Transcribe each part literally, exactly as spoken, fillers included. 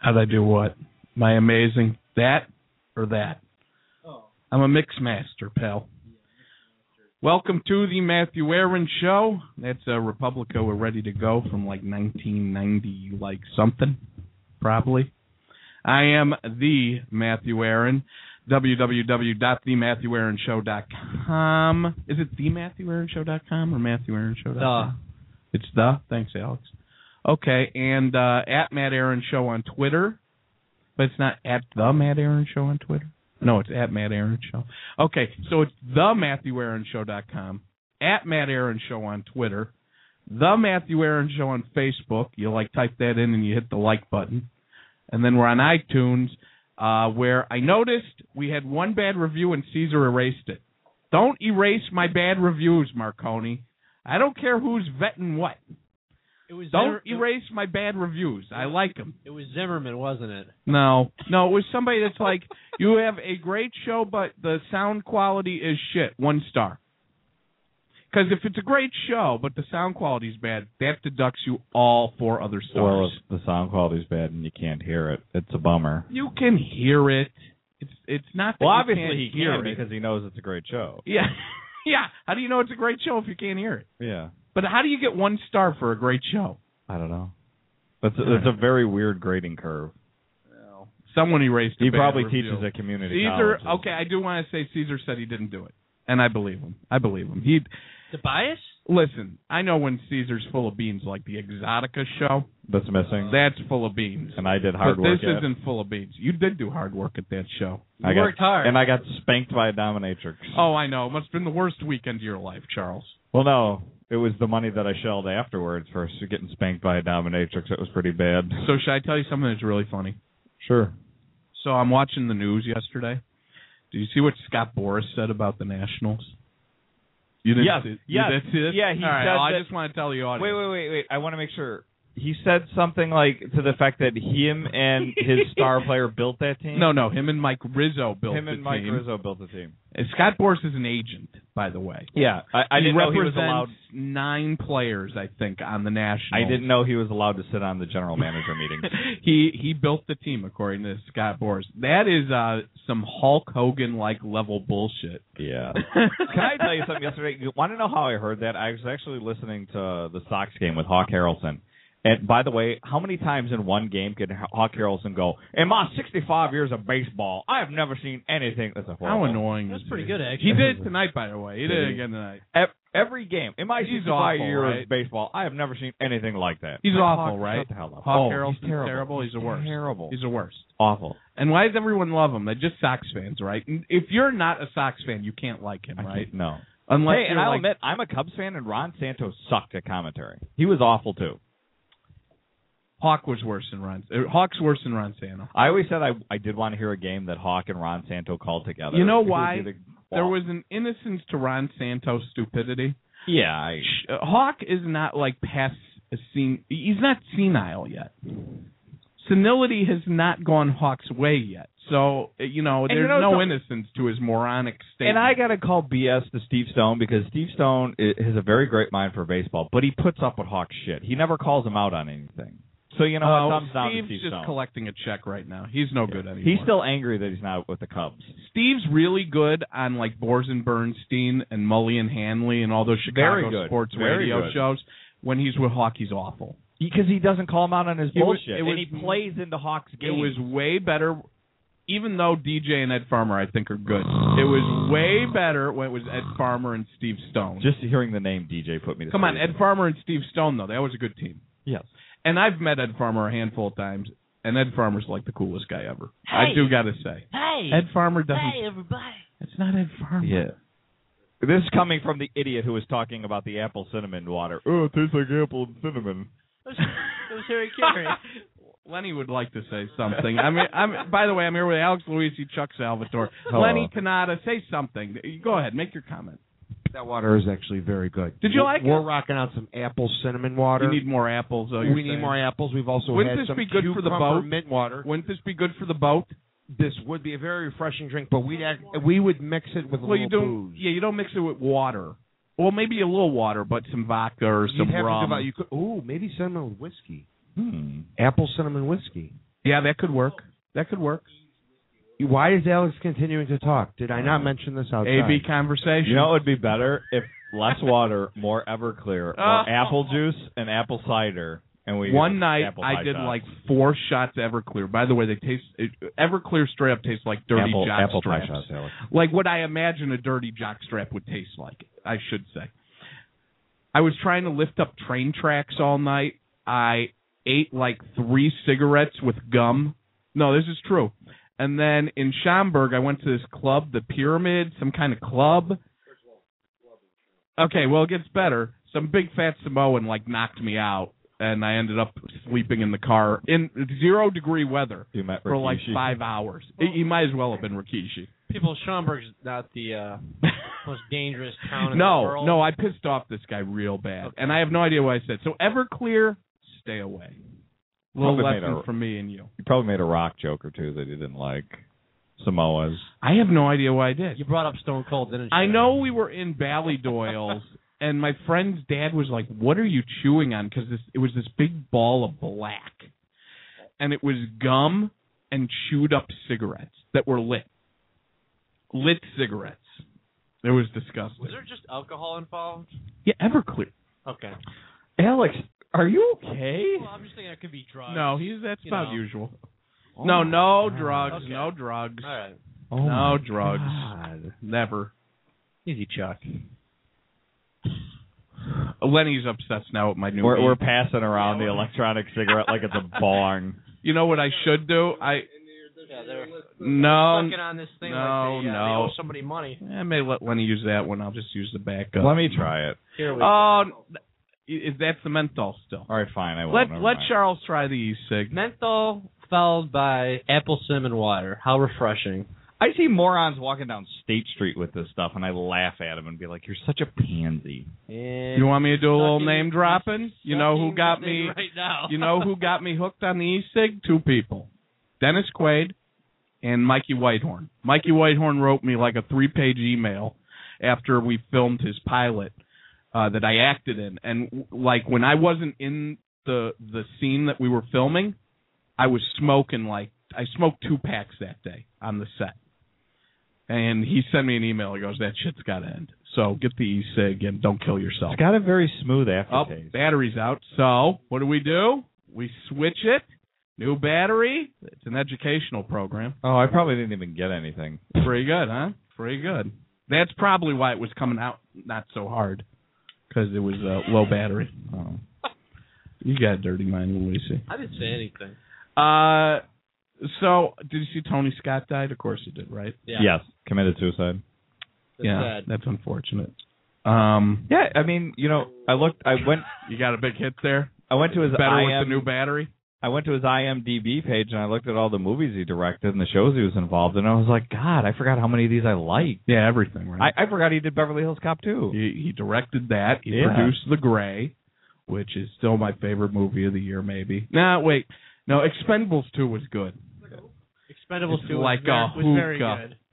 How'd I do what? Am I amazing? That or that? Oh. I'm a mix master, pal. Welcome to the Matthew Aaron Show. That's a Republica. We're ready to go from like nineteen ninety, like something, probably. I am the Matthew Aaron. w w w dot the matthew aaron show dot com. Is it the matthew aaron show dot com or matthew aaron show dot com? The. It's the. Thanks, Alex. Okay, and uh, at Matt Aaron Show on Twitter, but it's not at the Matt Aaron Show on Twitter. No, it's at Matt Aaron Show. Okay, so it's the matthew aaron show dot com, at Matt Aaron Show on Twitter, the Matthew Aaron Show on Facebook. You like type that in and you hit the like button, and then we're on iTunes, uh, where I noticed we had one bad review and Caesar erased it. Don't erase my bad reviews, Marconi. I don't care who's vetting what. It was Don't Zimmer- erase my bad reviews. I like them. It was Zimmerman, wasn't it? No. No, it was somebody that's like, you have a great show, but the sound quality is shit. One star. Because if it's a great show, but the sound quality is bad, that deducts you all four other stars. Well, if the sound quality is bad and you can't hear it, it's a bummer. You can hear it. It's it's not that well, you obviously can't he hear can it. because he knows it's a great show. Yeah. Yeah. How do you know it's a great show if you can't hear it? Yeah. But how do you get one star for a great show? I don't know. That's a, that's a very weird grading curve. Well, someone erased it. He probably teaches at community Caesar, colleges. okay, I do want to say Caesar said he didn't do it, and I believe him. I believe him. He, the bias? Listen, I know when Caesar's full of beans, like the Exotica show. That's missing. That's full of beans. And I did hard but work. But this at. isn't full of beans. You did do hard work at that show. You I got, worked hard. And I got spanked by a dominatrix. Oh, I know. It must have been the worst weekend of your life, Charles. Well, no. It was the money that I shelled afterwards for getting spanked by a dominatrix. It was pretty bad. So should I tell you something that's really funny? Sure. So I'm watching the news yesterday. Did you see what Scott Boras said about the Nationals? You didn't yes, see, yes. you didn't see this? Yeah, he All right, said well, that, I just want to tell the audience. Wait, wait, wait, wait. I want to make sure. He said something like to the fact that him and his star player built that team? No, no. Him and Mike Rizzo built him the team. Him and Mike Rizzo built the team. And Scott Boras is an agent, by the way. Yeah. I, I didn't know he was allowed. He represents nine players, I think, on the Nationals. I didn't know he was allowed to sit on the general manager meetings. he he built the team, according to Scott Boras. That is uh, some Hulk Hogan-like level bullshit. Yeah. Can I tell you something yesterday? You want to know how I heard that? I was actually listening to the Sox game with Hawk Harrelson. And by the way, how many times in one game could Hawk Harrelson go, in my sixty-five years of baseball, I have never seen anything. That's a How annoying. That's pretty good, actually. He did it tonight, by the way. He did it again tonight. Every game. In my sixty-five years right? of baseball, I have never seen anything like that. He's like, awful, Hawk, right? Shut the hell up. Hawk oh, Harrelson's he's terrible. terrible. He's the worst. Terrible. He's the worst. Awful. And why does everyone love him? They're just Sox fans, right? And if you're not a Sox fan, you can't like him, right? No. Unless hey, and I'll like, admit, I'm a Cubs fan, and Ron Santos sucked at commentary. He was awful, too. Hawk was worse than Ron. Hawk's worse than Ron Santo. I always said I I did want to hear a game that Hawk and Ron Santo called together. You know why? There was an innocence to Ron Santo's stupidity. Yeah. I... Hawk is not like past a sen- He's not senile yet. Senility has not gone Hawk's way yet. So, you know, there's you know, no so, innocence to his moronic statement. And I got to call B S to Steve Stone because Steve Stone has a very great mind for baseball, but he puts up with Hawk's shit. He never calls him out on anything. So, you know, uh, what? Thumbs down to Steve's Steve just Stone. collecting a check right now. He's no good anymore. He's still angry that he's not with the Cubs. Steve's really good on, like, Bors and Bernstein and Mully and Hanley and all those Chicago sports very radio good. shows. When he's with Hawk, he's awful. Because he doesn't call him out on his it bullshit. Was, it was, and he plays into Hawk's game. It was way better, even though D J and Ed Farmer, I think, are good. It was way better when it was Ed Farmer and Steve Stone. Just hearing the name D J put me to Come sleep. on, Ed Farmer and Steve Stone, though. That was a good team. Yes. And I've met Ed Farmer a handful of times, and Ed Farmer's like the coolest guy ever. Hey. I do got to say. Hey. Ed Farmer doesn't. Hey, everybody. It's not Ed Farmer. Yeah. This is coming from the idiot who was talking about the apple cinnamon water. Oh, it tastes like apple and cinnamon. It was, it was Harry Carey. Lenny would like to say something. I mean, I'm. By the way, I'm here with Alex Luisi, Chuck Salvatore, Hello. Lenny Canada. Say something. Go ahead, make your comment. That water is actually very good. Did you we're, like we're it? We're rocking out some apple cinnamon water. You need more apples, though. We need saying. more apples. We've also Wouldn't had this some be good for the cucumber boat? mint water. Wouldn't this be good for the boat? This would be a very refreshing drink, but we'd act, we would mix it with a well, little you don't. booze. Yeah, you don't mix it with water. Well, maybe a little water, but some vodka or some You'd have rum. To do about, you could, ooh, maybe cinnamon with whiskey. Hmm. Apple cinnamon whiskey. Yeah, that could work. That could work. Why is Alex continuing to talk? Did I not mention this outside? A B conversation. You know what would be better? If less water, more Everclear, more Oh. apple juice, and apple cider. And we One get night apple I pie did shots. like four shots of Everclear. By the way, they taste it, Everclear straight up tastes like dirty apple, jock apple pie straps. shots, Alex. Like what I imagine a dirty jock strap would taste like, I should say. I was trying to lift up train tracks all night. I ate like three cigarettes with gum. No, this is true. And then in Schaumburg, I went to this club, the Pyramid, some kind of club. Okay, well, it gets better. Some big fat Samoan like knocked me out, and I ended up sleeping in the car in zero degree weather You met for like Rikishi. five hours. He, he might as well have been Rikishi. People, Schaumburg's not the uh, most dangerous town in the No, world. no, I pissed off this guy real bad, Okay. and I have no idea what I said. So Everclear, stay away. Little Probably made lesson a- from me and you. You probably made a rock joke or two that you didn't like. Samoas. I have no idea what I did. You brought up Stone Cold, didn't you? I know we were in Ballydoyle's, and my friend's dad was like, "What are you chewing on?" Because it was this big ball of black, and it was gum and chewed up cigarettes that were lit, lit cigarettes. It was disgusting. Was there just alcohol involved? Yeah, Everclear. Okay. Alex, are you okay? Well, I'm just thinking it could be drugs. No, he's that's You about know. usual. Oh no, my no God. drugs, Okay. no drugs, All right. Oh no my drugs, God. never. Easy, Chuck. Lenny's obsessed now with my new. We're, e- we're passing around the electronic cigarette like it's a barn. You know what I should do? I Yeah, they're no. clicking on this thing no, like they, uh, no. they owe somebody money. I may let Lenny use that one. I'll just use the backup. Let me try it. Here we Oh, is that's the menthol still? All right, fine. I will. Let Never let mind. Charles try the e-cig. Menthol followed by apple cinnamon water. How refreshing. I see morons walking down State Street with this stuff, and I laugh at them and be like, "You're such a pansy." And You want me to do a little sucking- name dropping? You know who sucking got the me? thing right now. You know who got me hooked on the e-cig? Two people, Dennis Quaid and Mikey Whitehorn. Mikey Whitehorn wrote me like a three-page email after we filmed his pilot uh, that I acted in, and like when I wasn't in the the scene that we were filming, I was smoking like I smoked two packs that day on the set. And he sent me an email. He goes, "That shit's got to end. So get the e-cig and don't kill yourself." It's got a very smooth Oh, aftertaste. battery's out. So what do we do? We switch it. New battery. It's an educational program. Oh, I probably didn't even get anything. Pretty good, huh? Pretty good. That's probably why it was coming out not so hard, because it was uh, low battery. Oh. You got a dirty mind, Luisi. I didn't say anything. Uh, so did you see Tony Scott died? Of course you did, right? Yeah. Yes, committed suicide. That's yeah, sad. that's unfortunate. Um, Yeah, I mean, you know, I looked. I went. you got a big hit there. I went to his Better I with M, the new battery. I went to his I M D B page and I looked at all the movies he directed and the shows he was involved in. And I was like, God, I forgot how many of these I liked. Yeah, everything, right? I, I forgot he did Beverly Hills Cop too. He, he directed that. He Yeah. produced The Gray, which is still my favorite movie of the year, maybe. No, wait. No, Expendables two was good. Expendables It's two like was, very, a was very hookah. good.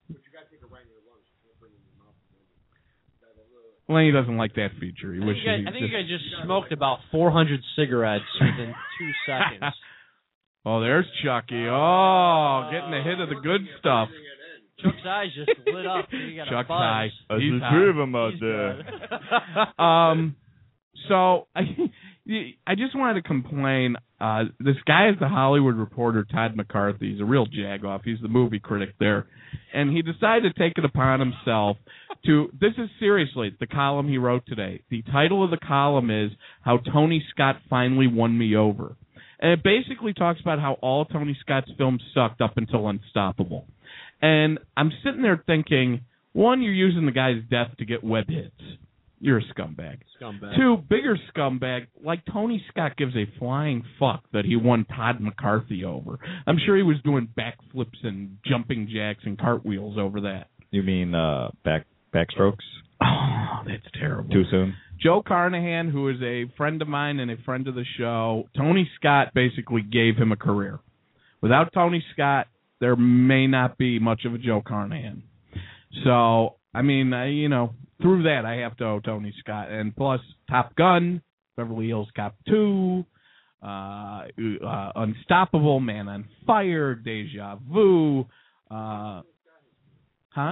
Lenny doesn't like that feature. He I think, wishes you guys, he I think you just... guys just smoked about four hundred cigarettes within two seconds. Oh, there's Chucky. Oh, getting a hit of the good stuff. Chuck's eyes just lit up. You got Chuck's a buzz. high. There's He's the high. two of them out He's there. good. Um, so I, I just wanted to complain. Uh, this guy is the Hollywood Reporter, Todd McCarthy. He's a real jagoff. He's the movie critic there, and he decided to take it upon himself to. This is seriously the column he wrote today. The title of the column is "How Tony Scott Finally Won Me Over," and it basically talks about how all Tony Scott's films sucked up until Unstoppable. And I'm sitting there thinking, one, you're using the guy's death to get web hits. You're a scumbag. Scumbag. Two, bigger scumbag, like Tony Scott gives a flying fuck that he won Todd McCarthy over. I'm sure he was doing backflips and jumping jacks and cartwheels over that. You mean uh, back backstrokes? Oh, that's terrible. Too soon? Joe Carnahan, who is a friend of mine and a friend of the show, Tony Scott basically gave him a career. Without Tony Scott, there may not be much of a Joe Carnahan. So, I mean, I, you know, through that, I have to owe Tony Scott. And plus, Top Gun, Beverly Hills Cop two, uh, uh, Unstoppable, Man on Fire, Deja Vu, uh, huh?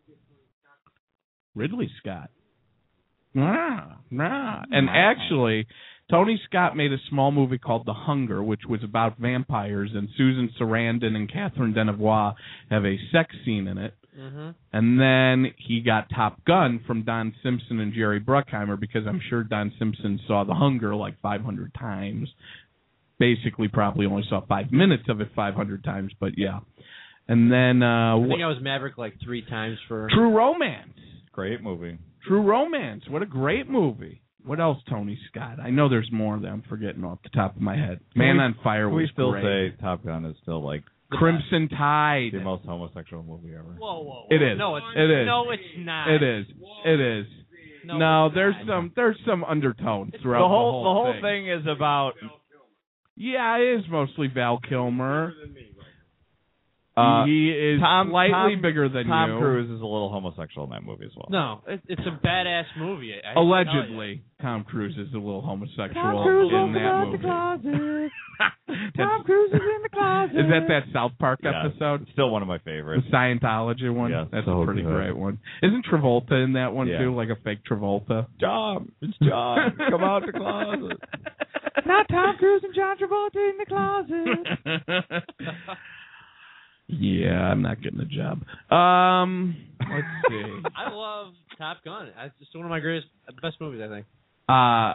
Ridley Scott. Nah, nah. And actually, Tony Scott made a small movie called The Hunger, which was about vampires, and Susan Sarandon and Catherine Deneuve have a sex scene in it. Mm-hmm. And then he got Top Gun from Don Simpson and Jerry Bruckheimer, because I'm sure Don Simpson saw The Hunger like five hundred times. Basically, probably only saw five minutes of it five hundred times, but yeah. And then... Uh, I think I was Maverick like three times for... True Romance. Great movie. True Romance. What a great movie. What else, Tony Scott? I know there's more that I'm forgetting off the top of my head. Man we, on Fire was we still great. say Top Gun is still like Crimson Tide. the most homosexual movie ever. Whoa, whoa, whoa. It is. No, it's, It is. No, it's not. It is. It is. No, No, it's there's not. some there's some undertones throughout The whole the whole, the whole thing. thing is about. Yeah, it is mostly Val Kilmer. Uh, he is Tom, slightly Tom, bigger than Tom you. Cruise is a little homosexual in that movie as well. No, it, it's a badass movie. I, I Allegedly, Tom Cruise is a little homosexual Tom Cruise in that out movie. the closet. Tom Cruise is in the closet. Is that that South Park Yeah, episode? it's still one of my favorites. The Scientology one? Yeah, That's so a pretty good. great one. Isn't Travolta in that one, Yeah. too? Like a fake Travolta? John, it's John. Come out the closet. Not Tom Cruise and John Travolta in the closet. Yeah, I'm not getting a job. Um, let's see. I love Top Gun. It's just one of my greatest, best movies, I think. Uh,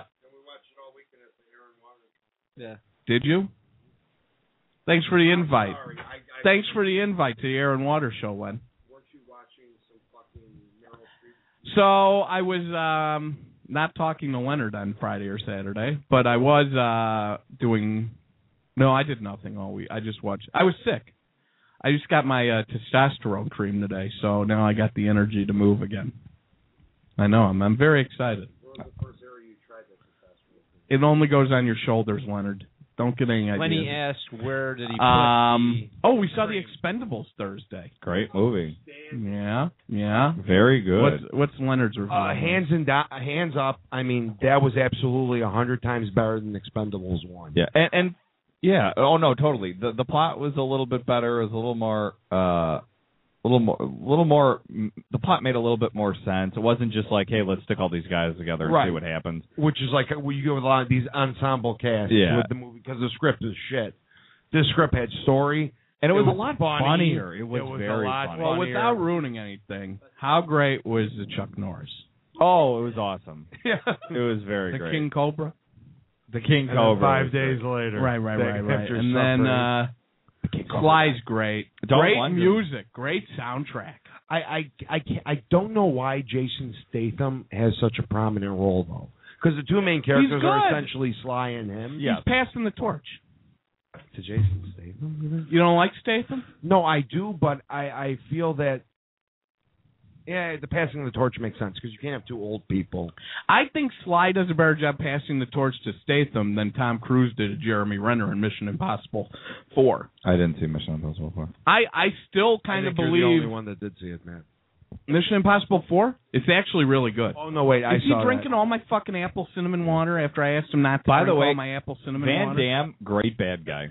Yeah. did you? Thanks for the invite. Thanks for the invite to the Air and Water Show, Len. So I was um, not talking to Leonard on Friday or Saturday, but I was uh, doing. No, I did nothing all week. I just watched. I was sick. I just got my uh, testosterone cream today, so now I got the energy to move again. I know. I'm. I'm very excited. It only goes on your shoulders, Leonard. Don't get any ideas. When he asked where did he put Um. the... Oh, we saw the Expendables Thursday. Great movie. Yeah. Yeah. Very good. What's What's Leonard's review? Uh, hands and do- hands up. I mean, that was absolutely a hundred times better than Expendables one. Yeah, and, and yeah, oh no, totally. The the plot was a little bit better. It was a little more, uh, a little more, a little more. The plot made a little bit more sense. It wasn't just like, hey, let's stick all these guys together and Right. see what happens. Which is like well, you go with a lot of these ensemble casts Yeah. with the movie because the script is shit. This script had story, And it was, was a lot funny. funnier. It was, It was a very lot funny. Well, funnier. without ruining anything, how great was the Chuck Norris? Oh, it was awesome. yeah. It was very The great. King Cobra? the King And then Cobra. five was days great. later, Right, right, they- right, right. after And then suffering- uh, Sly's great. Dolph Great Lundgren. music. Great soundtrack. I I I, can't, I don't know why Jason Statham has such a prominent role though, because the two main characters good. are essentially Sly and him. Yeah. He's passing the torch. To Jason Statham. You don't like Statham? No, I do, but I I feel that yeah, the passing of the torch makes sense because you can't have two old people. I think Sly does a better job passing the torch to Statham than Tom Cruise did to Jeremy Renner in Mission Impossible four. I didn't see Mission Impossible four. I, I still kind I of think you're believe the only one that did see it, man. Mission Impossible four, it's actually really good. Oh no, wait, I Is he saw drinking that. all my fucking apple cinnamon water after I asked him not to By drink the way, all my apple cinnamon Van water? Damme, great bad guy.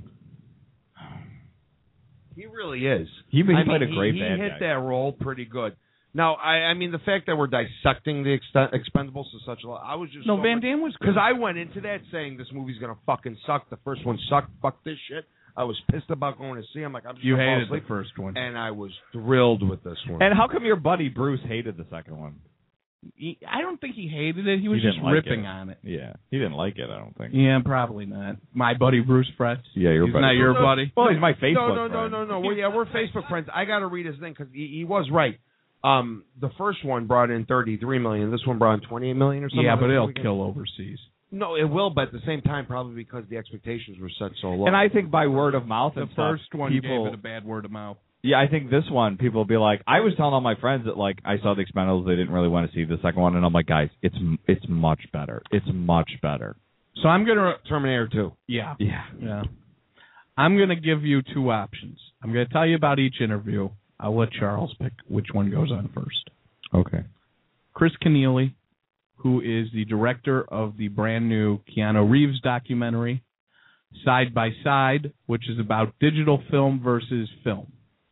He really is. He, he I played mean, a great he, bad he hit guy. that role pretty good. Now, I, I mean, the fact that we're dissecting the extent, Expendables to such a lot, I was just No, so Van much- Damme was good. Because I went into that saying this movie's gonna fucking suck. The first one sucked. Fuck this shit. I was pissed about going to see him. Like I'm just You gonna fall hated the asleep. first one. And I was thrilled with this one. And how come your buddy Bruce hated the second one? He, I don't think he hated it. He was He just didn't like ripping it. on it. Yeah, he didn't like it. I don't think. Yeah, probably not. My buddy Bruce Fretz. Yeah, your He's buddy. not your No, no, buddy. Well, he's my Facebook no, no, no, friend. no, no. Well, yeah, we're Facebook friends. I got to read his thing because he, he was right. Um, the first one brought in thirty-three million. This one brought in twenty-eight million or something. Yeah, like but that it'll weekend. kill overseas. No, it will, but at the same time, probably because the expectations were set so low. And I think by word of mouth The and stuff, first one people, gave it a bad word of mouth. Yeah, I think this one, people will be like, I was telling all my friends that, like, I saw the Expendables, they didn't really want to see the second one, and I'm like, guys, it's it's much better. It's much better. So I'm gonna. Terminator two. Yeah. Yeah. Yeah. I'm gonna give you two options. I'm gonna tell you about each interview. I'll let Charles pick which one goes on first. Okay. Chris Keneally, who is the director of the brand new Keanu Reeves documentary, Side by Side, which is about digital film versus film.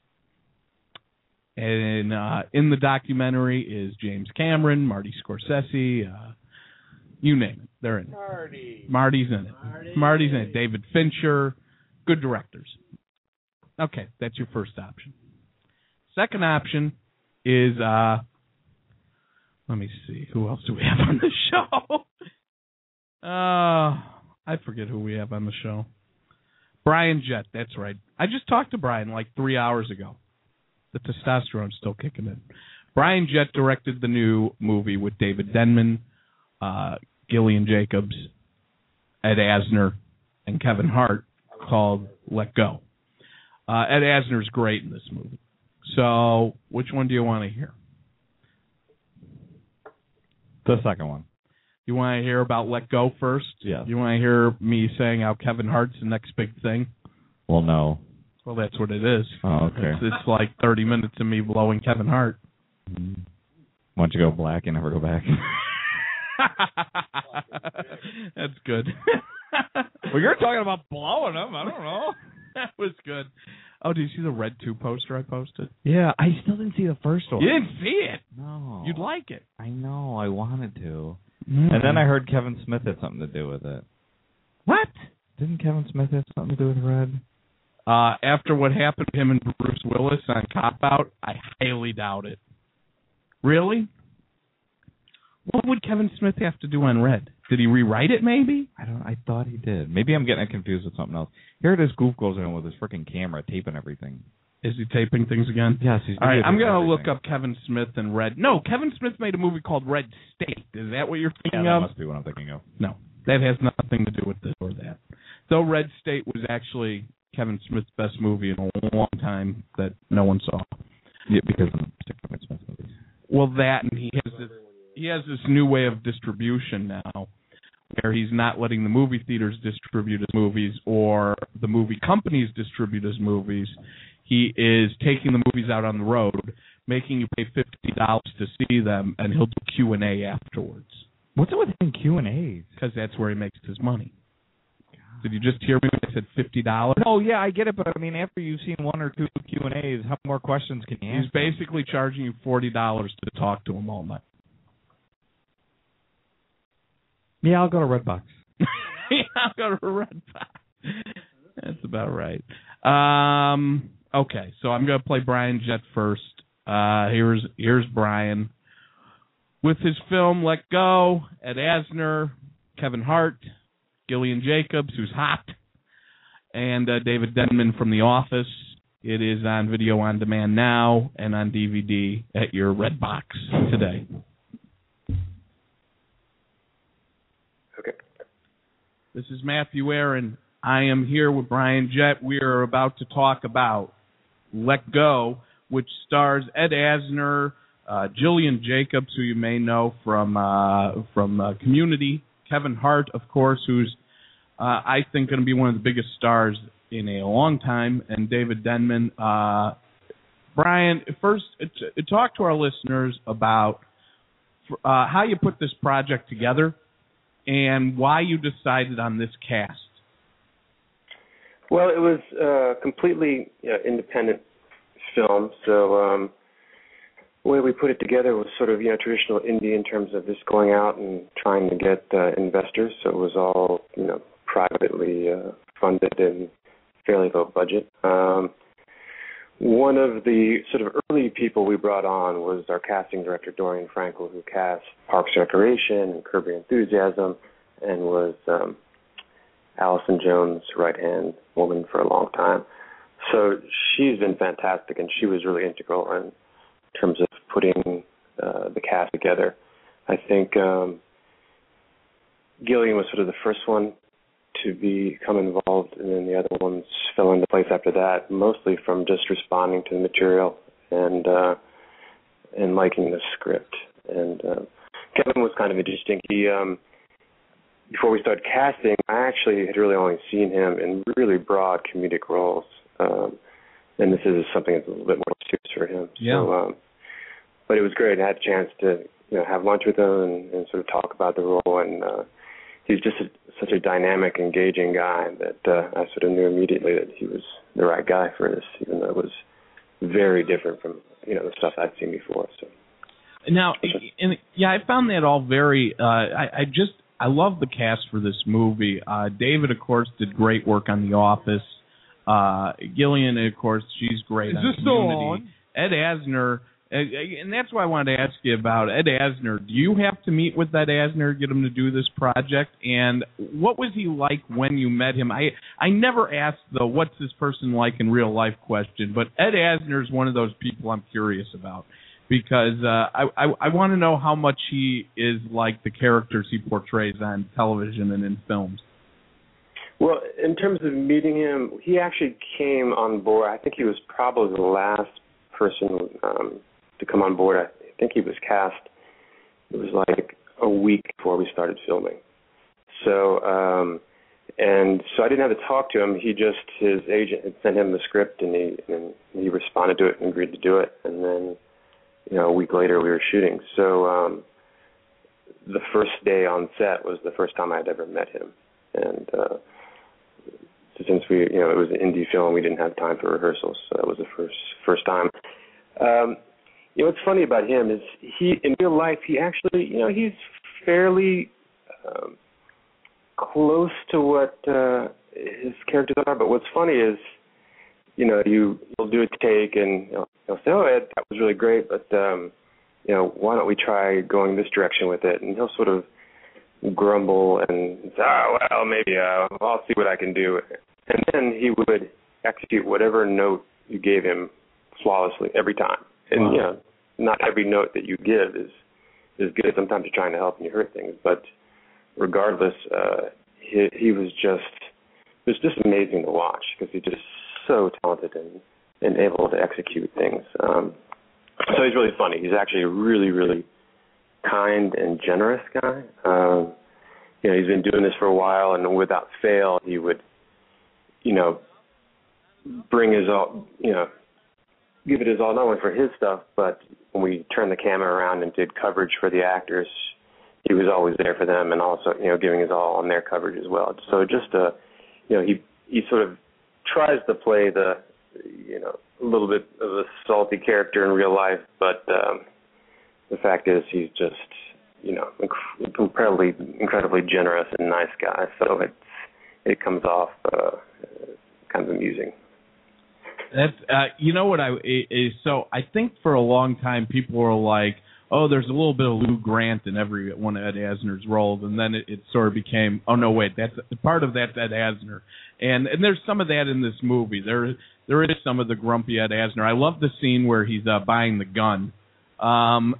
And uh, in the documentary is James Cameron, Marty Scorsese, uh, you name it. They're in it. Marty. Marty's in it. Marty. Marty's in it. David Fincher. Good directors. Okay, that's your first option. Second option is, uh, let me see, who else do we have on the show? uh, I forget who we have on the show. Brian Jett, that's right. I just talked to Brian like three hours ago. The testosterone's still kicking in. Brian Jett directed the new movie with David Denman, uh, Gillian Jacobs, Ed Asner, and Kevin Hart called Let Go. Uh, Ed Asner's great in this movie. So which one do you want to hear? The second one. You want to hear about Let Go first? Yes. You want to hear me saying how Kevin Hart's the next big thing? Well, no. Well, that's what it is. Oh, okay. It's, it's like thirty minutes of me blowing Kevin Hart. Mm-hmm. Why don't you go black and never go back? That's good. Well, you're talking about blowing them. I don't know. That was good. Oh, did you see the Red two poster I posted? Yeah, I still didn't see the first one. You didn't see it? No. You'd like it. I know. I wanted to. Mm. And then I heard Kevin Smith had something to do with it. What? Didn't Kevin Smith have something to do with Red? Uh, after what happened to him and Bruce Willis on Cop Out, I highly doubt it. Really? What would Kevin Smith have to do on Red? Did he rewrite it, maybe? I don't. I thought he did. Maybe I'm getting it confused with something else. Here this goof goes in with his freaking camera, taping everything. Is he taping things again? Yes, he's. All right, I'm going to look up Kevin Smith and Red. No, Kevin Smith made a movie called Red State. Is that what you're thinking yeah, that of? must be what I'm thinking of. No, that has nothing to do with this or that. Though Red State was actually Kevin Smith's best movie in a long time that no one saw. Yeah, because of the Kevin Smith movies. Well, that and he has this. He has this new way of distribution now, where he's not letting the movie theaters distribute his movies or the movie companies distribute his movies. He is taking the movies out on the road, making you pay fifty dollars to see them, and he'll do Q and A afterwards. What's it with him Q and A's? Because that's where he makes his money. Did you just hear me when I said fifty dollars? Oh, yeah, I get it, but I mean, after you've seen one or two Q and A's, how more questions can you ask? He's basically charging you forty dollars to talk to him all night. Yeah, I'll go to Redbox. Yeah, I'll go to Redbox. That's about right. Um, okay, so I'm going to play Brian Jett first. Uh, here's here's Brian with his film Let Go. Ed Asner, Kevin Hart, Gillian Jacobs, who's hot, and uh, David Denman from The Office. It is on video on demand now and on D V D at your Redbox today. Okay. This is Matthew Aaron. I am here with Brian Jett. We are about to talk about Let Go, which stars Ed Asner, uh, Gillian Jacobs, who you may know from uh, from uh, Community, Kevin Hart, of course, who's uh, I think going to be one of the biggest stars in a long time, and David Denman. Uh, Brian, first, uh, talk to our listeners about uh, how you put this project together and why you decided on this cast. Well, it was a completely you know, independent film, so um, the way we put it together was sort of you know traditional indie in terms of just going out and trying to get uh, investors. So it was all you know privately uh, funded and fairly low budget. Um, one of the sort of early people we brought on was our casting director Dorian Frankel, who cast Parks and Recreation and Curb Your Enthusiasm, and was um, Allison Jones' right-hand woman for a long time. So she's been fantastic, and she was really integral in terms of putting uh, the cast together. I think um, Gillian was sort of the first one to become involved, and then the other ones fell into place after that, mostly from just responding to the material and uh, and liking the script. And uh, Kevin was kind of interesting. He um, before we started casting, I actually had really only seen him in really broad comedic roles, um, and this is something that's a little bit more serious for him. Yeah. So, um, but it was great. I had a chance to you know have lunch with him and, and sort of talk about the role, and uh, he's just a, such a dynamic, engaging guy that uh, I sort of knew immediately that he was the right guy for this, even though it was very different from, you know, the stuff I'd seen before. So now, and, yeah, I found that all very. Uh, I, I just I love the cast for this movie. Uh, David, of course, did great work on The Office. Uh, Gillian, of course, she's great. Is on this still Community. on? Ed Asner. And that's why I wanted to ask you about Ed Asner. Do you have to meet with Ed Asner, get him to do this project? And what was he like when you met him? I I never asked the what's this person like in real life question, but Ed Asner is one of those people I'm curious about because uh, I, I, I want to know how much he is like the characters he portrays on television and in films. Well, in terms of meeting him, he actually came on board. I think he was probably the last person um, to come on board. I think he was cast, it was like a week before we started filming. So, um, and so I didn't have to talk to him. He just, his agent had sent him the script and he, and he responded to it and agreed to do it. And then, you know, a week later we were shooting. So um, the first day on set was the first time I had ever met him. And uh, since we, you know, it was an indie film, we didn't have time for rehearsals. So that was the first, first time. Um, You know, what's funny about him is he, in real life, he actually, you know, he's fairly um, close to what uh, his characters are. But what's funny is, you know, you, you'll do a take and you'll, you'll say, oh, Ed, that was really great, but, um, you know, why don't we try going this direction with it? And he'll sort of grumble and say, oh, well, maybe uh, I'll see what I can do. And then he would execute whatever note you gave him flawlessly every time. And, wow. you know, not every note that you give is is good. Sometimes you're trying to help and you hurt things. But regardless, uh, he, he was just, it was just amazing to watch because he's just so talented and, and able to execute things. Um, so he's really funny. He's actually a really, really kind and generous guy. Um, you know, he's been doing this for a while, and without fail, he would, you know, bring his all, you know, give it his all, not only for his stuff, but when we turned the camera around and did coverage for the actors, he was always there for them and also, you know, giving his all on their coverage as well. So just, uh, you know, he he sort of tries to play the, you know, a little bit of a salty character in real life, but um, the fact is he's just, you know, inc- incredibly, incredibly generous and nice guy. So it's, it comes off uh, kind of amusing. That's uh, you know what I is so I think for a long time people were like, oh, there's a little bit of Lou Grant in every one of Ed Asner's roles, and then it, it sort of became, oh no, wait, that's part of that's Ed Asner, and and there's some of that in this movie. There there is some of the grumpy Ed Asner. I love the scene where he's uh, buying the gun. Um,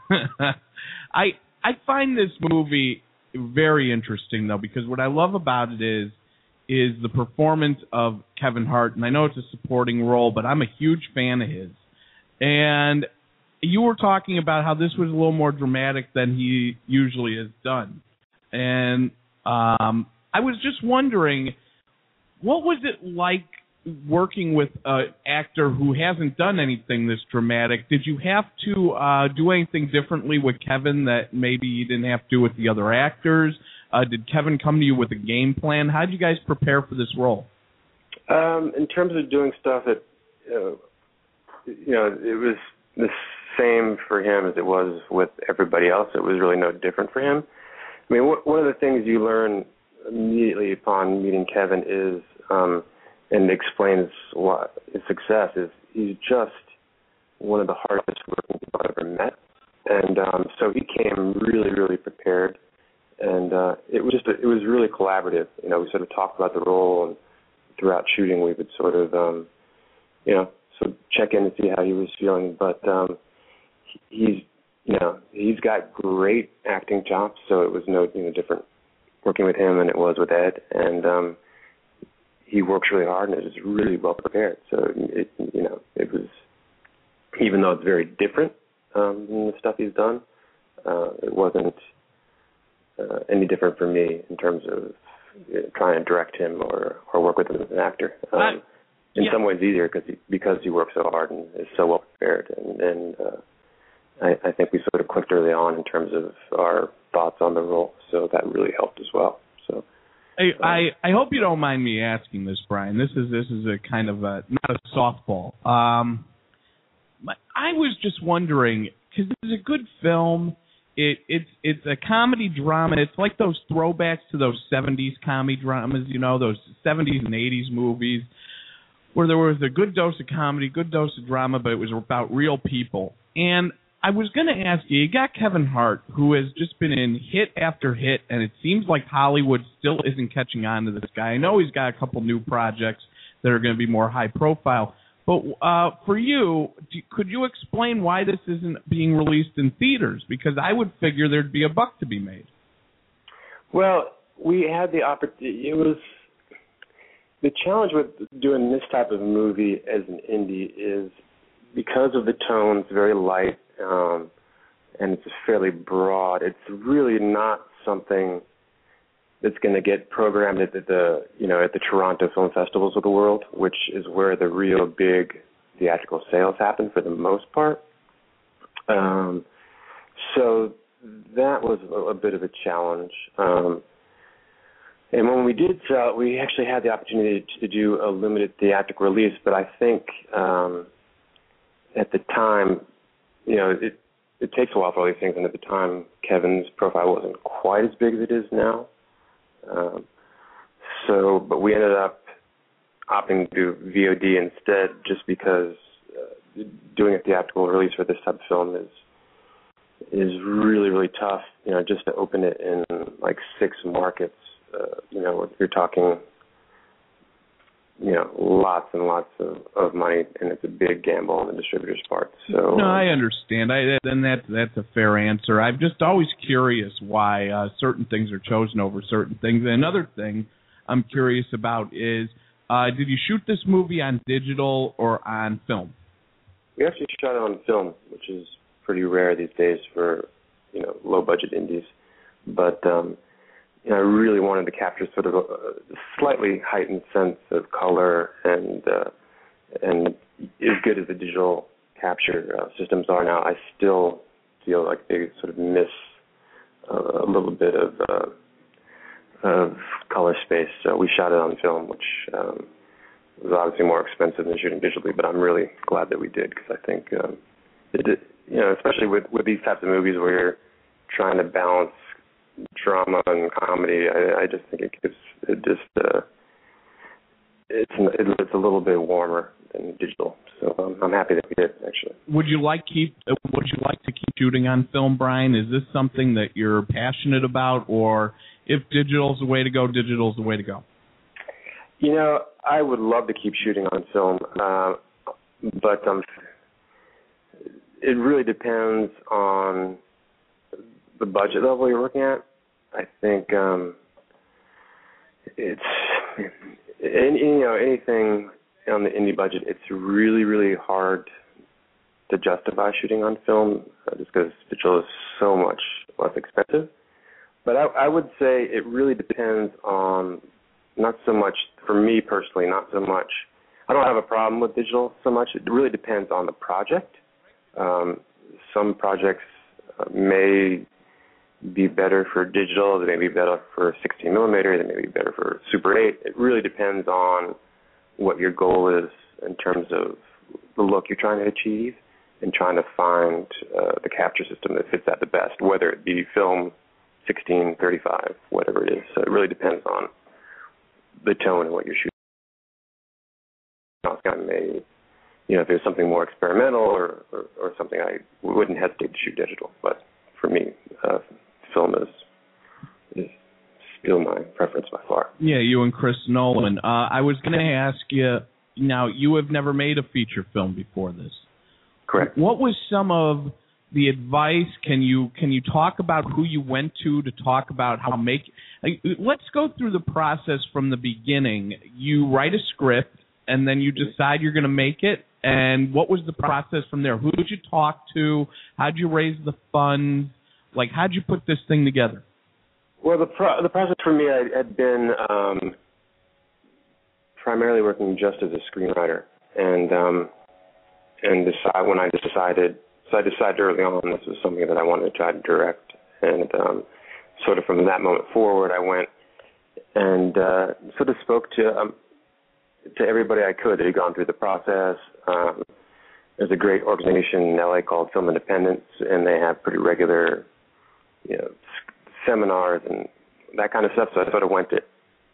I I find this movie very interesting though because what I love about it is. is the performance of Kevin Hart, and I know it's a supporting role, but I'm a huge fan of his. And you were talking about how this was a little more dramatic than he usually has done. And um, I was just wondering, what was it like working with an actor who hasn't done anything this dramatic? Did you have to uh, do anything differently with Kevin that maybe you didn't have to do with the other actors? Uh, did Kevin come to you with a game plan? How did you guys prepare for this role? Um, in terms of doing stuff that, uh, you know, it was the same for him as it was with everybody else. It was really no different for him. I mean, wh- one of the things you learn immediately upon meeting Kevin is, um, and explains why his success is, he's just one of the hardest working people I've ever met. And um, so he came really, really prepared. And uh, it was just a, it was really collaborative. You know, we sort of talked about the role, and throughout shooting, we would sort of, um, you know, sort of check in and see how he was feeling. But um, he's, you know, he's got great acting chops, so it was no, you know, different working with him than it was with Ed. And um, he works really hard and is really well prepared. So it, you know, it was, even though it's very different um, than the stuff he's done, uh, it wasn't. Uh, any different for me in terms of you know, trying to direct him or, or work with him as an actor. Um, I, in yeah. some ways easier because he, because he works so hard and is so well prepared. And, and uh, I, I think we sort of clicked early on in terms of our thoughts on the role, so that really helped as well. So I, I, I I hope you don't mind me asking this, Brian. This is this is a kind of a not a softball. Um, I was just wondering because this is a good film. It it's it's a comedy drama. It's like those throwbacks to those seventies comedy dramas, you know, those seventies and eighties movies where there was a good dose of comedy, good dose of drama, but it was about real people. And I was going to ask you, you got Kevin Hart, who has just been in hit after hit, and it seems like Hollywood still isn't catching on to this guy. I know he's got a couple new projects that are going to be more high profile. But uh, for you, do, could you explain why this isn't being released in theaters? Because I would figure there'd be a buck to be made. Well, we had the opportunity. It was the challenge with doing this type of movie as an indie is because of the tone, it's very light, um, and it's fairly broad. It's really not something that's going to get programmed at the, you know, at the Toronto film festivals of the world, which is where the real big theatrical sales happen for the most part. Um, so that was a, a bit of a challenge. Um, and when we did sell, we actually had the opportunity to do a limited theatrical release, but I think um, at the time, you know, it, it takes a while for all these things, and at the time, Kevin's profile wasn't quite as big as it is now. Um, so, but we ended up opting to do V O D instead, just because uh, doing a theatrical release for this type of film is is really, really tough. You know, just to open it in like six markets, uh, you know, you're talking, you know, lots and lots of, of money, and it's a big gamble on the distributor's part. So no, I understand. I and that that's a fair answer. I'm just always curious why uh, certain things are chosen over certain things. And another thing I'm curious about is, uh, did you shoot this movie on digital or on film? We actually shot it on film, which is pretty rare these days for, you know, low budget indies. But um, you know, I really wanted to capture sort of a, a slightly heightened sense of color, and uh, and as good as the digital capture uh, systems are now, I still feel like they sort of miss uh, a little bit of uh, of color space. So we shot it on film, which um, was obviously more expensive than shooting digitally, but I'm really glad that we did, because I think um, it did, you know, especially with, with these types of movies where you're trying to balance drama and comedy, I, I just think it gives it just uh, it's it's a little bit warmer than digital. So um, I'm happy that we did, actually. Would you like keep Would you like to keep shooting on film, Brian? Is this something that you're passionate about, or if digital's the way to go, digital's the way to go? You know, I would love to keep shooting on film, uh, but um, it really depends on the budget level you're looking at. I think um, it's any, you know anything on the indie budget. It's really really hard to justify shooting on film uh, just because digital is so much less expensive. But I, I would say it really depends on not so much for me personally, not so much. I don't have a problem with digital so much. It really depends on the project. Um, some projects uh, may be better for digital, they may be better for sixteen millimeter, they may be better for Super eight. It really depends on what your goal is in terms of the look you're trying to achieve and trying to find uh, the capture system that fits that the best, whether it be film, sixteen, thirty-five, whatever it is. So it really depends on the tone and what you're shooting. I may, you know, if there's something more experimental or, or, or something, I wouldn't hesitate to shoot digital. But for me, uh, film is is still my preference by far. Yeah, you and Chris Nolan. Uh, I was going to ask you, now, you have never made a feature film before this. Correct. What was some of the advice? Can you can you talk about who you went to to talk about how make? Like, let's go through the process from the beginning. You write a script, and then you decide you're going to make it. And what was the process from there? Who did you talk to? How did you raise the funds? Like, how did you put this thing together? Well, the pro- the process for me I, had been um, primarily working just as a screenwriter, and um, and decide when I decided. So I decided early on this was something that I wanted to try to direct, and um, sort of from that moment forward, I went and uh, sort of spoke to um, to everybody I could that had gone through the process. Um, there's a great organization in L A called Film Independence, and they have pretty regular, you know, seminars and that kind of stuff. So I sort of went to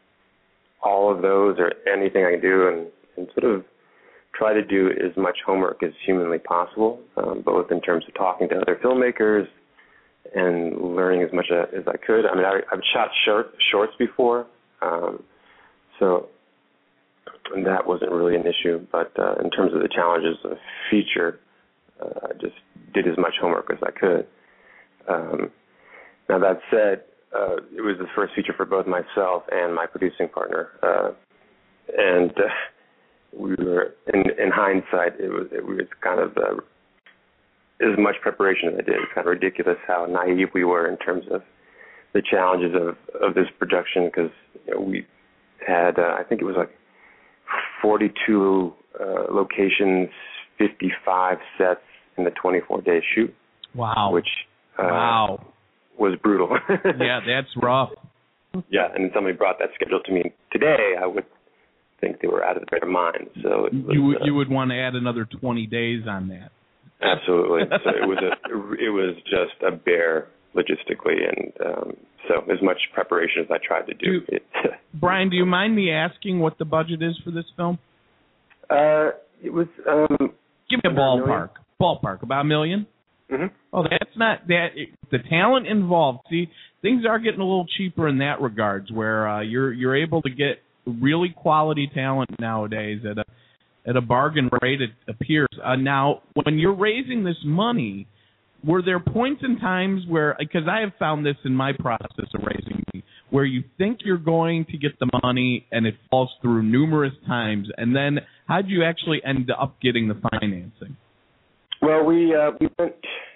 all of those or anything I can do, and, and sort of try to do as much homework as humanly possible, um, both in terms of talking to other filmmakers and learning as much as I could. I mean, I, I've shot short, shorts before, um, so that wasn't really an issue. But uh, in terms of the challenges of feature, uh, I just did as much homework as I could. Um, now, that said, uh, it was the first feature for both myself and my producing partner. Uh, and uh, we were, in, in hindsight, it was, it was kind of uh, as much preparation as I did. It's kind of ridiculous how naive we were in terms of the challenges of, of this production, because you know, we had, uh, I think it was like forty-two uh, locations, fifty-five sets in the twenty-four day shoot. Wow. Which uh, wow. was brutal. Yeah, that's rough. Yeah, and somebody brought that schedule to me today, I would think they were out of their mind. So it was, you uh, you would want to add another twenty days on that. Absolutely. So it was a it was just a bear logistically, and um, so as much preparation as I tried to do. do it, Brian, do you mind me asking what the budget is for this film? Uh, it was. Um, Give me a ballpark. A ballpark, about a million. Mm-hmm. Oh, that's not that. The talent involved. See, things are getting a little cheaper in that regards, where uh, you're you're able to get really quality talent nowadays at a at a bargain rate. It appears. Uh, now, when you're raising this money, were there points in times where, because I have found this in my process of raising money, where you think you're going to get the money and it falls through numerous times, and then how do you actually end up getting the financing? Well, we uh, we went.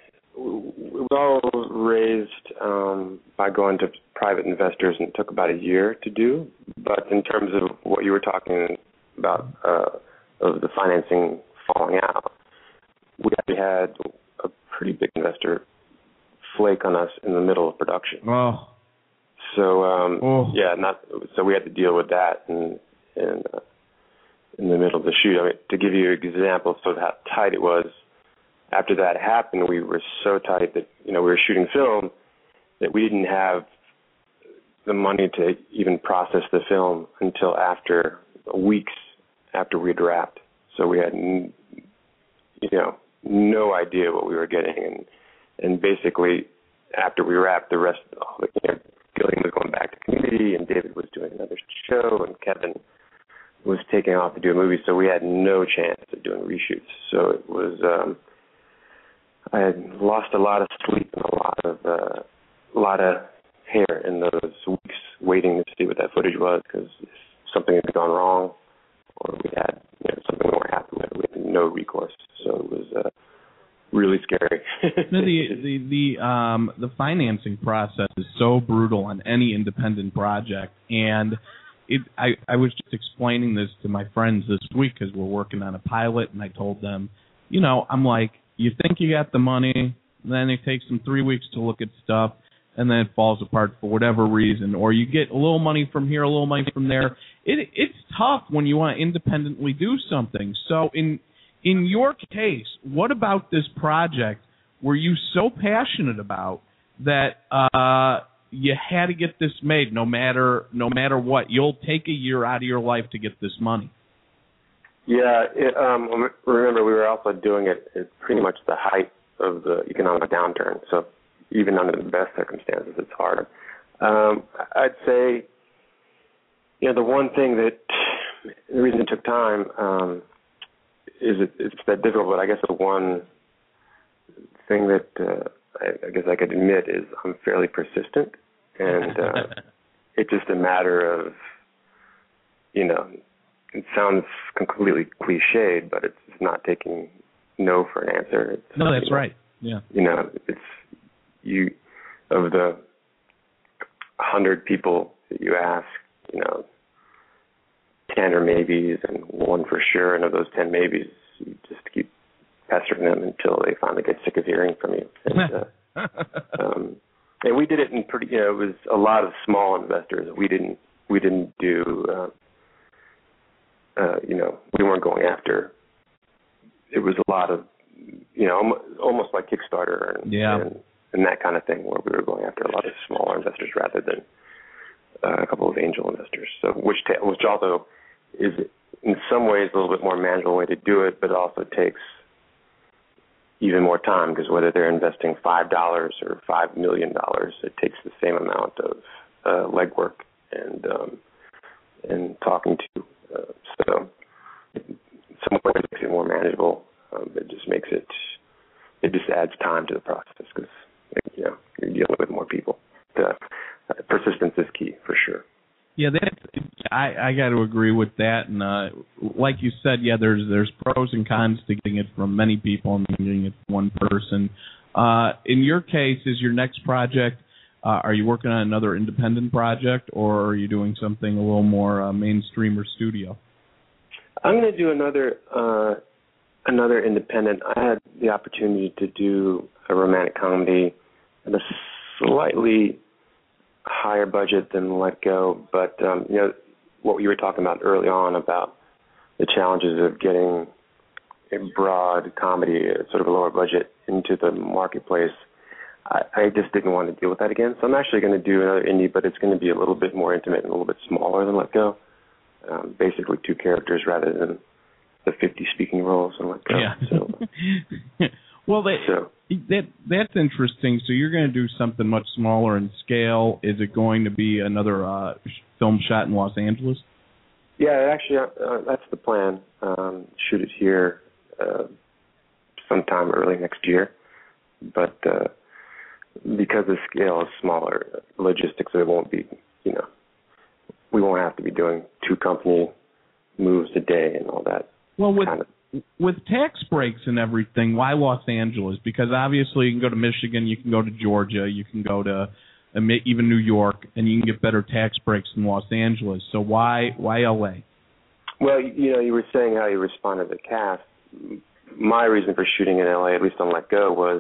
We all raised um, by going to private investors, and it took about a year to do. But in terms of what you were talking about, uh, of the financing falling out, we actually had a pretty big investor flake on us in the middle of production. Oh. So um, oh. yeah, not so we had to deal with that in in, uh, in the middle of the shoot. I mean, to give you an example of sort of how tight it was. After that happened, we were so tight that, you know, we were shooting film that we didn't have the money to even process the film until after weeks after we'd wrapped. So we had, you know, no idea what we were getting. And and basically, after we wrapped, the rest, you know, Gillian was going back to community, and David was doing another show, and Kevin was taking off to do a movie. So we had no chance of doing reshoots. So it was... Um, I had lost a lot of sleep and a lot of uh, a lot of hair in those weeks waiting to see what that footage was, because something had gone wrong or we had, you know, something we weren't happy with. We had no recourse, so it was uh, really scary. no, the the the um the financing process is so brutal on any independent project, and it I I was just explaining this to my friends this week because we're working on a pilot, and I told them, you know, I'm like, you think you got the money, then it takes them three weeks to look at stuff, and then it falls apart for whatever reason. Or you get a little money from here, a little money from there. It, it's tough when you want to independently do something. So in in your case, what about this project were you so passionate about that uh, you had to get this made no matter no matter what? You'll take a year out of your life to get this money. Yeah, it, um, remember, we were also doing it at pretty much the height of the economic downturn, so even under the best circumstances, it's hard. Um, I'd say, you know, the one thing that, the reason it took time um, is it, it's that difficult, but I guess the one thing that uh, I, I guess I could admit is I'm fairly persistent, and uh, it's just a matter of, you know, it sounds completely cliched, but it's not taking no for an answer. It's, no, that's you know, right. Yeah. You know, it's you of the hundred people that you ask, you know, ten are maybes and one for sure, and of those ten maybes, you just keep pestering them until they finally get sick of hearing from you. And, uh, um, and we did it in pretty, you know, it was a lot of small investors. We didn't we didn't do, uh, uh, you know, we weren't going after. It was a lot of, you know, almost like Kickstarter and, yeah. and, and that kind of thing, where we were going after a lot of smaller investors rather than uh, a couple of angel investors. So, which ta- which also is in some ways a little bit more manageable way to do it, but it also takes even more time, because whether they're investing five dollars or five million dollars, it takes the same amount of uh, legwork and um, and talking to. Uh, so, in some ways, it makes it more manageable. Um, it just makes it. It just adds time to the process, because you know you're dealing with more people. The, uh, persistence is key for sure. Yeah, that I, I got to agree with that, and uh, like you said, yeah, there's there's pros and cons to getting it from many people and getting it from one person. Uh, in your case, is your next project? Uh, are you working on another independent project, or are you doing something a little more uh, mainstream or studio? I'm going to do another uh, another independent. I had the opportunity to do a romantic comedy at a slightly higher budget than Let Go, but um, you know what you were talking about early on about the challenges of getting a broad comedy at sort of a lower budget into the marketplace. I, I just didn't want to deal with that again, so I'm actually going to do another indie, but it's going to be a little bit more intimate and a little bit smaller than Let Go. Um, basically, two characters rather than the fifty speaking roles in Let Go. Yeah. So, well, that, so. that that's interesting. So you're going to do something much smaller in scale. Is it going to be another uh, film shot in Los Angeles? Yeah, actually, uh, that's the plan. Um, shoot it here uh, sometime early next year. But uh, because the scale is smaller, logistics, it won't be, you know, we won't have to be doing two company moves a day and all that. Well, with kind of. with tax breaks and everything, why Los Angeles? Because obviously you can go to Michigan, you can go to Georgia, you can go to uh, even New York, and you can get better tax breaks in Los Angeles. So why why L A? Well, you know, you were saying how you responded to the cast. My reason for shooting in L A, at least on Let Go, was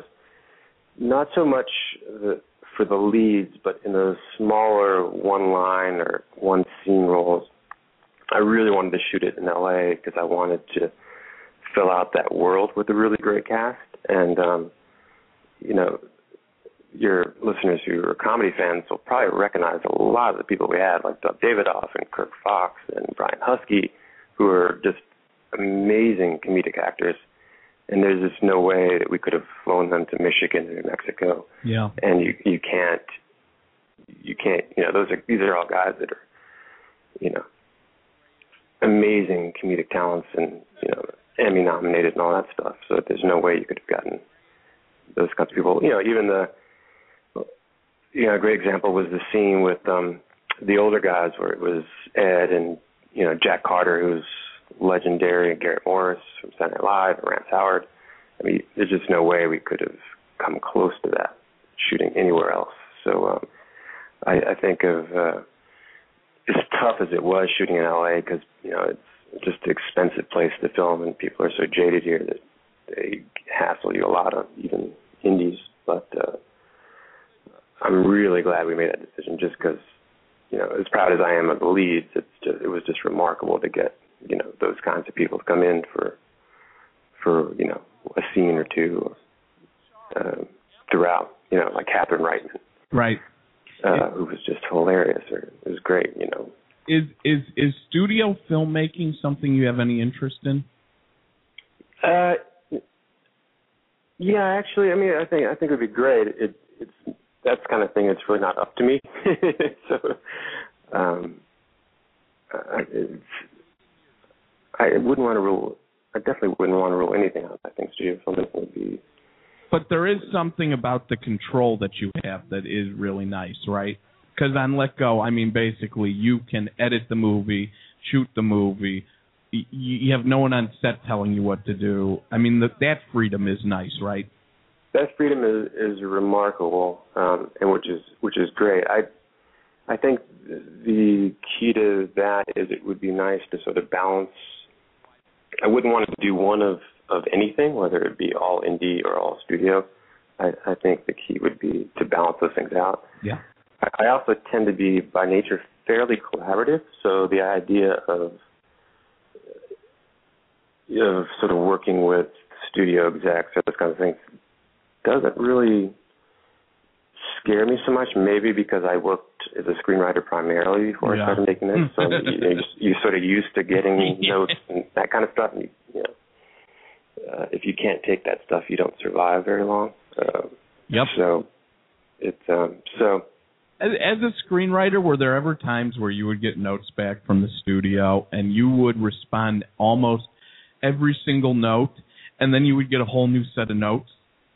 not so much the, for the leads, but in those smaller one-line or one-scene roles. I really wanted to shoot it in L A because I wanted to fill out that world with a really great cast. And, um, you know, your listeners who are comedy fans will probably recognize a lot of the people we had, like Doug Davidoff and Kirk Fox and Brian Husky, who are just amazing comedic actors. And there's just no way that we could have flown them to Michigan or New Mexico. Yeah. And you you can't, you can't, you know, those are, these are all guys that are, you know, amazing comedic talents and, you know, Emmy nominated and all that stuff. So there's no way you could have gotten those kinds of people. You know, even the, you know, a great example was the scene with um, the older guys where it was Ed and, you know, Jack Carter, who's legendary, Garrett Morris from Saturday Night Live, Rance Howard. I mean, there's just no way we could have come close to that shooting anywhere else. So um, I, I think of uh, as tough as it was shooting in L A, because, you know, it's just an expensive place to film, and people are so jaded here that they hassle you a lot on even indies. But uh, I'm really glad we made that decision, just because, you know, as proud as I am of the leads, it's just, it was just remarkable to get, you know, those kinds of people to come in for, for you know, a scene or two uh, throughout, you know, like Catherine Reitman. Right. Uh, who was just hilarious. Or it was great, you know. Is is is studio filmmaking something you have any interest in? Uh, yeah, actually, I mean, I think I think it would be great. It, it's that's the kind of thing that's really not up to me. so, um, I, it's, I wouldn't want to rule. I definitely wouldn't want to rule anything out. I think studio filmmaking would be. But there is something about the control that you have that is really nice, right? Because on Let Go, I mean, basically, you can edit the movie, shoot the movie. You, you have no one on set telling you what to do. I mean, the, that freedom is nice, right? That freedom is, is remarkable, um, and which is which is great. I I think the key to that is it would be nice to sort of balance. I wouldn't want to do one of, of anything, whether it be all indie or all studio. I, I think the key would be to balance those things out. Yeah. I also tend to be, by nature, fairly collaborative. So the idea of of sort of working with studio execs or those kinds of things doesn't really scare me so much. Maybe because I worked as a screenwriter primarily before yeah. I started making this, so you, you're, just, you're sort of used to getting notes and that kind of stuff. And you, you know, uh, if you can't take that stuff, you don't survive very long. Uh, yep. So it's um, so. As, as a screenwriter, were there ever times where you would get notes back from the studio and you would respond almost every single note, and then you would get a whole new set of notes?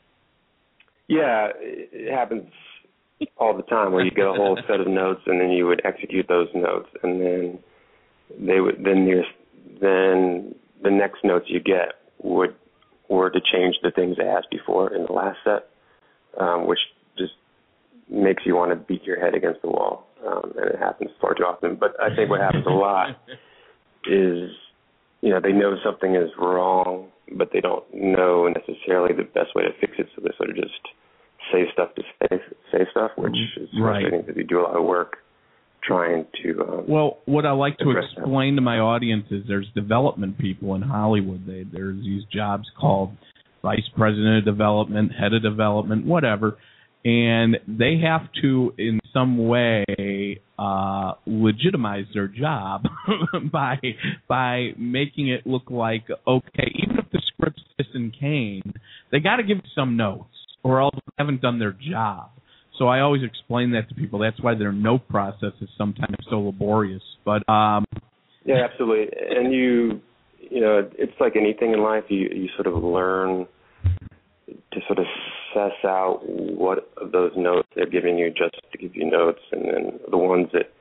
Yeah, it happens all the time where you get a whole set of notes, and then you would execute those notes, and then they would then your then the next notes you get would were to change the things they asked before in the last set, um, which just makes you want to beat your head against the wall, um, and it happens far too often. But I think what happens a lot is, you know, they know something is wrong, but they don't know necessarily the best way to fix it, so they sort of just say stuff to say, say stuff, which is right. frustrating because you do a lot of work trying to... Um, well, what I like to address explain to my audience is there's development people in Hollywood. They, there's these jobs called vice president of development, head of development, whatever, and they have to, in some way, uh, legitimize their job by by making it look like, okay, even if the script's Citizen Kane, they got to give some notes, or else they haven't done their job. So I always explain that to people. That's why their note process is sometimes so laborious. But um, yeah, absolutely. And you, you know, it's like anything in life. You you sort of learn to sort of suss out what of those notes they're giving you just to give you notes, and then the ones that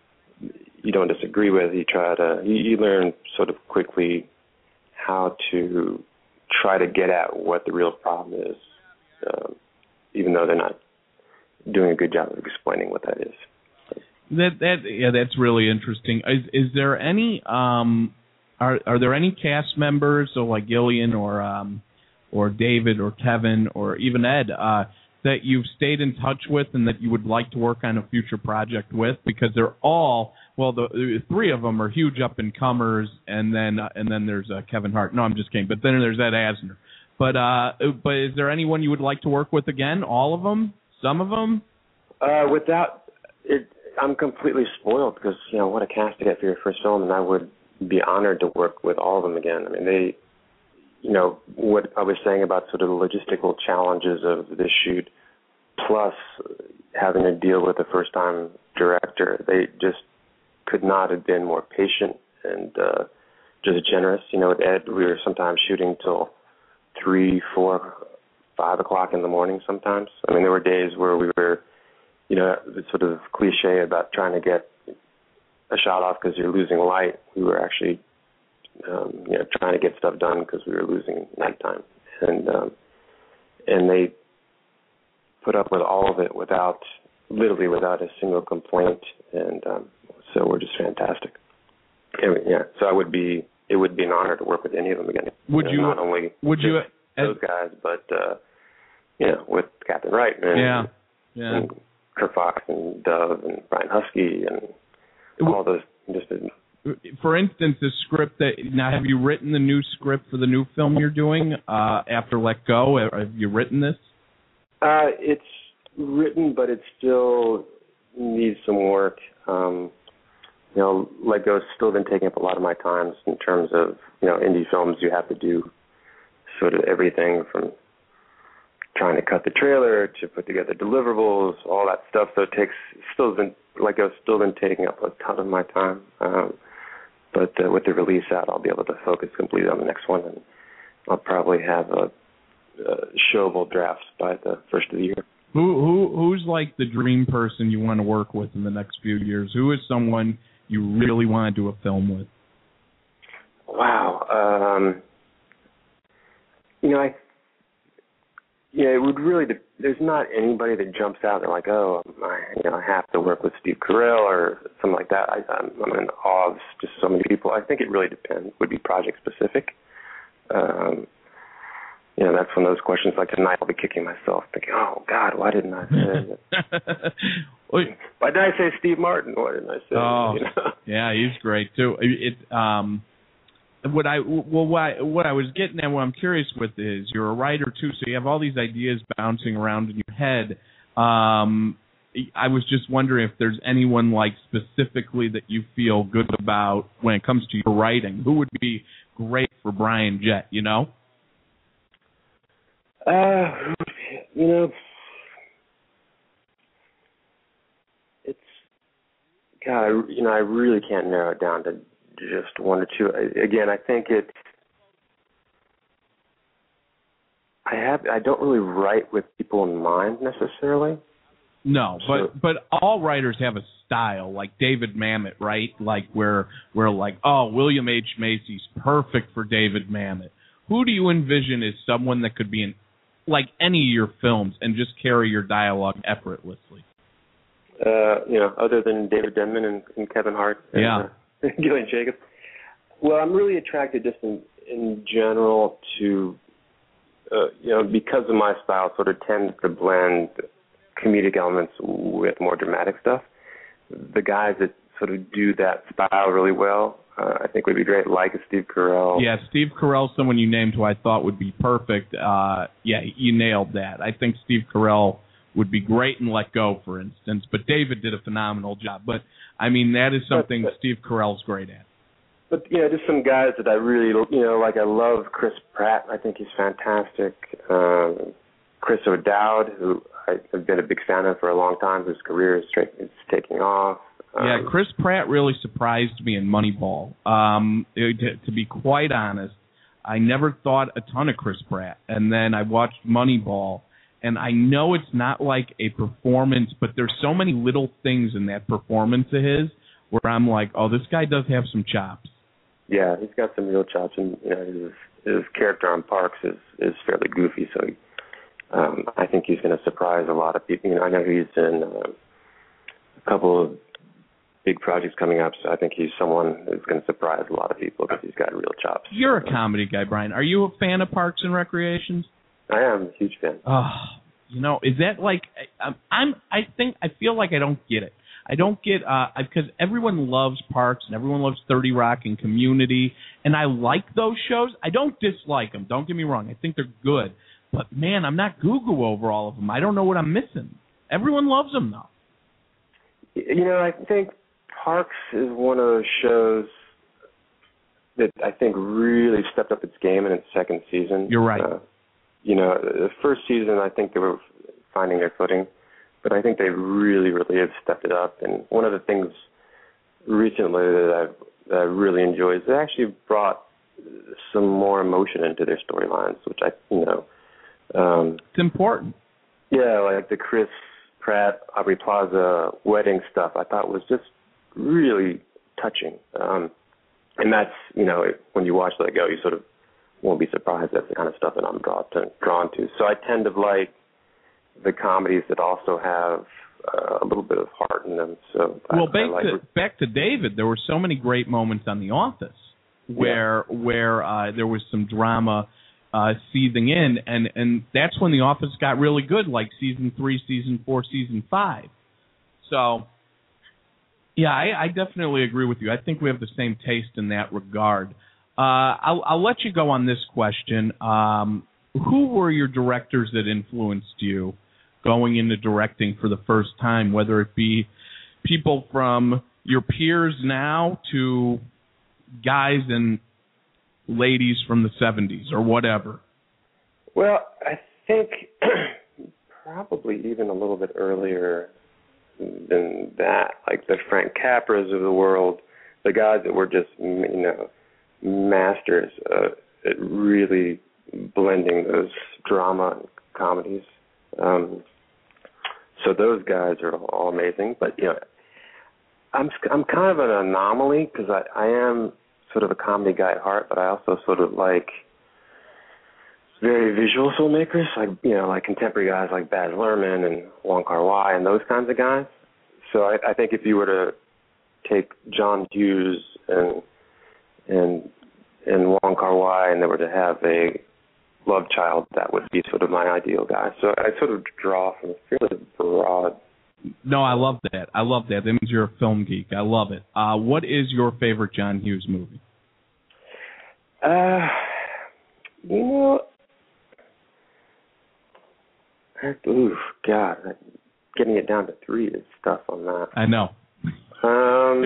you don't disagree with, you try to you, you learn sort of quickly how to try to get at what the real problem is, um, even though they're not doing a good job of explaining what that is. That that yeah, that's really interesting. Is, is there any um are are there any cast members, so like Gillian or um or David or Kevin or even Ed, uh, that you've stayed in touch with and that you would like to work on a future project with? Because they're all, well, the, the three of them are huge up-and-comers, and then uh, and then there's uh, Kevin Hart. No, I'm just kidding. But then there's Ed Asner. But uh, but is there anyone you would like to work with again? All of them? Some of them? Uh, without it, I'm completely spoiled because, you know, what a cast to get for your first film, and I would be honored to work with all of them again. I mean, they... You know, what I was saying about sort of the logistical challenges of this shoot, plus having to deal with a first-time director, they just could not have been more patient and uh, just generous. You know, with Ed, we were sometimes shooting till three, four, five o'clock in the morning sometimes. I mean, there were days where we were, you know, the sort of cliche about trying to get a shot off because you're losing light. We were actually Um, you know, trying to get stuff done because we were losing nighttime, and um, and they put up with all of it without, literally without a single complaint, and um, so we're just fantastic. And, yeah, so I would be, it would be an honor to work with any of them again. Would you, you know, not only would you those guys, but uh, you know, with Captain Reitman, yeah, yeah, and Kirk Fox and Dove and Brian Husky and all those just. For instance, the script that now, have you written the new script for the new film you're doing uh, after Let Go? Have you written this? Uh, it's written, but it still needs some work. Um, you know, Let Go's still been taking up a lot of my time in terms of, you know, indie films. You have to do sort of everything from trying to cut the trailer to put together deliverables, all that stuff. So it takes still been Let Go's still been taking up a ton of my time. Um, But uh, with the release out, I'll be able to focus completely on the next one, and I'll probably have a, a showable drafts by the first of the year. Who who who's like the dream person you want to work with in the next few years? Who is someone you really want to do a film with? Wow, um, you know, I yeah, it would really. De- there's not anybody that jumps out. They're like, oh, I, you know, I have to work with Steve Carell or something like that. I, I'm, I'm in awe of just so many people. I think it really depends. Would be project specific. Um, you you know, that's one of those questions. Like tonight, I'll be kicking myself, thinking, "Oh God, why didn't I say it? Why did I say Steve Martin? Why didn't I say?" Oh, it? You know? Yeah, he's great too. It um, what I well, what I, what I was getting at, what I'm curious with is you're a writer too, so you have all these ideas bouncing around in your head. Um, I was just wondering if there's anyone like specifically that you feel good about when it comes to your writing. Who would be great for Brian Jett? You know. Uh, you know, it's God. I, you know, I really can't narrow it down to just one or two. I, again, I think it's. I have. I don't really write with people in mind necessarily. No, but So- but all writers have a style, like David Mamet, right? Like where we're like, oh, William H. Macy's perfect for David Mamet. Who do you envision as someone that could be in like any of your films and just carry your dialogue effortlessly? Uh, you know, other than David Denman and, and Kevin Hart, and, Yeah, uh, Gillian Jacobs. Well, I'm really attracted just in in general to, uh, you know, because of my style, sort of tends to blend comedic elements with more dramatic stuff. The guys that sort of do that style really well, uh, I think would be great, like a Steve Carell. yeah. Steve Carell, someone you named who I thought would be perfect. Uh, yeah, you nailed that. I think Steve Carell would be great in Let Go, for instance. But David did a phenomenal job. But I mean, that is something But- Steve Carell's great at. But, you know, just some guys that I really, you know, like I love Chris Pratt. I think he's fantastic. Um, Chris O'Dowd, who I've been a big fan of for a long time, whose career is, straight, is taking off. Um, Yeah, Chris Pratt really surprised me in Moneyball. Um, to, to be quite honest, I never thought a ton of Chris Pratt. And then I watched Moneyball, and I know it's not like a performance, but there's so many little things in that performance of his where I'm like, oh, this guy does have some chops. Yeah, he's got some real chops, and you know his his character on Parks is is fairly goofy. So he, um, I think he's going to surprise a lot of people. You know, I know he's in uh, a couple of big projects coming up, so I think he's someone who's going to surprise a lot of people because he's got real chops. You're a comedy guy, Brian. Are you a fan of Parks and Recreations? I am a huge fan. Oh, you know, is that like I'm? I'm I think I feel like I don't get it. I don't get uh because everyone loves Parks and everyone loves thirty Rock and Community, and I like those shows. I don't dislike them. Don't get me wrong. I think they're good, but man, I'm not goo-goo over all of them. I don't know what I'm missing. Everyone loves them though. You know, I think Parks is one of those shows that I think really stepped up its game in its second season. You're right. Uh, you know, the first season, I think they were finding their footing, but I think they really, really have stepped it up. And one of the things recently that I've that I really enjoyed is they actually brought some more emotion into their storylines, which I, you know, um, It's important. yeah, like the Chris Pratt, Aubrey Plaza wedding stuff, I thought was just really touching. Um, and that's, you know, when you watch Let Go, you sort of won't be surprised. That's the kind of stuff that I'm drawn to. Drawn to. So I tend to like the comedies that also have uh, a little bit of heart in them. So Well, I, back I like to back to David, there were so many great moments on The Office where yeah. where uh, there was some drama uh, seething in, and, and that's when The Office got really good, like season three, season four, season five. So, yeah, I, I definitely agree with you. I think we have the same taste in that regard. Uh, I'll, I'll let you go on this question. Um, who were your directors that influenced you going into directing for the first time, whether it be people from your peers now to guys and ladies from the seventies or whatever? Well, I think probably even a little bit earlier than that, like the Frank Capras of the world, the guys that were just, you know, masters uh, at really blending those drama and comedies. Um, so those guys are all amazing. But, you know, I'm I'm kind of an anomaly because I, I am sort of a comedy guy at heart, but I also sort of like very visual filmmakers, like, you know, like contemporary guys like Baz Luhrmann and Wong Kar-wai and those kinds of guys. So I, I think if you were to take John Hughes and and and Wong Kar-wai and they were to have a love child, that would be sort of my ideal guy. So I sort of draw from a fairly broad. No, I love that. I love that. That means you're a film geek. I love it. Uh, what is your favorite John Hughes movie? Uh, you know, ooh, God, getting it down to three is tough on that. I know. Um,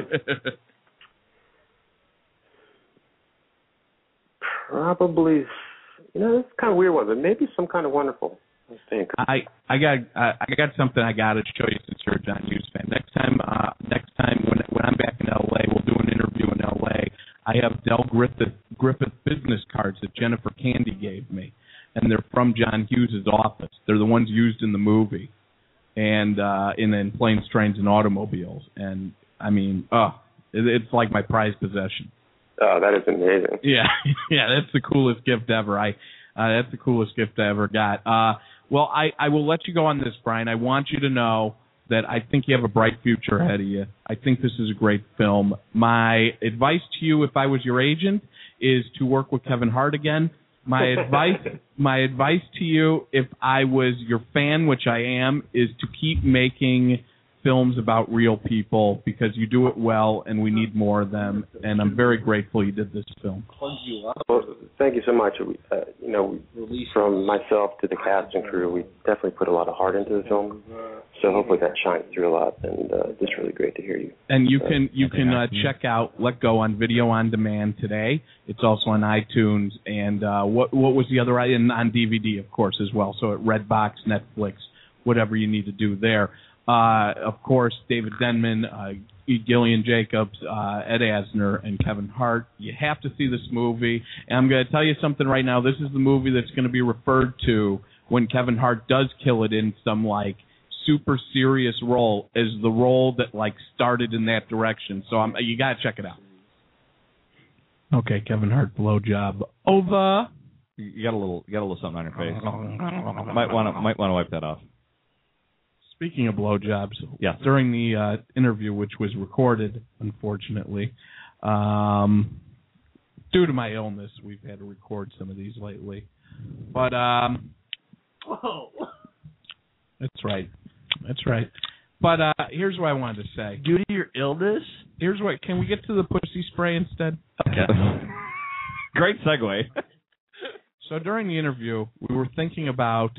probably, you know, it's kind of a weird one, but maybe Some Kind of Wonderful. I think. I I got I, I got something I got to show you since you're a John Hughes fan. Next time, uh, next time when when I'm back in L A, we'll do an interview in L A. I have Del Griffith Griffith business cards that Jennifer Candy gave me, and they're from John Hughes' office. They're the ones used in the movie, and uh, in, in Planes, Trains, and Automobiles. And I mean, oh, it, it's like my prized possession. Oh, that is amazing. Yeah, yeah, that's the coolest gift ever. I uh, that's the coolest gift I ever got. Uh, well, I, I will let you go on this, Brian. I want you to know that I think you have a bright future ahead of you. I think this is a great film. My advice to you, if I was your agent, is to work with Kevin Hart again. My advice, my advice to you, if I was your fan, which I am, is to keep making films about real people because you do it well, and we need more of them. And I'm very grateful you did this film. Well, thank you so much. Uh, you know, from myself to the cast and crew, we definitely put a lot of heart into the film. So hopefully that shines through a lot, and uh, it's really great to hear you. And you can you can uh, check out Let Go on video on demand today. It's also on iTunes, and uh, what what was the other and on D V D, of course, as well. So at Redbox, Netflix, whatever you need to do there. Uh, of course, David Denman, uh, Gillian Jacobs, uh, Ed Asner, and Kevin Hart. You have to see this movie. And I'm going to tell you something right now. This is the movie that's going to be referred to when Kevin Hart does kill it in some, like, super serious role as the role that, like, started in that direction. So I'm, you got to check it out. Okay, Kevin Hart blowjob over. You got a little, you got a little something on your face. might want to, might want to wipe that off. Speaking of blowjobs, yes. During the uh, interview, which was recorded, unfortunately, um, due to my illness, we've had to record some of these lately. But um, whoa, that's right, that's right. But uh, here's what I wanted to say. Due to your illness, here's what. Can we get to the pussy spray instead? Okay. Great segue. So during the interview, we were thinking about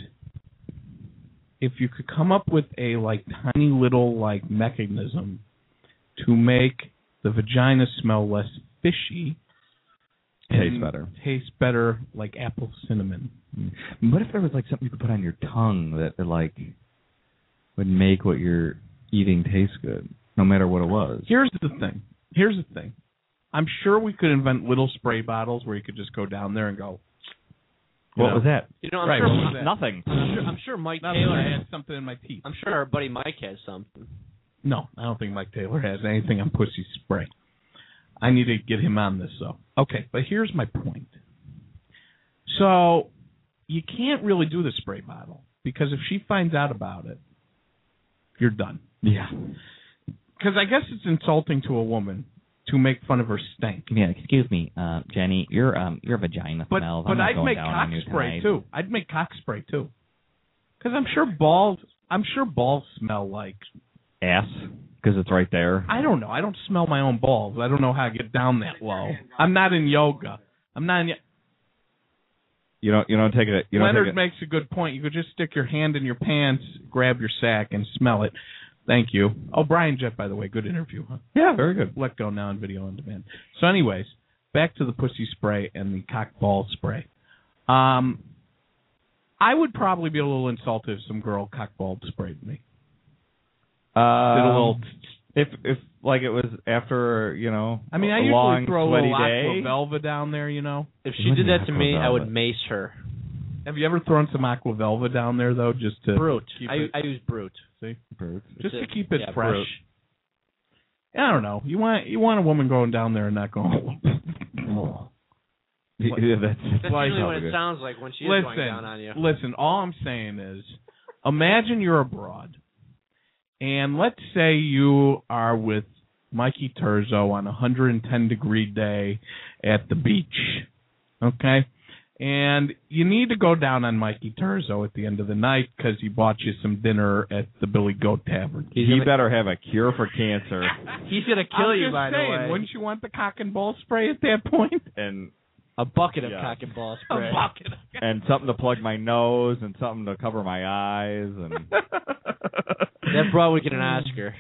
if you could come up with a like tiny little like mechanism to make the vagina smell less fishy, taste better, taste better like apple cinnamon. What if there was like something you could put on your tongue that like would make what you're eating taste good, no matter what it was? Here's the thing. Here's the thing. I'm sure we could invent little spray bottles where you could just go down there and go. What know? was that? You know, I'm right, sure nothing. I'm sure, I'm sure Mike Nothing. Taylor I has had something in my teeth. I'm sure our buddy Mike has something. No, I don't think Mike Taylor has anything on pussy spray. I need to get him on this, though. Okay, but here's my point. So you can't really do the spray bottle because if she finds out about it, you're done. Yeah. Because I guess it's insulting to a woman to make fun of her stank. Yeah, excuse me, uh, Jenny, your um your vagina But smells. but I'm not I'd going make down cock on you spray tonight. too. I'd make cock spray too. Because I'm sure balls. I'm sure balls smell like ass because it's right there. I don't know. I don't smell my own balls. I don't know how to get down that low. I'm not in yoga. I'm not in. You don't you don't take it. You don't Leonard take it. makes a good point. You could just stick your hand in your pants, grab your sack, and smell it. Thank you. Oh, Brian Jett, by the way, good interview, huh? Yeah, very good. Let Go now on video on demand. So, anyways, back to the pussy spray and the cock ball spray. Um, I would probably be a little insulted if some girl cock ball sprayed me. Uh, Did a little. If if like it was after you know. I mean, I a usually long, throw a sweaty little day. aqua velva down there, you know. If she did that to me, I would mace her. Have you ever thrown some aqua velva down there though, just to Brute. keep I, it, I use Brute. see, Brute. just It's to a- keep it yeah, fresh. Brute. I don't know. You want you want a woman going down there and not going. Oh. Yeah, that's, That's Like- usually what it sounds like when she is Listen, going down on you. listen. All I'm saying is, imagine you're abroad, and let's say you are with Mikey Terzo on a one hundred ten degree day at the beach, okay? And you need to go down on Mikey Turzo at the end of the night because he bought you some dinner at the Billy Goat Tavern. He gonna, better have a cure for cancer. He's going to kill I'm you, just by saying, the way. Wouldn't you want the cock and ball spray at that point? And a bucket of yeah. cock and ball spray. A bucket. And something to plug my nose and something to cover my eyes. And that broad would get an Oscar.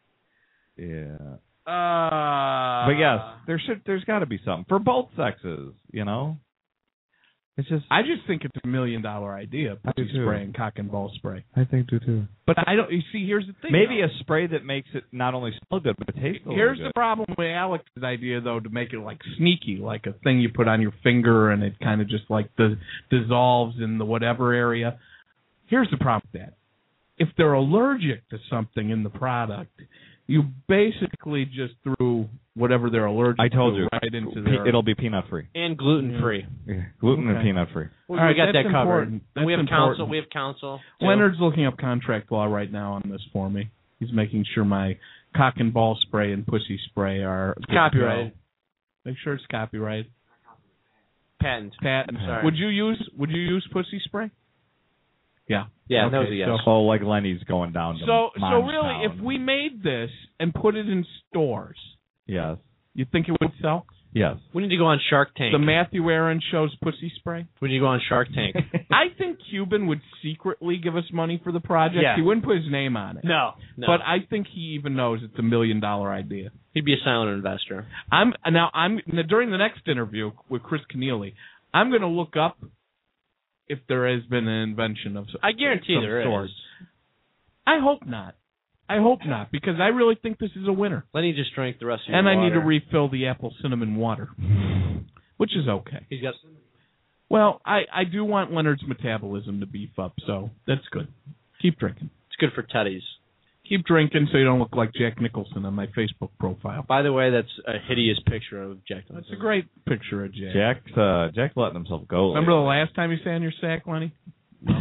Yeah. Uh, but yes, there should there's got to be something for both sexes, you know. It's just I just think it's a million dollar idea. Pussy spray and cock and ball spray. I think so too. But I don't. You see, here's the thing. Maybe though. a spray that makes it not only smell good but taste a Here's little the problem with Alex's idea, though, to make it like sneaky, like a thing you put on your finger and it kind of just like the, dissolves in the whatever area. Here's the problem with that. If they're allergic to something in the product, you basically just threw whatever they're allergic I told to you. right into Pe- their... It'll be peanut free. And gluten free. Yeah. Gluten Okay. and peanut free. We, All right, we got that's that covered. important. That's we have important. counsel. We have counsel. too. Leonard's looking up contract law right now on this for me. He's making sure my cock and ball spray and pussy spray are good to Copyrighted. go. Make sure it's copyrighted. Patent. Patent. I'm sorry. Would you use Would you use pussy spray? Yeah. Yeah, that Okay, was a yes. so- Oh, like Lenny's going down to So, so Mom's really, town. if we made this and put it in stores, Yes. you think it would sell? Yes. We need to go on Shark Tank. The Matthew Aaron Show's pussy spray? we need to go on Shark Tank. I think Cuban would secretly give us money for the project. Yeah. He wouldn't put his name on it. no, no. But I think he even knows it's a million dollar idea. He'd be a silent investor. I'm now I'm during the next interview with Chris Keneally, I'm going to look up if there has been an invention of. I guarantee some there is. sort. I hope not. I hope not because I really think this is a winner. Lenny just drank the rest of your And I water. need to refill the apple cinnamon water, which is okay. He's got. Well, I, I do want Leonard's metabolism to beef up, so that's good. Keep drinking. It's good for Teddy's. Keep drinking so you don't look like Jack Nicholson on my Facebook profile. By the way, that's a hideous picture of Jack. That's a great picture of Jack. Jack's uh, Jack's letting himself go. Remember the last time you sat on your sack, Lenny? No.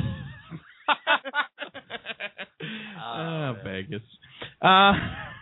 Ah, Vegas. Uh,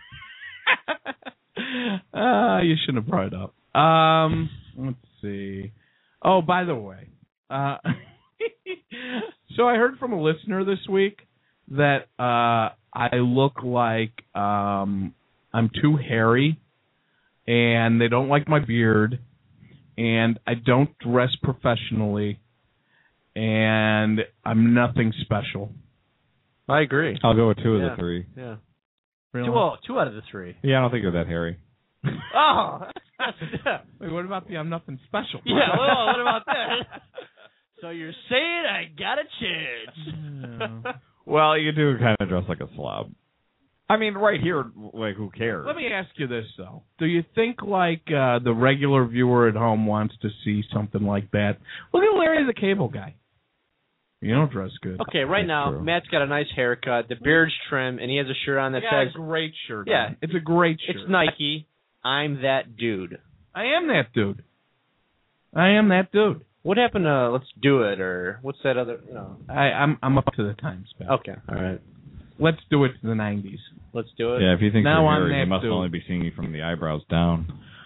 uh, you shouldn't have brought it up. Um, let's see. Oh, by the way, uh, so I heard from a listener this week that uh, I look like um, I'm too hairy, and they don't like my beard, and I don't dress professionally, and I'm nothing special. I agree. I'll go with two of Yeah. the three. Yeah. Really? Two, well, two out of the three. Yeah, I don't think you're that hairy. Oh. Wait, what about the I'm nothing special? Yeah. Well, what about that? So you're saying I got a chance? Well, you do kind of dress like a slob. I mean, right here, like, who cares? Let me ask you this, though. Do you think, like, uh, the regular viewer at home wants to see something like that? Look at Larry the Cable Guy. You don't dress good. Okay, right That's now, true. Matt's got a nice haircut. The beard's trim, and he has a shirt on that Yeah, says, a great shirt. Yeah. on. It's a great shirt. it's Nike, I'm that dude. I am that dude. I am that dude. What happened to Let's Do It, or what's that other, you know? I, I'm I'm up to the times, pal. Okay, all right. Let's do it to the nineties. Let's do it. Yeah, if you think Now you're I'm hairy, that you must dude. only be seeing you from the eyebrows down.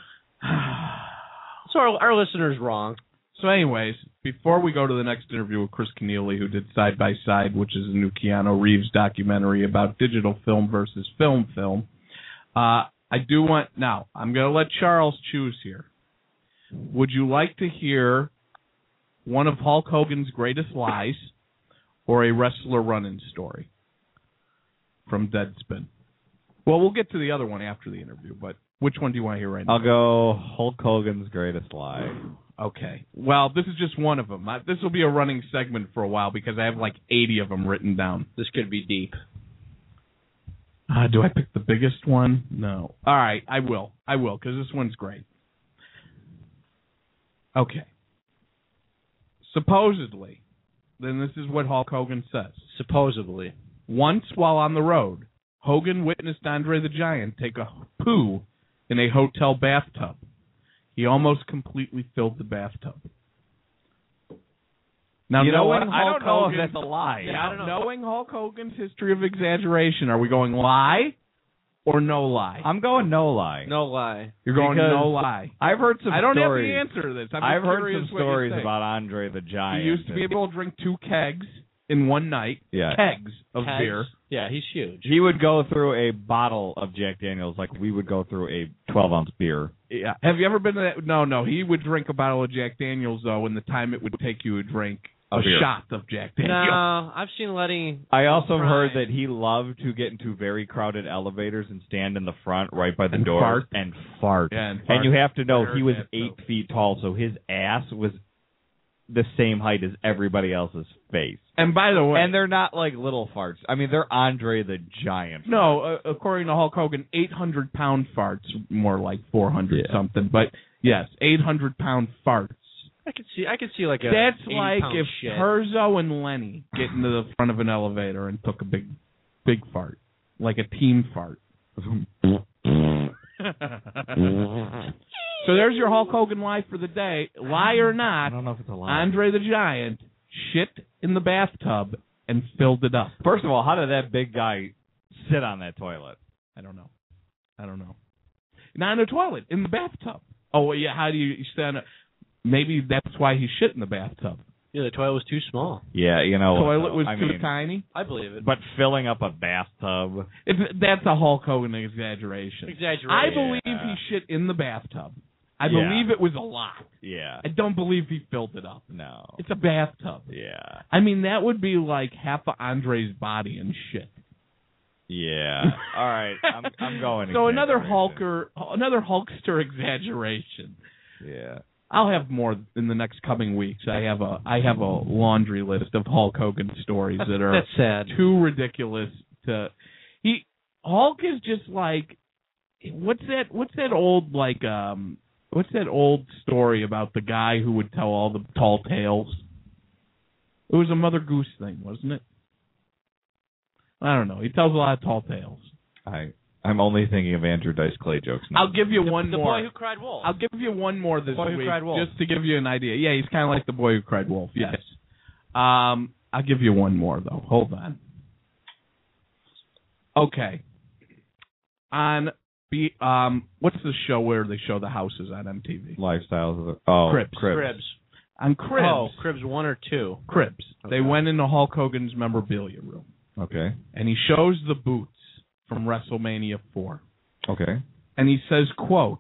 So our, our listener's wrong. So anyways, before we go to the next interview with Chris Keneally, who did Side by Side, which is a new Keanu Reeves documentary about digital film versus film film, uh, I do want... Now, I'm going to let Charles choose here. Would you like to hear one of Hulk Hogan's greatest lies or a wrestler run-in story from Deadspin? Well, we'll get to the other one after the interview, but which one do you want to hear right now? I'll go Hulk Hogan's greatest lie. Okay. Well, this is just one of them. I, this will be a running segment for a while because I have like eighty of them written down. This could be deep. Uh, do I pick the biggest one? No. All right, I will. I will because this one's great. Okay. Supposedly, then this is what Hulk Hogan says. Supposedly. Once while on the road, Hogan witnessed Andre the Giant take a poo in a hotel bathtub. He almost completely filled the bathtub. Now, You know what? knowing I Hulk don't know if Hogan's- that's a lie. Now, I don't know. knowing Hulk Hogan's history of exaggeration, are we going lie or no lie? I'm going no lie. No lie. You're going Because no lie. I've heard some I don't stories. have the answer to this. I'm just I've heard curious some what you stories think. about Andre the Giant. He used to be able to drink two kegs in one night. Yeah. Kegs of Kegs? beer. Yeah, he's huge. He would go through a bottle of Jack Daniels like we would go through a twelve ounce beer. Yeah. Have you ever been to that? No, no. He would drink a bottle of Jack Daniels, though, in the time it would take you to drink a, A beer. shot of Jack Daniels. No, I've seen Letty. I also Right. heard that he loved to get into very crowded elevators and stand in the front right by the And door fart. and fart. Yeah, and And fart. you have to know Fart he was that, eight so. feet tall, so his ass was the same height as everybody else's face. And by the way, And they're not like little farts. I mean, they're Andre the Giant. no, uh, according to Hulk Hogan, eight hundred pound farts, more like four hundred Yeah. something. But yes, eight hundred pound farts. I could see. I could see like a. That's eighty like pound if shit. Herzo and Lenny get into the front of an elevator and took a big, big fart, like a team fart. So there's your Hulk Hogan lie for the day. Lie or I not, don't know if it's a lie. Andre the Giant shit in the bathtub and filled it up. First of all, how did that big guy sit on that toilet? I don't know. I don't know. Not in the toilet, in the bathtub. Oh, well, yeah, how do you stand up? Maybe that's why he shit in the bathtub. Yeah, the toilet was too small. Yeah, you know. Toilet uh, was I too mean, tiny. I believe it. But filling up a bathtub. If that's a Hulk Hogan exaggeration. Exaggeration. I believe Yeah. he shit in the bathtub. I Yeah. believe it was a lot. Yeah. I don't believe he filled it up. No. It's a bathtub. Yeah. I mean, that would be like half of Andre's body and shit. Yeah. All right. I'm, I'm going. So another exaggeration. Hulker, another Hulkster exaggeration. Yeah. I'll have more in the next coming weeks. I have a I have a laundry list of Hulk Hogan stories that are That's sad. too ridiculous to. He Hulk is just like, what's that? What's that old like um? What's that old story about the guy who would tell all the tall tales? It was a Mother Goose thing, wasn't it? I don't know. He tells a lot of tall tales. I I'm only thinking of Andrew Dice Clay jokes now. I'll give you one the more. boy who cried wolf. I'll give you one more this Boy Who week, Cried Wolf. just to give you an idea. Yeah, he's kind of like the boy who cried wolf. Yes. Um, I'll give you one more though. Hold on. Okay. On be um, what's the show where they show the houses on M T V? Lifestyles of the oh Cribs. Cribs. Cribs. On Cribs. Oh, Cribs one or two. Cribs. They Okay. went into Hulk Hogan's memorabilia room, Okay. and he shows the boots from WrestleMania four, Okay. and he says, "quote."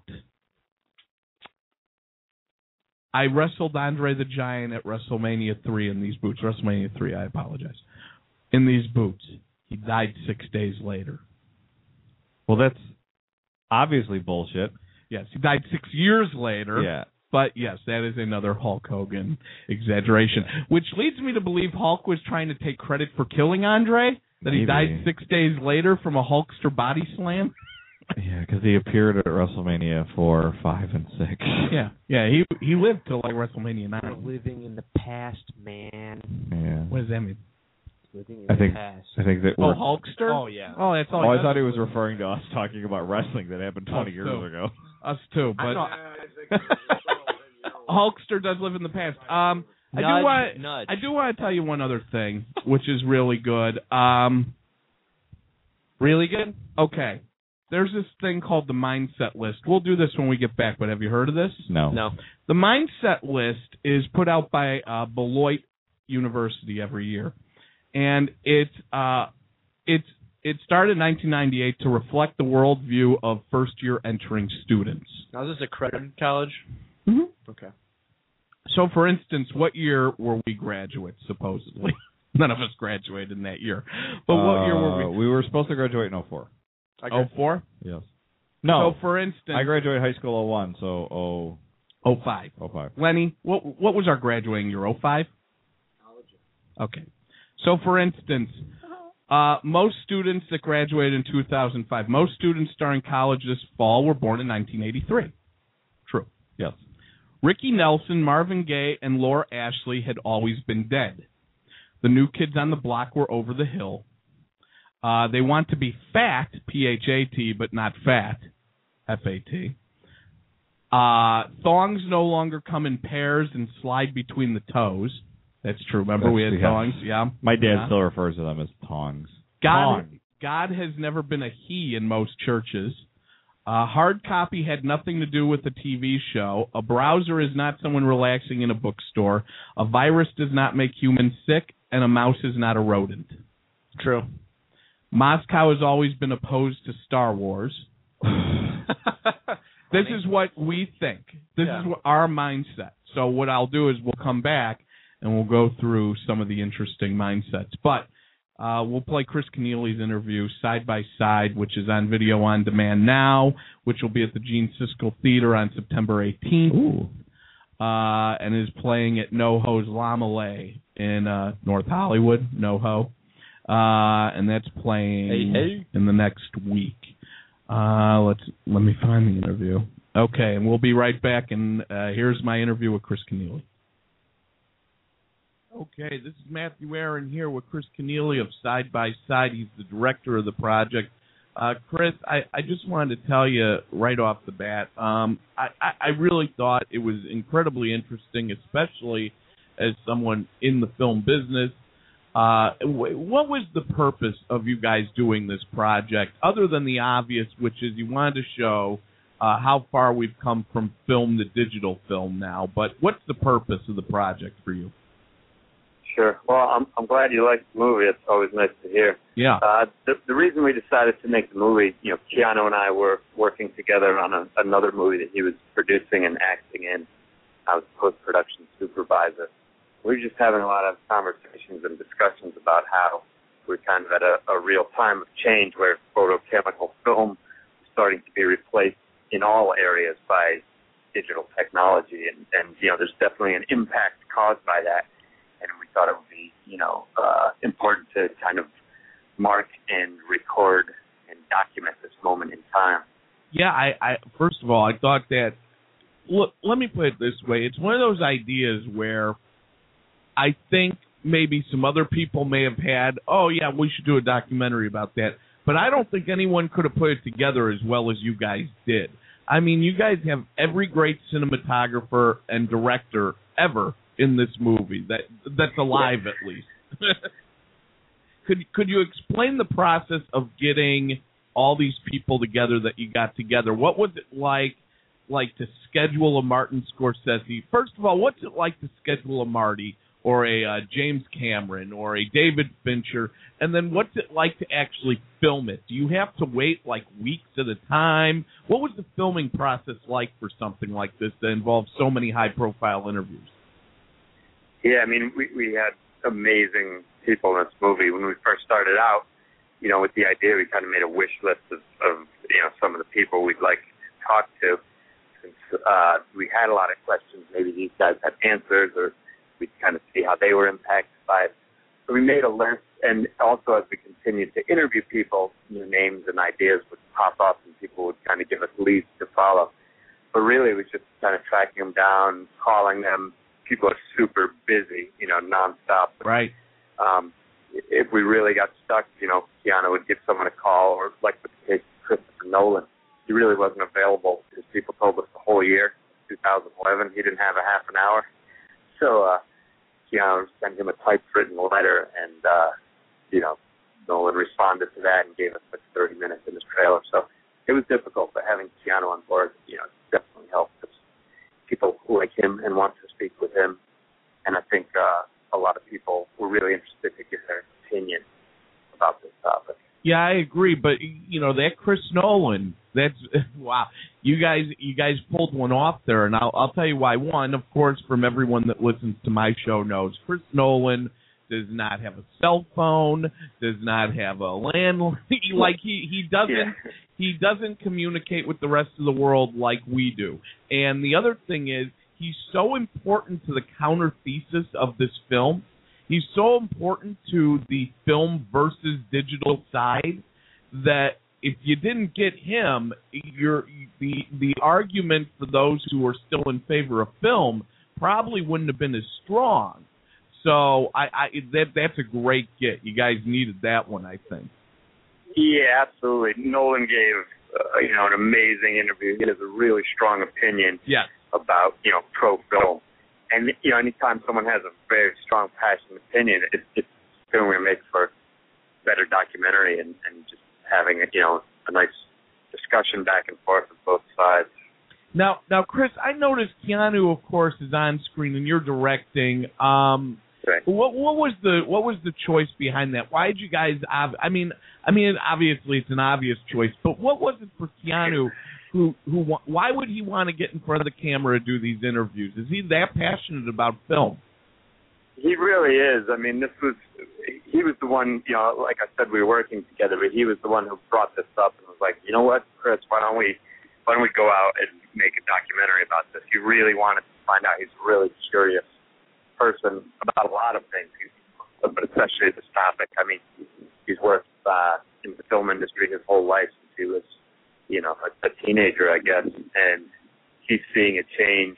I wrestled Andre the Giant at WrestleMania three in these boots. WrestleMania three, I apologize. In these boots. He died six days later. Well, that's obviously bullshit. Yes, he died six years later. Yeah. But, yes, that is another Hulk Hogan exaggeration, which leads me to believe Hulk was trying to take credit for killing Andre, that he Maybe. died six days later from a Hulkster body slam. Yeah, because he appeared at WrestleMania four, five, and six. Yeah, yeah, he he lived till like WrestleMania nine. Living in the past, man. Yeah. What does that mean? Living in I the think past. I think that. Oh, we're, Hulkster? Oh, yeah. Oh, that's all. oh, he I thought he does. was referring to us talking about wrestling that happened twenty Us years too. ago. Us too, but I Hulkster does live in the past. Um, I Nudge, do want nudge. I do want to tell you one other thing, which is really good. Um, really good. Okay, there's this thing called the mindset list. We'll do this when we get back. But have you heard of this? No. No. The mindset list is put out by uh, Beloit University every year, and it's uh, it's it started in nineteen ninety-eight to reflect the worldview of first-year entering students. Now, is this accredited college? Mm-hmm. Okay. So, for instance, what year were we graduates, supposedly? None of us graduated in that year. But what year were Uh, we? we were supposed to graduate in oh four. Oh four? Yes. No. So, for instance, I graduated high school oh one, so oh oh five. oh five. Lenny, what what was our graduating year? oh five? Okay. So, for instance, uh, most students that graduated in two thousand five, most students starting college this fall were born in nineteen eighty-three. True. Yes. Ricky Nelson, Marvin Gaye, and Laura Ashley had always been dead. The new kids on the block were over the hill. Uh, they want to be fat, P H A T, but not fat, F A T. Uh, thongs no longer come in pairs and slide between the toes. That's true. Remember That's- we had yeah. thongs? Yeah. My dad Yeah. still refers to them as tongs. God, Tong. God has never been a he in most churches. Uh, hard copy had nothing to do with the T V show. A browser is not someone relaxing in a bookstore. A virus does not make humans sick, and a mouse is not a rodent. True. Moscow has always been opposed to Star Wars. This is what we think. This Yeah. is what our mindset. So what I'll do is we'll come back and we'll go through some of the interesting mindsets. But uh, we'll play Chris Kenneally's interview Side by Side, which is on video on demand now, which will be at the Gene Siskel Theater on September eighteenth. Ooh. Uh, and is playing at NoHo's Lamalay in uh, North Hollywood, NoHo. Uh, and that's playing hey, hey. in the next week. Uh, let's let me find the interview. Okay, and we'll be right back. And uh, here's my interview with Chris Kenneally. Okay, this is Matthew Aaron here with Chris Kenneally of Side by Side. He's the director of the project. Uh, Chris, I, I just wanted to tell you right off the bat, um, I, I, I really thought it was incredibly interesting, especially as someone in the film business. Uh, what was the purpose of you guys doing this project, other than the obvious, which is you wanted to show uh, how far we've come from film to digital film now? But what's the purpose of the project for you? Sure. Well, I'm I'm glad you liked the movie. It's always nice to hear. Yeah. Uh, the, the reason we decided to make the movie, you know, Keanu and I were working together on a, another movie that he was producing and acting in. I was post-production supervisor. We were just having a lot of conversations and discussions about how we're kind of at a, a real time of change where photochemical film is starting to be replaced in all areas by digital technology. And, and you know, there's definitely an impact caused by that. And we thought it would be, you know, uh, important to kind of mark and record and document this moment in time. Yeah, I, I first of all, I thought that, look, let me put it this way. It's one of those ideas where I think maybe some other people may have had, oh, yeah, we should do a documentary about that. But I don't think anyone could have put it together as well as you guys did. I mean, you guys have every great cinematographer and director ever in this movie that that's alive, at least. could could you explain the process of getting all these people together that you got together? What was it like, like to schedule a Martin Scorsese? First of all, what's it like to schedule a Marty or a uh, James Cameron or a David Fincher? And then what's it like to actually film it? Do you have to wait like weeks at a time? What was the filming process like for something like this that involves so many high-profile interviews? Yeah, I mean, we, we had amazing people in this movie. When we first started out, you know, with the idea, we kind of made a wish list of, of you know, some of the people we'd like to talk to. Since uh, we had a lot of questions, maybe these guys had answers, or we'd kind of see how they were impacted by it. So we made a list, and also as we continued to interview people, new names and ideas would pop up, and people would kind of give us leads to follow. But really, it was just kind of tracking them down, calling them. People are super busy, you know, nonstop. Right. Um, if we really got stuck, you know, Keanu would give someone a call, or like with the case of Christopher Nolan, he really wasn't available because people told us the whole year, two thousand eleven, he didn't have a half an hour. So uh, Keanu sent him a typewritten letter, and, uh, you know, Nolan responded to that and gave us like thirty minutes in his trailer. So it was difficult, but having Keanu on board, you know, definitely helped us. People like him and want to speak with him, and I think uh, a lot of people were really interested to get their opinion about this topic. Yeah, I agree, but you know that Chris Nolan, that's wow. You guys, you guys pulled one off there, and I'll, I'll tell you why. One, of course, from everyone that listens to my show knows, Chris Nolan does not have a cell phone, does not have a landline. Like he he doesn't. Yeah. He doesn't communicate with the rest of the world like we do. And the other thing is, he's so important to the counter thesis of this film. He's so important to the film versus digital side that if you didn't get him, you're, the the argument for those who are still in favor of film probably wouldn't have been as strong. So I, I that that's a great get. You guys needed that one, I think. Yeah, absolutely. Nolan gave, uh, you know, an amazing interview. He has a really strong opinion yes. about, you know, pro film. And, you know, anytime someone has a very strong, passionate opinion, it, it's going to make for better documentary and, and just having a, you know, a nice discussion back and forth with both sides. Now, now, Chris, I noticed Keanu, of course, is on screen and you're directing. Um, right. What what was the what was the choice behind that? Why did you guys? I mean, I mean, obviously it's an obvious choice, but what was it for Keanu? Who who? Why would he want to get in front of the camera to do these interviews? Is he that passionate about film? He really is. I mean, this was, he was the one, you know, like I said, we were working together, but he was the one who brought this up and was like, you know what, Chris, why don't we, why don't we go out and make a documentary about this? He really wanted to find out. He's a really curious person about a lot of things, but especially this topic. I mean, he's worked uh, in the film industry his whole life since he was, you know, a, a teenager, I guess, and he's seeing a change,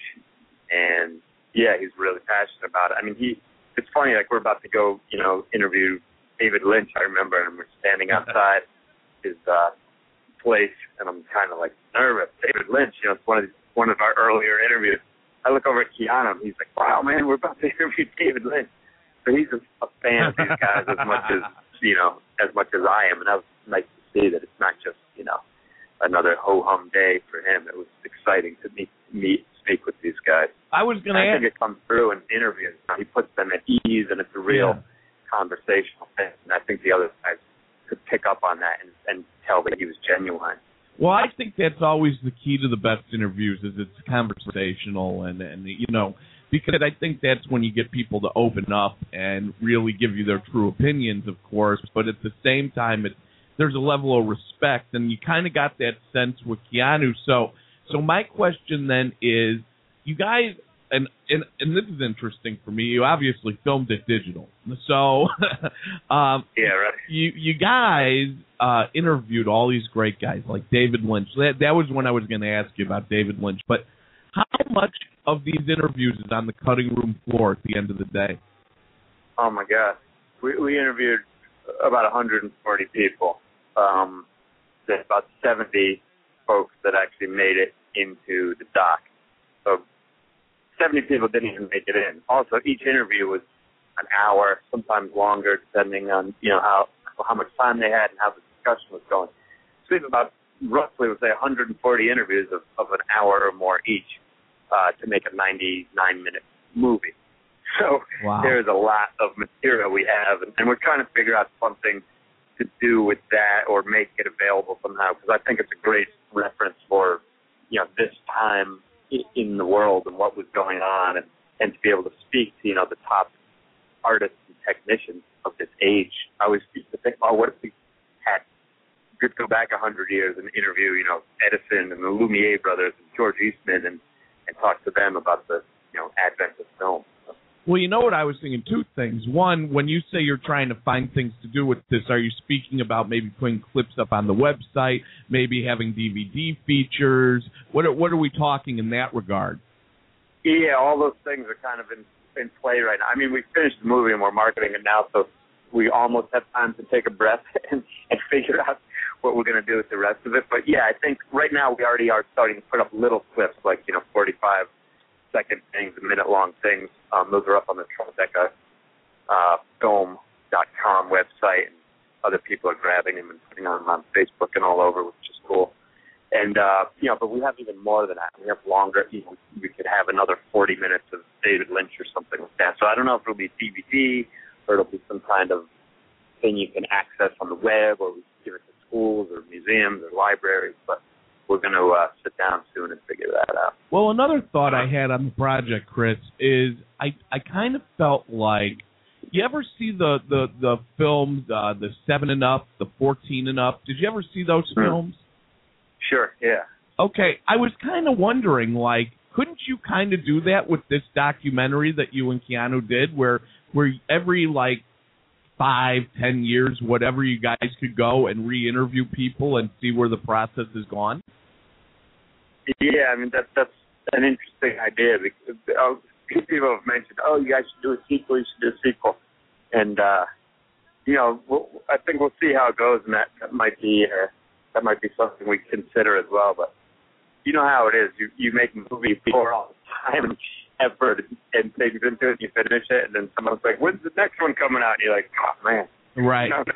and yeah, he's really passionate about it. I mean, he, it's funny, like we're about to go, you know, interview David Lynch, I remember, and we're standing outside his uh, place, and I'm kind of like nervous. David Lynch, you know, it's one of, the, one of our earlier interviews. I look over at Keanu, and he's like, wow, man, we're about to interview David Lynch. So he's a, a fan of these guys as much as, you know, as much as I am, and that was nice to see that it's not just, you know, another ho-hum day for him. It was exciting to meet, meet speak with these guys. I was going to I ask. think it comes through in interviews. He puts them at ease, and it's a real yeah. conversational thing. And I think the other guys could pick up on that and, and tell that he was genuine. Well, I think that's always the key to the best interviews is it's conversational and, and you know, because I think that's when you get people to open up and really give you their true opinions, of course, but at the same time, it, there's a level of respect, and you kind of got that sense with Keanu. So, so my question then is, you guys, and, and and this is interesting for me. You obviously filmed it digital, so um, yeah, right. You you guys uh, interviewed all these great guys like David Lynch. That that was when I was going to ask you about David Lynch. But how much of these interviews is on the cutting room floor at the end of the day? Oh my God, we we interviewed about one hundred forty people. Um, there's about seventy folks that actually made it into the doc. So seventy people didn't even make it in. Also, each interview was an hour, sometimes longer, depending on, you know, how how much time they had and how the discussion was going. So we have about, roughly, we'll say, one hundred forty interviews of, of an hour or more each uh, to make a ninety-nine minute movie. So wow. There's a lot of material we have, and, and we're trying to figure out something to do with that or make it available somehow, because I think it's a great reference for, you know, this time in the world and what was going on, and, and to be able to speak to, you know, the top artists and technicians of this age. I always used to think, oh, what if we had, could go back a hundred years and interview, you know, Edison and the Lumiere brothers and George Eastman and, and talk to them about the, you know, advent of film. Well, you know what I was thinking? Two things. One, when you say you're trying to find things to do with this, are you speaking about maybe putting clips up on the website, maybe having D V D features? What are, what are we talking in that regard? Yeah, all those things are kind of in, in play right now. I mean, we finished the movie and we're marketing it now, so we almost have time to take a breath and, and figure out what we're going to do with the rest of it. But, yeah, I think right now we already are starting to put up little clips, like, you know, forty-five second things, minute-long things. Um, those are up on the Tribeca uh, film dot com website, and other people are grabbing them and putting them on Facebook and all over, which is cool. And, uh, you know, but we have even more than that. We have longer. You know, we could have another forty minutes of David Lynch or something like that. So I don't know if it'll be D V D or it'll be some kind of thing you can access on the web, or we can give it to schools or museums or libraries, but we're going to uh, sit down soon and figure that out. Well, another thought I had on the project, Chris, is I, I kind of felt like, you ever see the, the, the films, uh, the seven and up, the fourteen and up? Did you ever see those mm-hmm. films? Sure, yeah. Okay, I was kind of wondering, like, couldn't you kind of do that with this documentary that you and Keanu did, where where every, like, five, ten years, whatever, you guys could go and re-interview people and see where the process has gone? Yeah, I mean, that, that's an interesting idea. Because, uh, people have mentioned, oh, you guys should do a sequel, you should do a sequel. And, uh, you know, we'll, I think we'll see how it goes, and that, that might be uh, that might be something we consider as well. But you know how it is. You, you make a movie for all the time and effort and things into it, you finish it, and then someone's like, when's the next one coming out? And you're like, oh, man, Right. You know,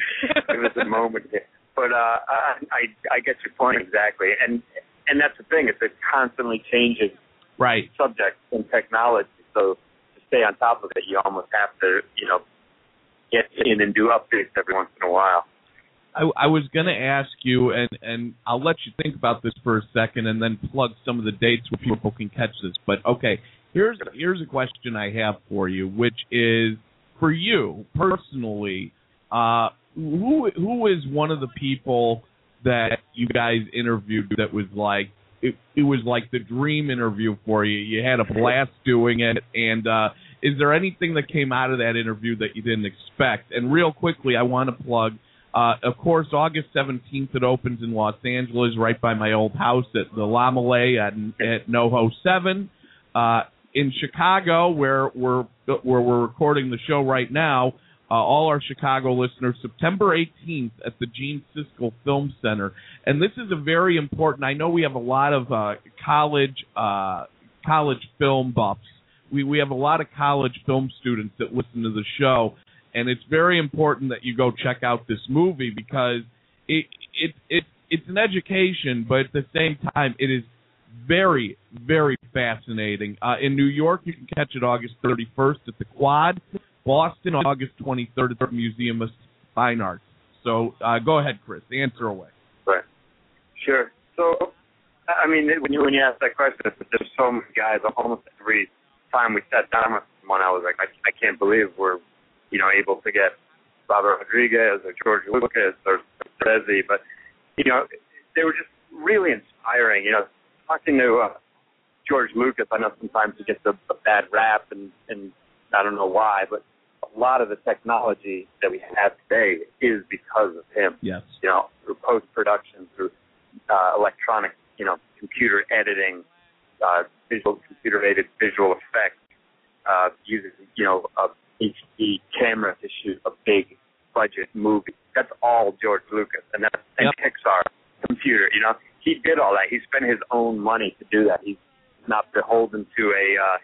it was a moment here. But uh, I, I get your point exactly. And and that's the thing. It's a constantly changing right. subject in technology. So to stay on top of it, you almost have to, you know, get in and do updates every once in a while. I, I was going to ask you, and, and I'll let you think about this for a second and then plug some of the dates where people can catch this. But, okay, here's here's a question I have for you, which is, for you personally, uh, who who is one of the people that you guys interviewed that was like, it, it was like the dream interview for you? You had a blast doing it, and uh, is there anything that came out of that interview that you didn't expect? And real quickly, I want to plug, Uh, of course, August seventeenth, it opens in Los Angeles, right by my old house at the La Malay at, at NoHo seven. Uh, in Chicago, where we're where we're recording the show right now, uh, all our Chicago listeners, September eighteenth at the Gene Siskel Film Center. And this is a very important. I know we have a lot of uh, college uh, college film buffs. We we have a lot of college film students that listen to the show. And it's very important that you go check out this movie because it it it it's an education, but at the same time, it is very, very fascinating. Uh, in New York, you can catch it August thirty-first at the Quad. Boston, August twenty-third at the Museum of Fine Arts. So uh, go ahead, Chris. Answer away. Right. Sure. So, I mean, when you when you ask that question, there's so many guys. Almost every time we sat down with someone, I was like, I, I can't believe we're, you know, able to get Robert Rodriguez or George Lucas or Rezi, but, you know, they were just really inspiring. You know, talking to uh, George Lucas, I know sometimes he gets a, a bad rap, and, and I don't know why, but a lot of the technology that we have today is because of him. Yes. You know, through post-production, through uh, electronic, you know, computer editing, uh, visual, computer-aided visual effects, uh, using, you know, a H D camera to shoot a big budget movie. That's all George Lucas, and that's and yep. Pixar computer. You know, he did all that. He spent his own money to do that. He's not beholden to a, uh,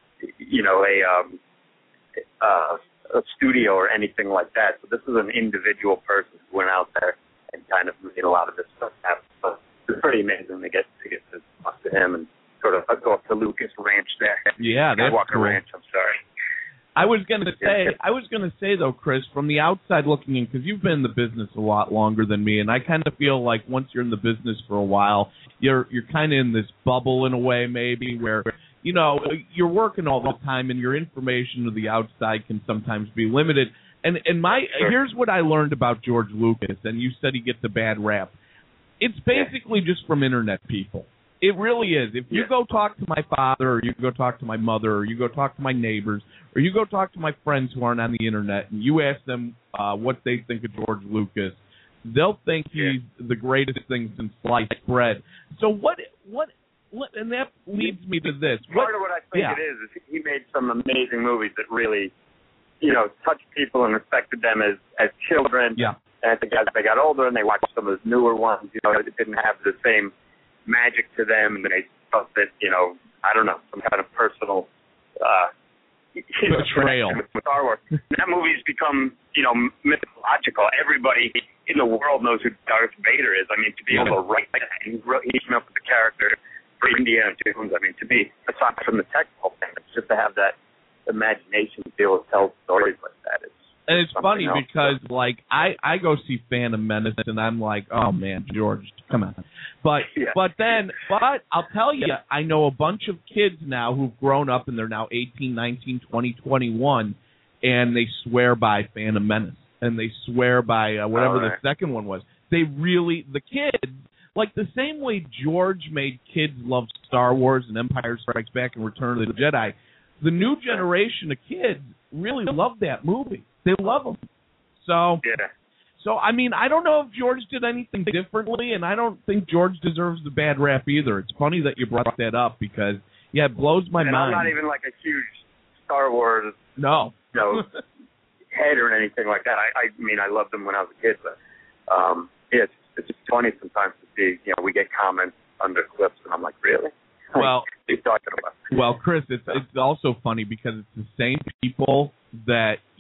you know, a, um, uh, a studio or anything like that. So this is an individual person who went out there and kind of made a lot of this stuff happen. So it's pretty amazing to get to get to talk to him and sort of go up to Lucas Ranch there. Yeah, that's Skywalker cool. Ranch. I'm sorry. I was going to say, I was going to say though, Chris, from the outside looking in, because you've been in the business a lot longer than me, and I kind of feel like once you're in the business for a while, you're you're kind of in this bubble in a way, maybe where you know you're working all the time, and your information to the outside can sometimes be limited. And and my here's what I learned about George Lucas, and you said he gets a bad rap. It's basically just from internet people. It really is. If you go talk to my father, or you go talk to my mother, or you go talk to my neighbors, or you go talk to my friends who aren't on the internet, and you ask them uh, what they think of George Lucas, they'll think he's the greatest thing since sliced bread. So what? What? what and that leads me to this. Part what, of what I think yeah. it is is he made some amazing movies that really, you know, touched people and affected them as as children. Yeah. And I think as they got older and they watched some of his newer ones, you know, it didn't have the same magic to them, and they felt that, you know, I don't know, some kind of personal uh, betrayal with Star Wars. That movie's become, you know, mythological. Everybody in the world knows who Darth Vader is. I mean, to be able to write that, and he came up with the character for Indiana Jones. I mean, to be, aside from the technical thing, it's just to have that imagination to be able to tell stories like that. It's And it's funny else. because, like, I, I go see Phantom Menace, and I'm like, oh, man, George, come on. But yeah. but then, but I'll tell you, I know a bunch of kids now who've grown up, and they're now eighteen, nineteen, twenty, twenty-one, and they swear by Phantom Menace, and they swear by uh, whatever right. the second one was. They really, the kids, like the same way George made kids love Star Wars and Empire Strikes Back and Return of the Jedi, the new generation of kids really love that movie. They love them. So, yeah. so I mean, I don't know if George did anything differently, and I don't think George deserves the bad rap either. It's funny that you brought that up because, yeah, it blows my and mind. I'm not even like a huge Star Wars, no, you know, head or anything like that. I, I mean, I loved them when I was a kid, but um, yeah, it's, it's just funny sometimes to see. You know, we get comments under clips, and I'm like, really? Well, what are you talking about? Well, Chris, it's it's also funny because it's the same people that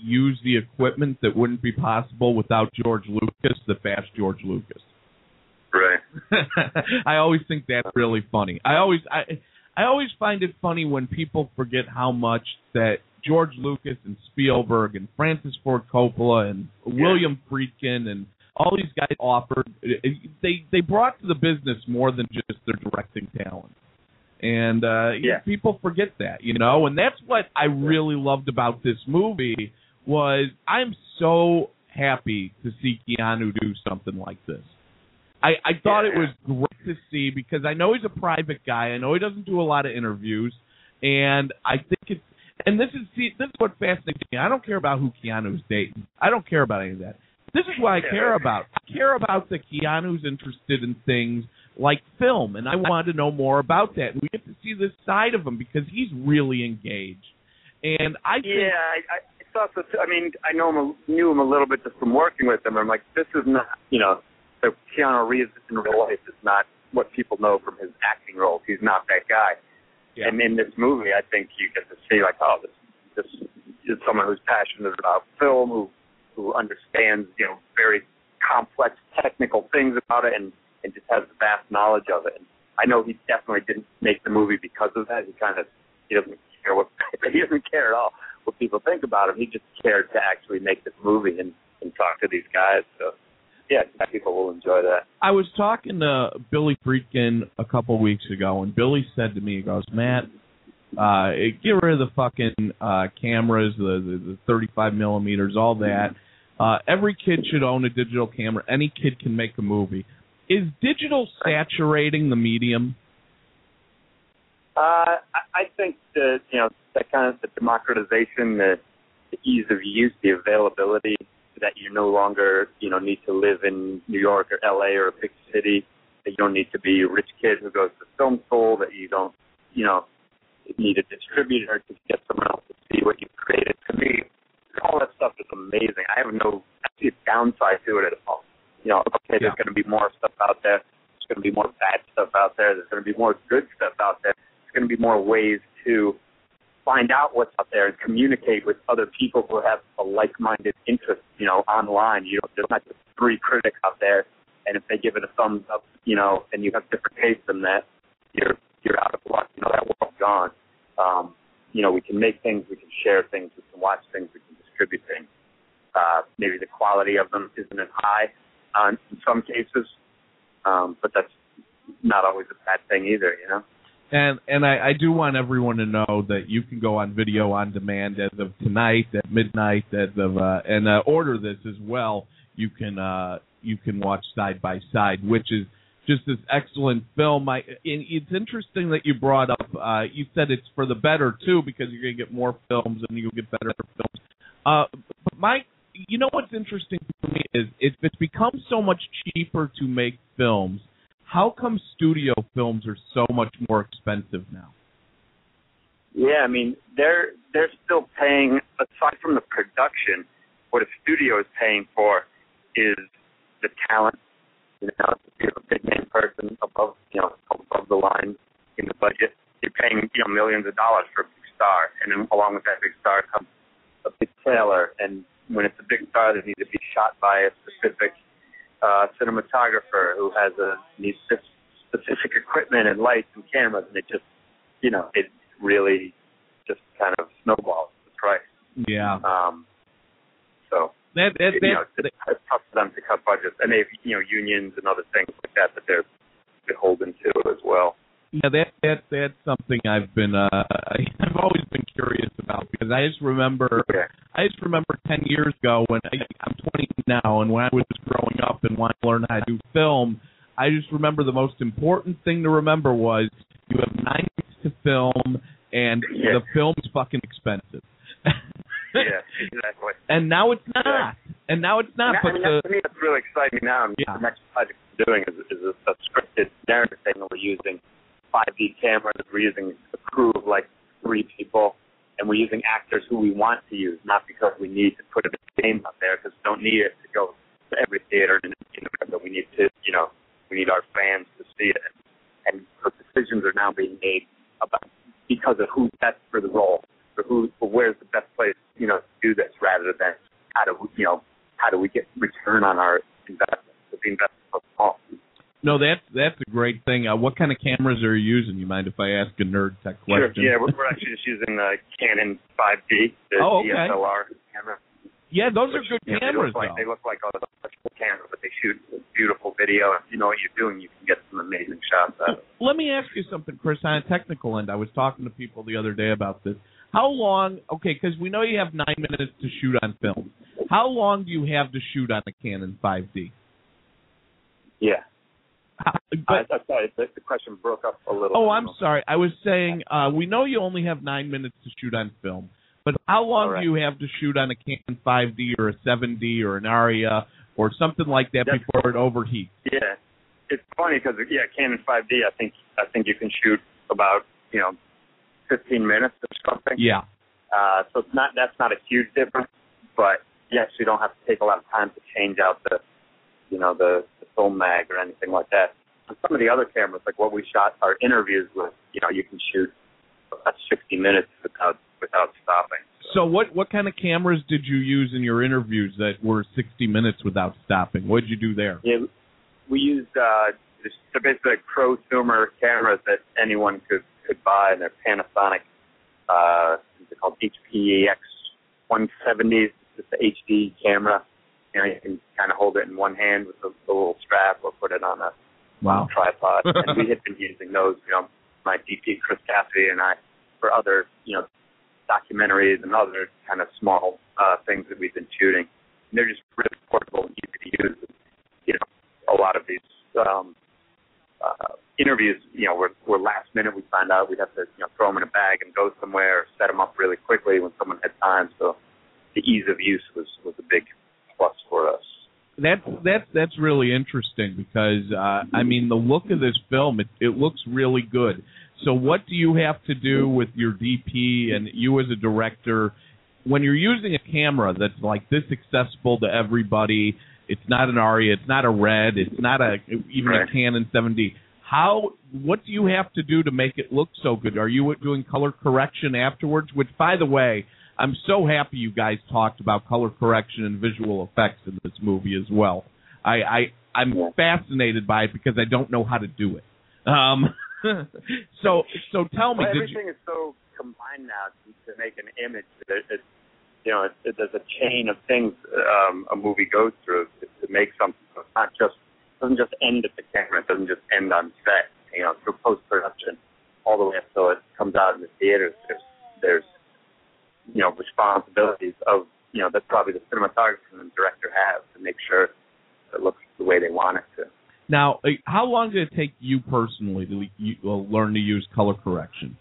use the equipment that wouldn't be possible without George Lucas that bashed George Lucas. Right. I always think that's really funny. I always I I always find it funny when people forget how much that George Lucas and Spielberg and Francis Ford Coppola and yeah. William Friedkin and all these guys offered. They they brought to the business more than just their directing talent. And uh, yeah. people forget that, you know, and that's what I really loved about this movie was I'm so happy to see Keanu do something like this. I, I thought yeah. it was great to see because I know he's a private guy. I know he doesn't do a lot of interviews, and I think it's and this is see this is what fascinates me. I don't care about who Keanu's dating. I don't care about any of that. This is what I care about. I care about that Keanu's interested in things like film, and I want to know more about that. And we get to see this side of him because he's really engaged. And I think, yeah, I, I thought so too. I mean, I know him, a, knew him a little bit just from working with him. I'm like, this is not, you know, so Keanu Reeves in real life is not what people know from his acting roles. He's not that guy. Yeah. And in this movie, I think you get to see like, oh, this this is someone who's passionate about film, who who understands, you know, very complex technical things about it, and and just has vast knowledge of it. And I know he definitely didn't make the movie because of that. He kind of he doesn't care what he doesn't care at all what people think about him. He just cared to actually make this movie and, and talk to these guys. So yeah, people will enjoy that. I was talking to Billy Friedkin a couple weeks ago, and Billy said to me, he goes, Matt, uh, get rid of the fucking uh, cameras, the, the, the thirty-five millimeters, all that. Uh, every kid should own a digital camera. Any kid can make a movie. Is digital saturating the medium? Uh, I think that, you know, that kind of the democratization, the, the ease of use, the availability, that you no longer, you know, need to live in New York or L A or a big city, that you don't need to be a rich kid who goes to film school, that you don't, you know, need a distributor to get someone else to see what you've created. To me, all that stuff is amazing. I have no I see a downside to it at all. You know, okay, there's yeah. going to be more stuff out there. There's going to be more bad stuff out there. There's going to be more good stuff out there. There's going to be more ways to find out what's out there and communicate with other people who have a like-minded interest, you know, online. You know, there's not just three critics out there, and if they give it a thumbs up, you know, and you have different tastes than that, you're you're out of luck. You know, that world's gone. Um, you know, we can make things, we can share things, we can watch things, we can distribute things. Uh, maybe the quality of them isn't as high uh, in some cases, um, but that's not always a bad thing either, you know? And and I, I do want everyone to know that you can go on video on demand as of tonight at midnight, as of uh, and uh, order this as well. You can uh, you can watch Side by Side, which is just this excellent film. I, it's interesting that you brought up. Uh, you said it's for the better too, because you're going to get more films and you'll get better films. Uh, but Mike, you know what's interesting for me is if it's become so much cheaper to make films, how come studio films are so much more expensive now? Yeah, I mean, they're they're still paying, aside from the production, what a studio is paying for is the talent. You know, if you're a big name person above, you know, above the line in the budget, you're paying, you know, millions of dollars for a big star, and then along with that big star comes a big trailer. And when it's a big star, they need to be shot by a specific uh, cinematographer who has a needs specific equipment and lights and cameras, and it just, you know, it really just kind of snowballs the price. Yeah. Um. So. That, that, that, you know, it's, it's tough for them to cut budgets, and they have, you know, unions and other things like that that they're beholden to as well. Yeah, that that that's something I've been uh, I've always been curious about, because I just remember yeah. I just remember ten years ago when I, I'm twenty now, and when I was growing up and wanted to learn how to do film, I just remember the most important thing to remember was you have nine weeks to film, and yeah. the film's fucking expensive. Yeah, exactly. And now it's not. Yeah. And now it's not. And but I mean, the, to me, that's really exciting now. And yeah. The next project we're doing is, is a, a scripted narrative thing that we're using five D cameras. We're using a crew of like three people, and we're using actors who we want to use, not because we need to put a game out there, because we don't need it to go to every theater in America. We need to, you know, we need our fans to see it. And so decisions are now being made about because of who's best for the role, or who, or where's the best place, you know, do this rather than how do we, you know, how do we get return on our investment? Because the investment is small. No, that's that's a great thing. Uh, what kind of cameras are you using? You mind if I ask a nerd tech question? Sure. Yeah, we're, we're actually just using the Canon five D, the oh, okay. D S L R camera. Yeah, those which, are good you know, cameras, they look like, though. They look like a electrical camera, but they shoot beautiful video. If you know what you're doing, you can get some amazing shots out of it. Let me ask you something, Chris, on a technical end. I was talking to people the other day about this. How long, okay, because we know you have nine minutes to shoot on film. How long do you have to shoot on a Canon five D? Yeah. How, but, I, I'm sorry, the, the question broke up a little. Oh, I'm sorry. I was saying uh, we know you only have nine minutes to shoot on film. But how long right. do you have to shoot on a Canon five D or a seven D or an Aria or something like that That's before it overheats? Yeah, it's funny because yeah, Canon five D, I think I think you can shoot about you know fifteen minutes or something. Yeah. Uh, so it's not that's not a huge difference, but yes, you don't have to take a lot of time to change out the you know the, the film mag or anything like that. On some of the other cameras, like what we shot our interviews with, you know, you can shoot about sixty minutes without. without stopping. So. so what what kind of cameras did you use in your interviews that were sixty minutes without stopping? What did you do there? Yeah, we used uh, just basically prosumer cameras that anyone could, could buy, and they're Panasonic. Uh, they're called H P X one seventies. It's the H D camera. You know, you can kind of hold it in one hand with the, the little strap, or put it on a, wow. on a tripod. And we had been using those. You know, my D P Chris Cassidy and I for other you know. documentaries and other kind of small uh, things that we've been shooting. And they're just really portable and easy to use. You know, a lot of these um, uh, interviews, you know, were, were last minute. We find out we'd have to, you know, throw them in a bag and go somewhere, or set them up really quickly when someone had time. So the ease of use was, was a big plus for us. That's that's that's really interesting because uh, I mean the look of this film, it, it looks really good. So what do you have to do with your D P and you as a director when you're using a camera that's like this accessible to everybody? It's not an Aria, it's not a Red, it's not a even right. a Canon seven D. How what do you have to do to make it look so good? Are you doing color correction afterwards? Which, by the way, I'm so happy you guys talked about color correction and visual effects in this movie as well. I, I I'm fascinated by it because I don't know how to do it. Um, so so tell me, well, did everything you, is so combined now to, to make an image. It, it, you know, it, it, there's a chain of things um, a movie goes through to, to make something. So it's not just it doesn't just end at the camera. It doesn't just end on set. You know, through post production, all the way up till it comes out in the theaters. There's there's you know responsibilities of you know that probably the cinematographer and the director have to make sure it looks the way they want it to. Now, how long did it take you personally to you, uh, learn to use color correction?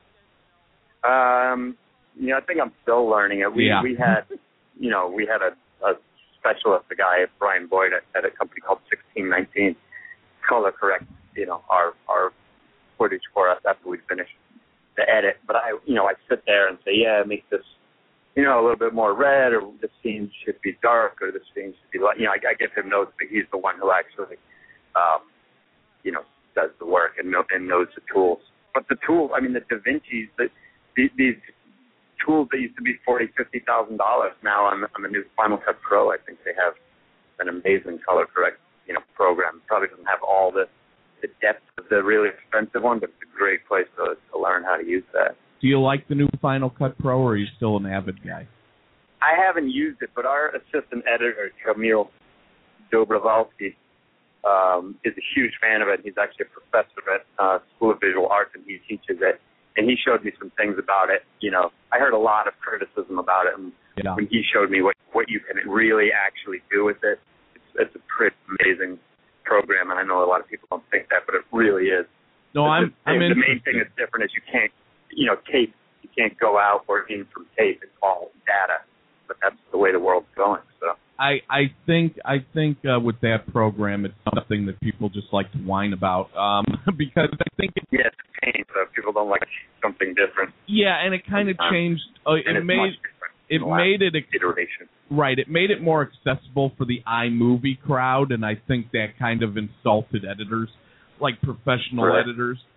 Um, you know, I think I'm still learning it. We yeah. we had, you know, we had a, a specialist, a guy, Brian Boyd, at, at a company called sixteen nineteen, color correct, you know, our our footage for us after we finished the edit. But I, you know, I sit there and say, yeah, make this, you know, a little bit more red, or this scene should be dark, or this scene should be light. You know, I, I give him notes, but he's the one who actually. Um, you know, does the work and, know, and knows the tools. But the tool, I mean, the Da Vinci's, the, the, these tools that used to be forty thousand dollars, fifty thousand dollars now on, on the new Final Cut Pro, I think they have an amazing color correct, you know, program. Probably doesn't have all the, the depth of the really expensive one, but it's a great place to, to learn how to use that. Do you like the new Final Cut Pro, or are you still an avid guy? I haven't used it, but our assistant editor, Camille Dobrovolsky, Um, is a huge fan of it. He's actually a professor at uh, School of Visual Arts, and he teaches it. And he showed me some things about it. You know, I heard a lot of criticism about it, and yeah. when he showed me what, what you can really actually do with it, it's, it's a pretty amazing program. And I know a lot of people don't think that, but it really is. No, I'm. The, I'm the interested. main thing that's different is you can't, you know, tape. You can't go out or in from tape. It's all data. But that's the way the world's going. So. I, I think I think uh, with that program, it's something that people just like to whine about um, because I think it, yeah, it's a pain. So people don't like something different. Yeah, and it kind of changed. Uh, it and it's made much different it made it iteration. Right. It made it more accessible for the iMovie crowd, and I think that kind of insulted editors, like professional right. editors.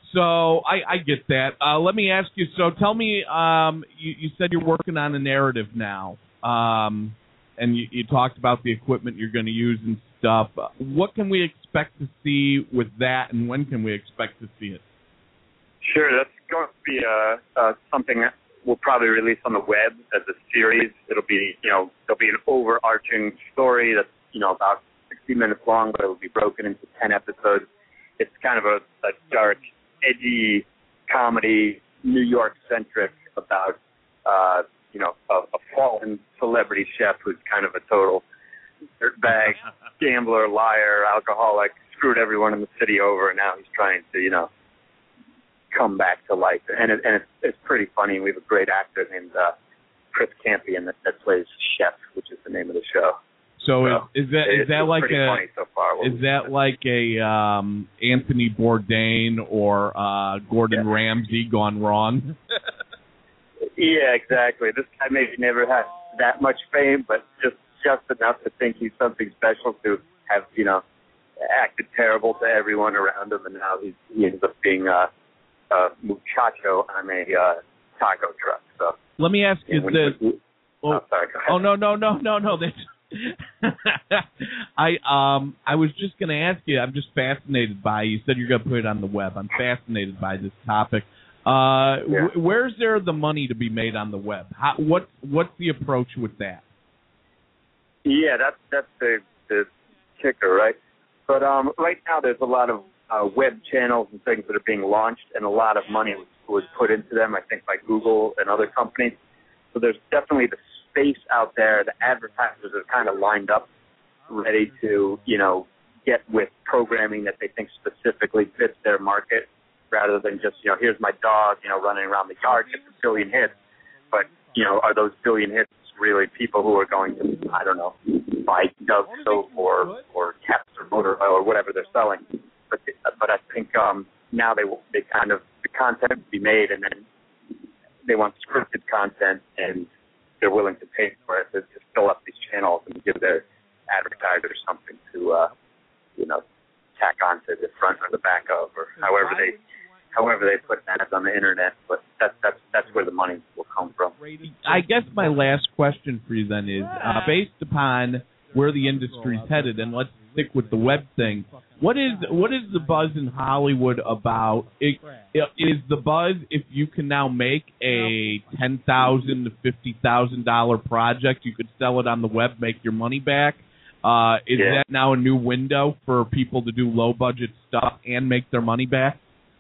So I, I get that. Uh, let me ask you. So tell me. Um, you, you said you're working on a narrative now, um, and you, you talked about the equipment you're going to use and stuff. What can we expect to see with that, and when can we expect to see it? Sure, that's going to be uh, uh, something that we'll probably release on the web as a series. It'll be, you know, there'll be an overarching story that's, you know, about sixty minutes long, but it'll be broken into ten episodes. It's kind of a, a dark, edgy comedy, New York-centric about, uh, you know, a, a fallen celebrity chef who's kind of a total dirtbag, gambler, liar, alcoholic, screwed everyone in the city over, and now he's trying to, you know, come back to life. And, it, and it's, it's pretty funny. We have a great actor named uh, Chris Campion that, that plays Chef, which is the name of the show. So, so is, is that is that like a so far, is that like a um, Anthony Bourdain or uh, Gordon yeah. Ramsay gone wrong? Yeah, exactly. This guy maybe never had that much fame, but just just enough to think he's something special to have, you know, acted terrible to everyone around him, and now he's, he ends up being a, a muchacho on a uh, taco truck. So let me ask you this. Oh, oh, sorry, go ahead. Oh no no no no no. That's I um I was just going to ask you. I'm just fascinated by. You said you're going to put it on the web. I'm fascinated by this topic. Uh, yeah. wh- where's there the money to be made on the web? How, what what's the approach with that? Yeah, that's that's the the kicker, right? But um, right now there's a lot of uh, web channels and things that are being launched, and a lot of money was, was put into them. I think by Google and other companies. So there's definitely the space out there. The advertisers are kind of lined up, ready to, you know, get with programming that they think specifically fits their market, rather than just, you know, here's my dog, you know, running around the yard, gets a billion hits. But, you know, are those billion hits really people who are going to, I don't know, buy Dove soap or or Castor motor oil or whatever they're selling? But but I think um, now they they kind of, the content will be made, and then they want scripted content, and they're willing to pay for it to, to fill up these channels and give their advertisers something to, uh, you know, tack onto the front or the back of, or however they however they put ads on the internet. But that's that's that's where the money will come from. I guess my last question for you then is, uh, based upon where the industry's headed, and let's stick with the web thing. What is what is the buzz in Hollywood about? It, is the buzz if you can now make a ten thousand to fifty thousand dollar project, you could sell it on the web, make your money back? Uh, is yeah. that now a new window for people to do low budget stuff and make their money back?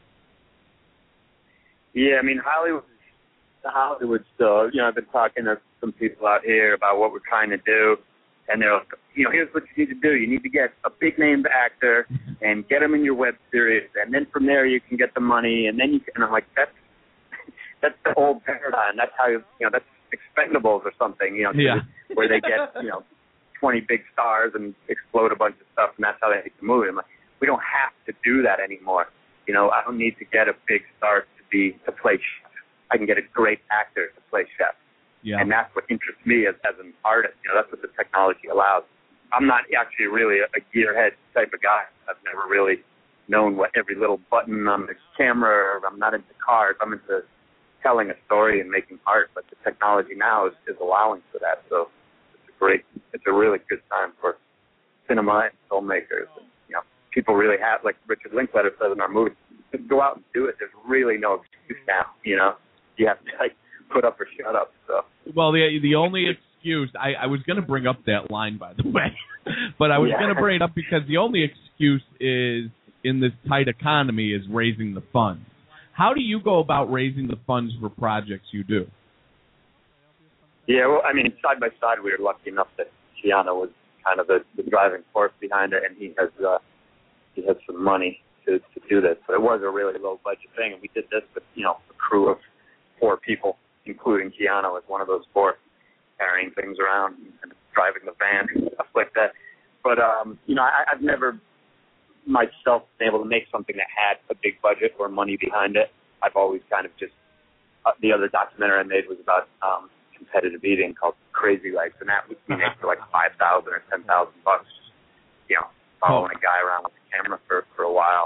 Yeah, I mean Hollywood. Hollywood still. You know, I've been talking to some people out here about what we're trying to do. And they're like, you know, here's what you need to do. You need to get a big-named actor and get him in your web series, and then from there you can get the money, and then you can. And I'm like, that's that's the old paradigm. That's how you, you know, that's Expendables or something, you know, yeah. where they get, you know, twenty big stars and explode a bunch of stuff, and that's how they make the movie. I'm like, we don't have to do that anymore. You know, I don't need to get a big star to be to play chef. I can get a great actor to play chef. Yeah. And that's what interests me as, as an artist. You know, that's what the technology allows. I'm not actually really a, a gearhead type of guy. I've never really known what every little button on the camera, or I'm not into cars. I'm into telling a story and making art. But the technology now is, is allowing for that. So it's a great, it's a really good time for cinema and filmmakers. And, you know, people really have, like Richard Linklater says in our movie, just go out and do it. There's really no excuse now. You know, you have to like put up or shut up. So. Well, the the only excuse, I, I was going to bring up that line, by the way, but I was yeah. going to bring it up because the only excuse is, in this tight economy, is raising the funds. How do you go about raising the funds for projects you do? Yeah, well, I mean, side by side, we were lucky enough that Keanu was kind of the, the driving force behind it, and he has uh, he has some money to, to do this. So it was a really low budget thing, and we did this with, you know, a crew of four people, including Keanu as one of those four, carrying things around and driving the van and stuff like that. But, um, you know, I, I've never myself been able to make something that had a big budget or money behind it. I've always kind of just, uh, the other documentary I made was about um, competitive eating called Crazy Legs, and that we made for like five thousand or ten thousand bucks, just, you know, following a guy around with a camera for, for a while. And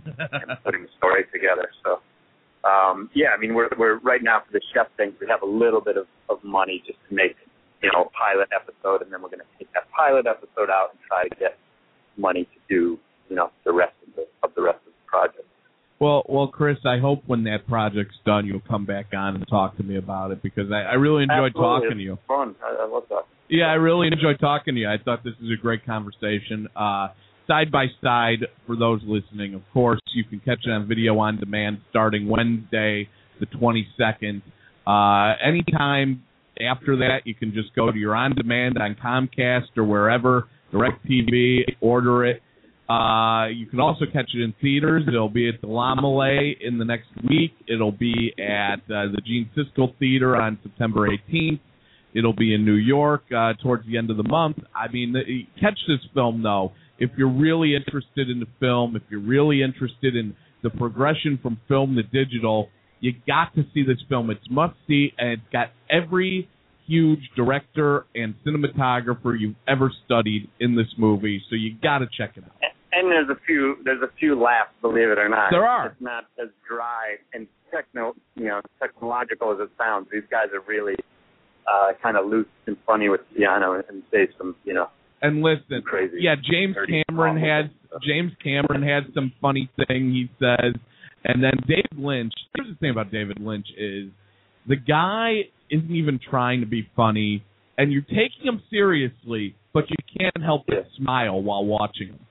and putting the story together. So, um, yeah, I mean, we're we're right now for the chef thing, we have a little bit of, of money just to make, you know, a pilot episode, and then we're going to take that pilot episode out and try to get money to do, you know, the rest of the of the rest of the project. Well, well, Chris, I hope when that project's done, you'll come back on and talk to me about it, because I, I really enjoyed Absolutely. talking it's to you. Fun. I, I love that. Yeah, I really enjoyed talking to you. I thought this was a great conversation. Uh, side by side, for those listening, of course, you can catch it on video on demand starting Wednesday, the twenty-second. Uh, anytime after that, you can just go to your on demand on Comcast or wherever, DirecTV, order it. Uh, you can also catch it in theaters. It'll be at the Lamalay in the next week. It'll be at uh, the Gene Siskel Theater on September eighteenth. It'll be in New York uh, towards the end of the month. I mean, the, catch this film, though. If you're really interested in the film, if you're really interested in the progression from film to digital, you got to see this film. It's must-see, and it's got every huge director and cinematographer you've ever studied in this movie, so you got to check it out. And there's a few there's a few laughs, believe it or not. There are. It's not as dry and techno you know technological as it sounds. These guys are really uh, kind of loose and funny with piano and say some you know. And listen, crazy. Yeah, James Cameron had James Cameron had some funny thing he says, and then David Lynch. Here's the thing about David Lynch is the guy isn't even trying to be funny, and you're taking him seriously, but you can't help but yeah. smile while watching him.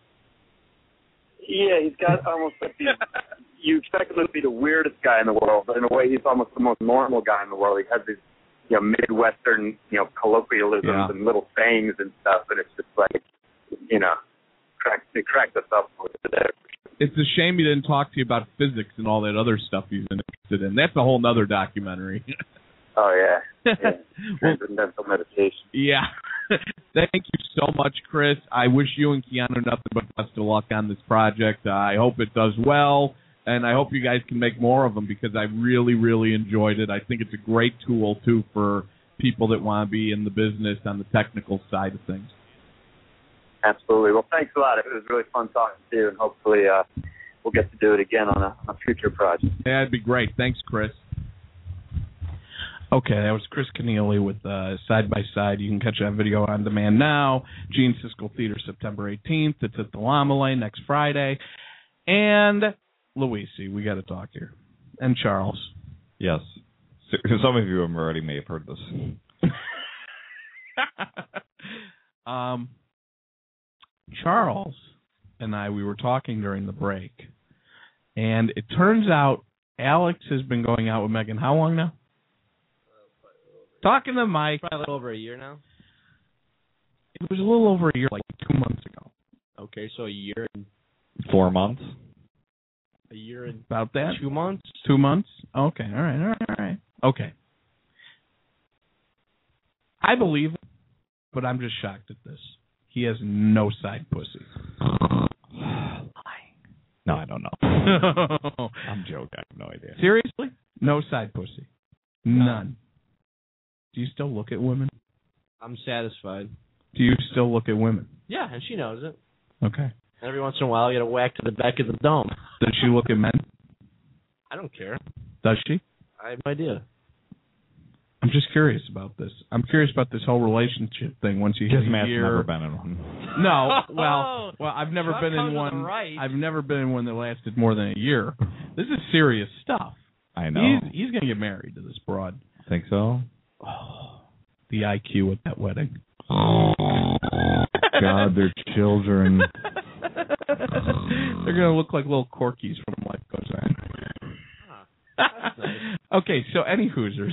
Yeah, he's got almost like the, you expect him to be the weirdest guy in the world, but in a way he's almost the most normal guy in the world. He has these, you know, Midwestern, you know, colloquialisms yeah. and little sayings and stuff, and it's just like, you know, cracked, it cracked us up with it there. It's a shame he didn't talk to you about physics and all that other stuff he's interested in. That's a whole nother documentary. Oh, yeah. yeah. well, Transcendental meditation. Yeah. Thank you so much, Chris. I wish you and Keanu nothing but best of luck on this project. Uh, I hope it does well, and I hope you guys can make more of them, because I really, really enjoyed it. I think it's a great tool, too, for people that want to be in the business on the technical side of things. Absolutely. Well, thanks a lot. It was really fun talking to you, and hopefully uh, we'll get to do it again on a, on a future project. Yeah, that'd be great. Thanks, Chris. Okay, that was Chris Kenneally with uh, Side by Side. You can catch that video on demand now. Gene Siskel Theater, September eighteenth. It's at the Lamalay next Friday. And Luisi, we got to talk here. And Charles. Yes. Some of you already may have heard this. um, Charles and I, we were talking during the break, and it turns out Alex has been going out with Megan how long now? Talking to Mike. Probably a little over a year now. It was a little over a year, like two months ago. Okay, so a year and Four months. a year and About that? two months. Two months? Okay, all right, all right, all right. Okay. I believe it, but I'm just shocked at this. He has no side pussy. No, I don't know. I'm joking. I have no idea. Seriously? No side pussy. None. Do you still look at women? I'm satisfied. Do you still look at women? Yeah, and she knows it. Okay. Every once in a while, you get a whack to the back of the dome. Does she look at men? I don't care. Does she? I have no idea. I'm just curious about this. I'm curious about this whole relationship thing. Once you hit Because a Matt's year, never been in one. No, well, well, I've never Chuck been in comes to one. the right. I've never been in one that lasted more than a year. This is serious stuff. I know. He's he's gonna get married to this broad. Think so? Oh, the I Q at that wedding. God, they're children. They're gonna look like little Corkies from Life Goes On. That's nice. Okay, so any Hoosers.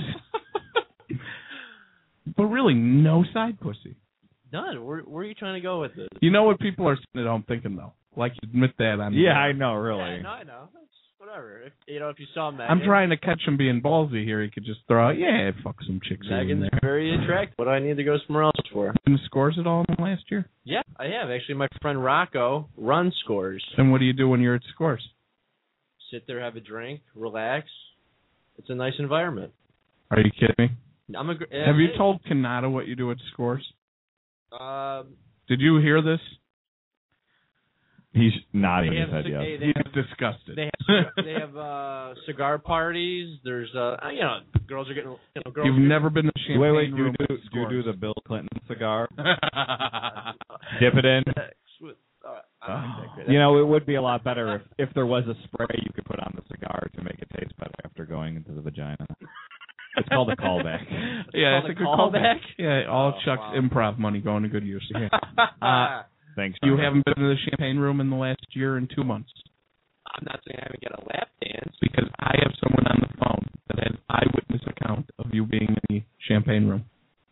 But really, no side pussy. None. Where, where are you trying to go with this? You know what people are sitting at home thinking, though? Like, admit that on Yeah, I know, really. Yeah, no, I know. It's whatever. If, you know, if you saw Megan. I'm trying to catch him being ballsy here. He could just throw out, yeah, fuck some chicks here and Megan's there. very attractive. What do I need to go somewhere else for? Didn't scores at all last year? Yeah, I have. Actually, my friend Rocco runs Scores. And what do you do when you're at scores? Sit there, have a drink, relax. It's a nice environment. Are you kidding me? I'm a, Have you told Kanata what you do at scores? Uh, Did you hear this? He's nodding They his have head, cig- yes. they- they He's have- disgusted. They have they have uh, cigar parties. There's uh you know girls are getting you know girls. You've are getting, never been to champagne Wait, wait, do you room do, with do you do scores. the Bill Clinton cigar? Dip it in? sex with, uh, I'm not that good. You know, it would be a lot better if, if there was a spray you could put on the cigar to make it taste better after going into the vagina. It's called a callback. Yeah, called it's a a good callback? callback. Yeah, all Oh, Chuck's wow. improv money going to good use. Uh, Thanks. You Robert. haven't been to the champagne room in the last year and two months I'm not saying I haven't got a lap dance. because I have someone on the phone that has eyewitness account of you being in the champagne room.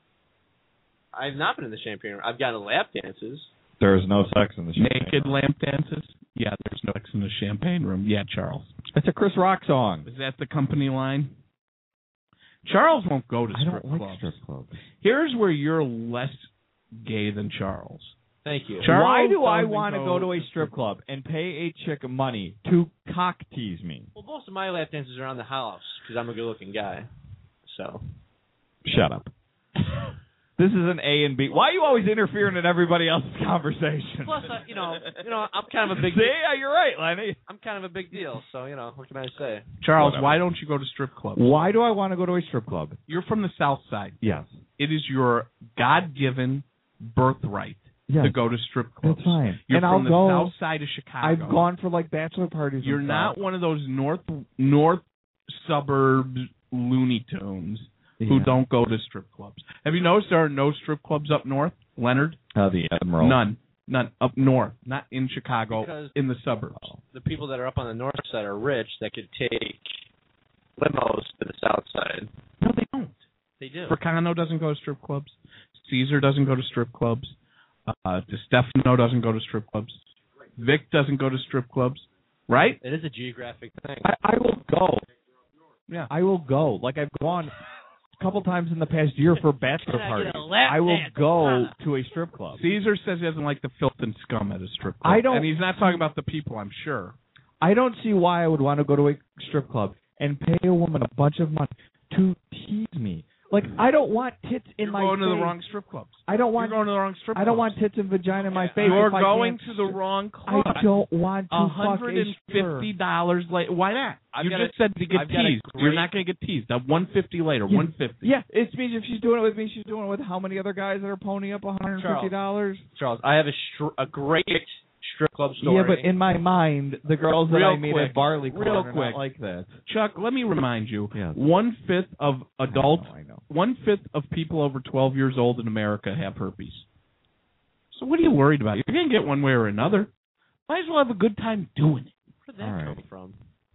I've not been in the champagne room. I've got a lap dances. There is no sex in the champagne Naked room. lamp dances? Yeah, there's no sex in the champagne room. Yeah, Charles. It's a Chris Rock song. Is that the company line? Charles won't go to I strip don't like clubs. strip clubs. Here's where you're less gay than Charles. Thank you. Charles Why do I doesn't want to go go to a strip club and pay a chick money to cock tease me? Well, most of my lap dances are around the house because I'm a good-looking guy. So. Shut up. This is an A and B. Why are you always interfering in everybody else's conversation? Plus, uh, you know, you know, I'm kind of a big. See, yeah, you're right, Lenny. I'm kind of a big deal. So you know, what can I say? Charles, Whatever. why don't you go to strip clubs? Why do I want to go to a strip club? You're from the South Side. Yes. It is your God-given birthright Yes. to go to strip clubs. That's fine. You're and from I'll the go. South Side of Chicago. I've gone for like bachelor parties. You're and not stuff. one of those north north suburbs Looney Tunes who Yeah. don't go to strip clubs. Have you noticed there are no strip clubs up north, Leonard? Uh, the Admiral. None. None up north, not in Chicago, Because- in the suburbs. The people that are up on the north side are rich that could take limos to the south side. No, they don't. They do. Fricano doesn't go to strip clubs. Caesar doesn't go to strip clubs. Uh, DeStefano doesn't go to strip clubs. Vic doesn't go to strip clubs. Right? It is a geographic thing. I, I will go. Yeah. I will go. Like I've gone a couple times in the past year for bachelor Can I parties. get a lap I will dance? go to a strip club. Caesar says he doesn't like the filth and scum at a strip club. I don't- And he's not talking about the people, I'm sure. I don't see why I would want to go to a strip club and pay a woman a bunch of money to tease me. Like I don't want tits in You're my going face. to the wrong strip clubs. I don't You're want. going to the wrong strip I don't clubs. want tits and vagina in my face. You're if I going can't- to the wrong club. I don't want to A fuck hundred a and stripper. fifty dollars later. Why not? I've you got just a- said to get I've got a teased. You're great- not going to get teased. That one fifty later. Yeah. One fifty. Yeah, it means if she's doing it with me, she's doing it with how many other guys that are ponying up one hundred fifty dollars? Charles, I have a str- a great strip club story. Yeah, but in my mind, the girls that Real I meet quick. at Barley Corn Real are quick. not like that. Chuck, let me remind you. Yes. One fifth of adults, I know, I know. one fifth of people over twelve years old in America have herpes. So what are you worried about? You're going to get one way or another. Might as well have a good time doing it. Where did that All right. come from?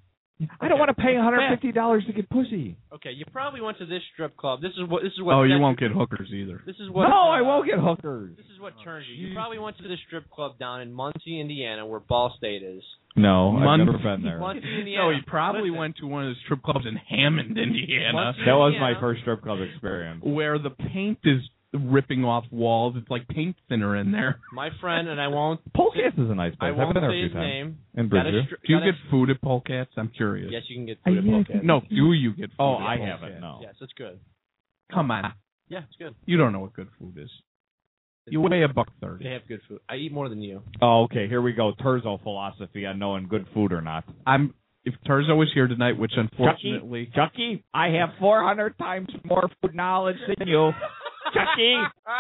I don't want to pay one hundred fifty dollars to get pussy. Okay, you probably went to this strip club. This is what. This is what. Oh, you that- won't get hookers either. This is what. no, uh, I won't get hookers. This is what turns you. You probably went to the strip club down in Muncie, Indiana, where Ball State is. No, I've Muncie. never been there. Muncie, No, Indiana. he probably Listen, went to one of the strip clubs in Hammond, Indiana, Muncie, That was my Indiana. first strip club experience. where the paint is ripping off walls. It's like paint thinner in there. My friend, and I won't. Polecats is a nice I place. I've won't been there a say few his times. name. In Got a Bridgeview. stri- Do you got a- get food at Polecats? I'm curious. Yes, you can get I food at yes, Polecats. No, do you get food Oh, at I Polecats? haven't, no. Yes, it's good. Come on. Yeah, it's good. You don't know what good food is. You weigh a buck thirty. They have good food. I eat more than you. Oh, okay, here we go. Terzo philosophy on knowing good food or not. I'm if Terzo was here tonight, which unfortunately Chucky, I have four hundred times more food knowledge than you. Chucky!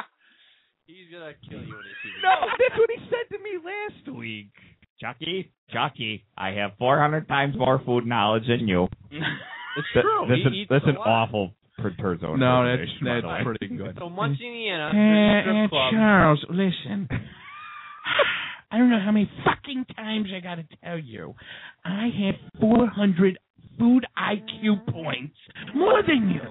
He's gonna kill you when he sees No, that's what he said to me last week. Chucky, Chucky, I have four hundred times more food knowledge than you. It's Th- true. This he is eats that's a an lot. awful per- Terzo. No, that's impersonation, by the that's way. pretty good. So Muncie, Indiana, Uh, there's a strip uh, club. Charles, listen. I don't know how many fucking times I got to tell you. I have four hundred food I Q points more than you.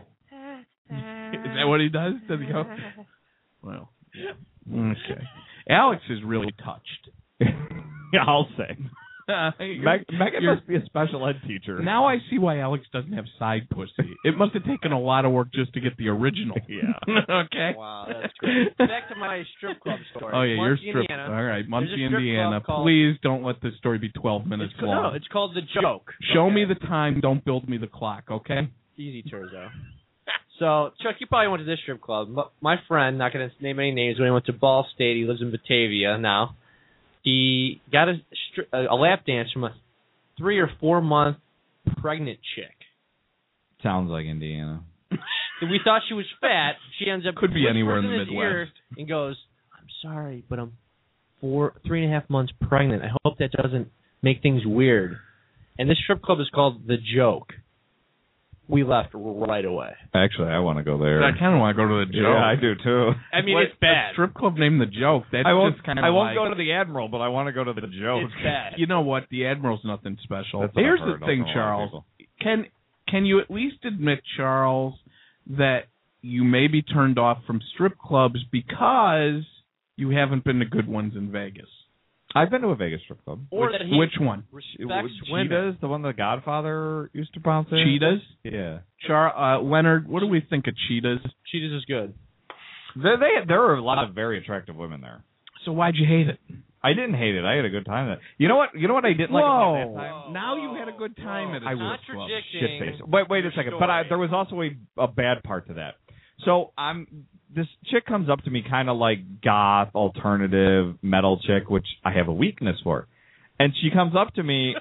Is that what he does? Does he go? Well, okay. Alex is really touched. Yeah, I'll say. Meg- Megan You're- must be a special ed teacher. Now I see why Alex doesn't have side pussy. It must have taken a lot of work just to get the original. Yeah. Okay. Wow, that's great. Back to my strip club story. Oh yeah, Muncie, you're strip. Indiana. All right, Muncie, There's a strip Indiana. club called- Please don't let this story be twelve minutes It's, long. no, it's called The Joke. Show Okay? me the time. Don't build me the clock. Okay. Easy, Terzo. So, Chuck, you probably went to this strip club. M- My friend, not going to name any names, when he went to Ball State, he lives in Batavia now. He got a, stri- a, a lap dance from a three or four month pregnant chick. Sounds like Indiana. We thought she was fat. She ends up Could be anywhere in the his ear Midwest. and goes, "I'm sorry, but I'm four, three and a half months pregnant. I hope that doesn't make things weird." And this strip club is called The Joke. We left right away. Actually, I want to go there. I kind of want to go to the Joke. Yeah, I do too. I mean, What, it's bad. A strip club named the Joke. That's I won't. just kind of I won't like, go to the Admiral, but I want to go to the Joke. It's bad. You know what? The Admiral's nothing special. That's what Here's I've heard. the thing, That's a lot of Charles. people. Can can you at least admit, Charles, that you may be turned off from strip clubs because you haven't been to good ones in Vegas? I've been to a Vegas strip club. Or which, that he which one? respects women. Cheetahs, the one the Godfather used to bounce in. Cheetahs? Yeah. Char, uh, Leonard, what do we think of Cheetahs? Cheetahs is good. There, they, there are a lot of very attractive women there. So why'd you hate it? I didn't hate it. I had a good time there. You know what? You know what I didn't like about that time? Whoa! Now you had a good time at a I strip was club. Shit face. Wait, wait a second. But I, there was also a, a bad part to that. So I'm this chick comes up to me kind of like goth, alternative, metal chick, which I have a weakness for. And she comes up to me.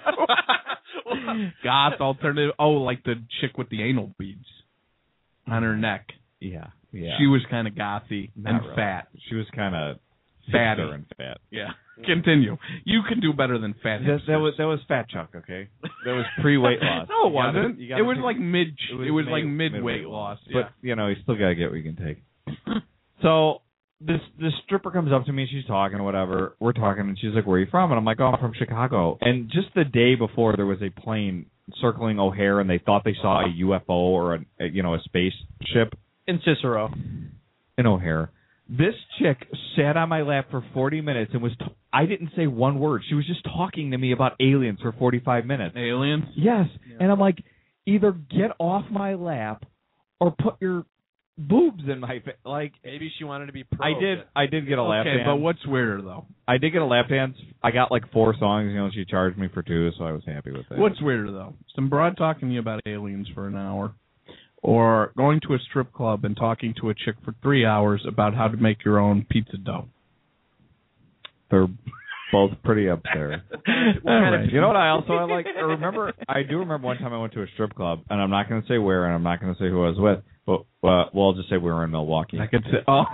Goth, alternative. Oh, like the chick with the anal beads on her neck. Yeah, yeah. She was kind of gothy Not and really. fat. She was kind of Fatty. and fat. Yeah. Continue. You can do better than fat. That, that was that was fat chunk, okay? That was pre weight loss. No, it You gotta- wasn't. you gotta It was take- like mid. It It was was, mid- like mid mid-weight weight loss. But you know, you still gotta get what you can take. So this this stripper comes up to me, she's talking or whatever. We're talking, and she's like, "Where are you from?" And I'm like, "Oh, I'm from Chicago." And just the day before, there was a plane circling O'Hare, and they thought they saw a U F O or a, a you know a spaceship In Cicero. in O'Hare. This chick sat on my lap for forty minutes and was. T- I didn't say one word. She was just talking to me about aliens for forty-five minutes. Aliens. Yes, and I'm like, either get off my lap or put your boobs in my face. Like Maybe she wanted to be probed. I did. I did get a lap Okay, dance. but what's weirder though? I did get a lap dance. I got like four songs. You know, she charged me for two, so I was happy with it. What's weirder though? Some broad talking to you about aliens for an hour, or going to a strip club and talking to a chick for three hours about how to make your own pizza dough. They're both pretty up there. All right. You know what I also I like? I remember. I do remember one time I went to a strip club, and I'm not going to say where, and I'm not going to say who I was with, but uh, well, I'll just say we were in Milwaukee. I could say, oh.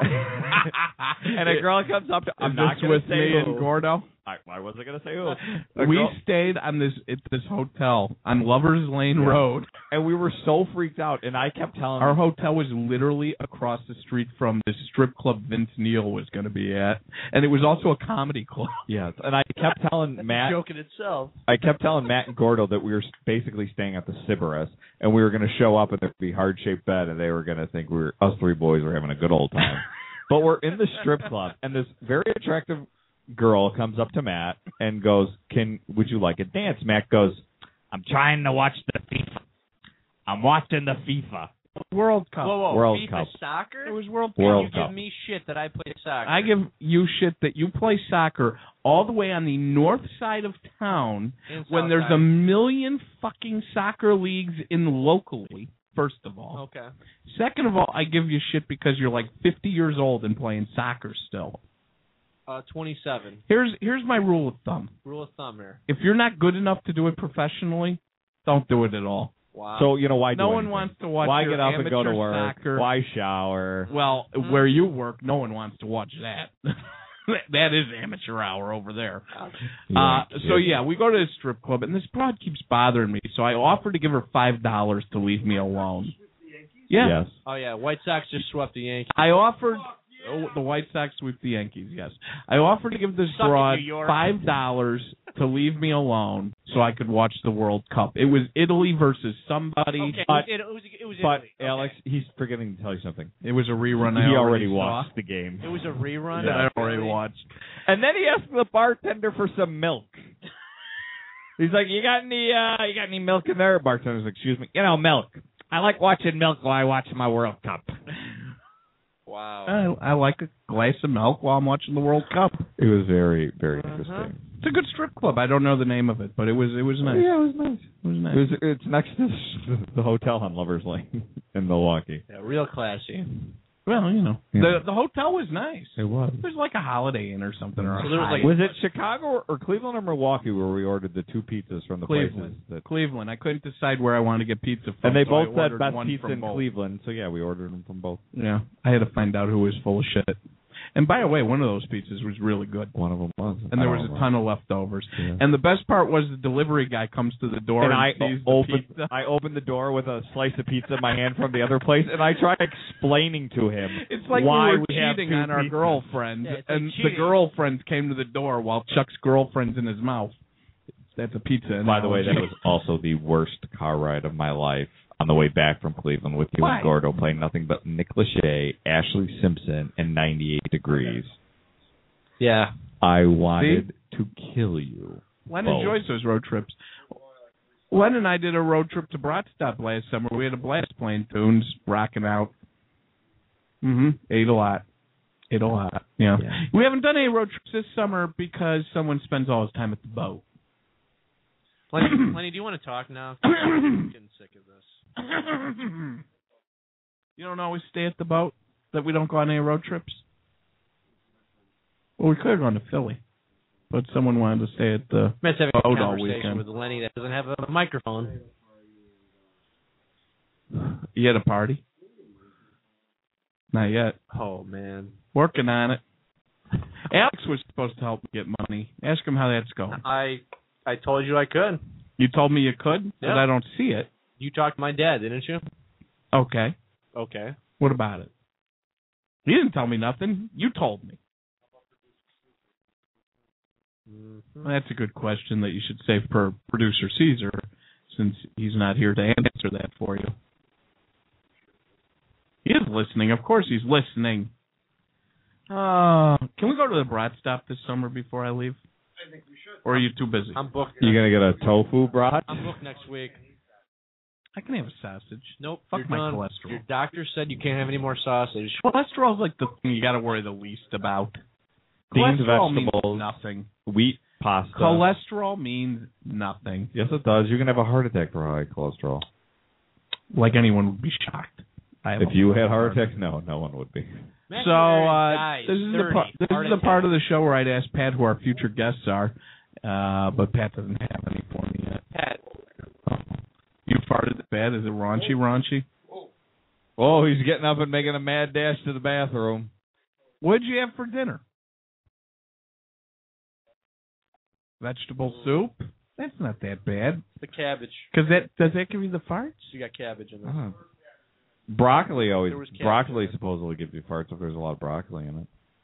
And a girl comes up to. I'm Is not this going with to say me who. and Gordo? I, I wasn't going to say who. A We girl- stayed on this at this hotel on Lovers Lane Yeah. Road. and we were so freaked out, and I kept telling Our hotel was literally across the street from the strip club Vince Neil was going to be at, and it was also a comedy club. yes, and I kept telling Matt. Joke in itself. I kept telling Matt and Gordo that we were basically staying at the Sybaris, and we were going to show up and there'd be heart-shaped bed, and they were going to think we were us three boys were having a good old time. But we're in the strip club, and this very attractive girl comes up to Matt and goes, "Can would you like a dance?" Matt goes, "I'm trying to watch the FIFA. I'm watching the FIFA World Cup. Whoa, whoa. World FIFA Cup. soccer? It was World Cup. World you Cup. give me shit that I play soccer. I give you shit that you play soccer all the way on the north side of town In when South there's Side. a million fucking soccer leagues in locally, first of all. Okay. Second of all, I give you shit because you're like fifty years old and playing soccer still. Uh, twenty-seven. Here's here's my rule of thumb. Rule of thumb here. If you're not good enough to do it professionally, don't do it at all. Wow. So you know why? No do one anything? wants to watch Why your get up and go to amateur work? soccer. Why shower? Well, where you work, no one wants to watch that. That is amateur hour over there. Uh, so yeah, we go to a strip club, and this broad keeps bothering me. So I offered to give her five dollars to leave me alone. Yeah, Yes. Oh, yeah. White Sox just swept the Yankees. I offered oh, the White Sox sweep the Yankees. Yes, I offered to give this Suck it, broad New York. five dollars to leave me alone so I could watch the World Cup. It was Italy versus somebody. Okay. But- it, was, it was But Italy. Okay. Alex, he's forgetting to tell you something. It was a rerun. I he already, already saw. watched the game. It was a rerun. That I already watched. And then he asked the bartender for some milk. He's like, "You got any? Uh, you got any milk in there?" Bartender's like, "Excuse me, you know, milk. I like watching milk while I watch my World Cup." Wow. I, I like a glass of milk while I'm watching the World Cup. It was very, very Uh-huh. interesting. It's a good strip club. I don't know the name of it, but it was it was nice. Yeah, it was nice. It was nice. It was, it's next to the hotel on Lovers Lane in Milwaukee. Yeah, real classy. Well, you know, Yeah. the the hotel was nice. It was. It was like a Holiday Inn or something. Or So a there was, like- Was it Chicago or Cleveland or Milwaukee where we ordered the two pizzas from the Cleveland. places that? Cleveland. I couldn't decide where I wanted to get pizza from. And they so I both said ordered best one pizza from in both. Cleveland, so yeah, we ordered them from both. Yeah, I had to find out who was full of shit. And by the way, one of those pizzas was really good. One of them was. And there I was don't a know. ton of leftovers. Yeah. And the best part was the delivery guy comes to the door And and, I sees the opened, pizza. I opened the door with a slice of pizza in my hand from the other place, and I tried explaining to him It's like why we were have cheating two on our pizzas. girlfriends, Yeah, it's like and the cheating. girlfriends came to the door while Chuck's girlfriend's in his mouth. That's a pizza. By the way, that analogy. was also the worst car ride of my life on the way back from Cleveland with you Why? and Gordo playing nothing but Nick Lachey, Ashley Simpson, and ninety-eight degrees. Yeah. I wanted to kill you. Len both. enjoys those road trips. Len and I did a road trip to Bratstop last summer. We had a blast playing tunes, rocking out. Mm-hmm. Ate a lot. Ate a lot. Yeah. Yeah. We haven't done any road trips this summer because someone spends all his time at the boat. Lenny, Lenny, do you want to talk now? I'm getting sick of this. You don't always stay at the boat? That we don't go on any road trips? Well, we could have gone to Philly, but someone wanted to stay at the Matt's having a boat all conversation weekend. with Lenny that doesn't have a microphone. You had a party? Not yet. Oh, man. Working on it. Alex was supposed to help me get money. Ask him how that's going. I I told you I could. You told me you could, but Yeah. I don't see it. You talked to my dad, didn't you? Okay. Okay. What about it? He didn't tell me nothing. You told me. Mm-hmm. Well, that's a good question that you should save for producer Caesar, since he's not here to answer that for you. He is listening. Of course he's listening. Uh, can we go to the Brat Stop this summer before I leave? I think we should. Or are you too busy? I'm booked. You gonna get a tofu brat? I'm booked next week. I can have a sausage. Nope. Fuck you're my done. cholesterol. Your doctor said you can't have any more sausage. Cholesterol's like the thing you got to worry the least about. Beans, Cholesterol vegetables, means nothing. wheat, pasta. Cholesterol means nothing. Yes, it does. You can have a heart attack for high cholesterol. Like anyone would be shocked. I have If a- you had a heart attack, no, no one would be. Matt So Barry uh, dies, this is the thirty, part. This heart is the attack. part of the show where I'd ask Pat who our future guests are, uh, but Pat doesn't have any for me yet. Pat. Oh. You farted bad? Is it raunchy, raunchy? Oh, he's getting up and making a mad dash to the bathroom. What'd you have for dinner? Vegetable soup? That's not that bad. The cabbage. Cause that does that give you the farts? You got cabbage in there. Uh-huh. Broccoli always. There was cabbage Broccoli in it. supposedly gives you farts if there's a lot of broccoli in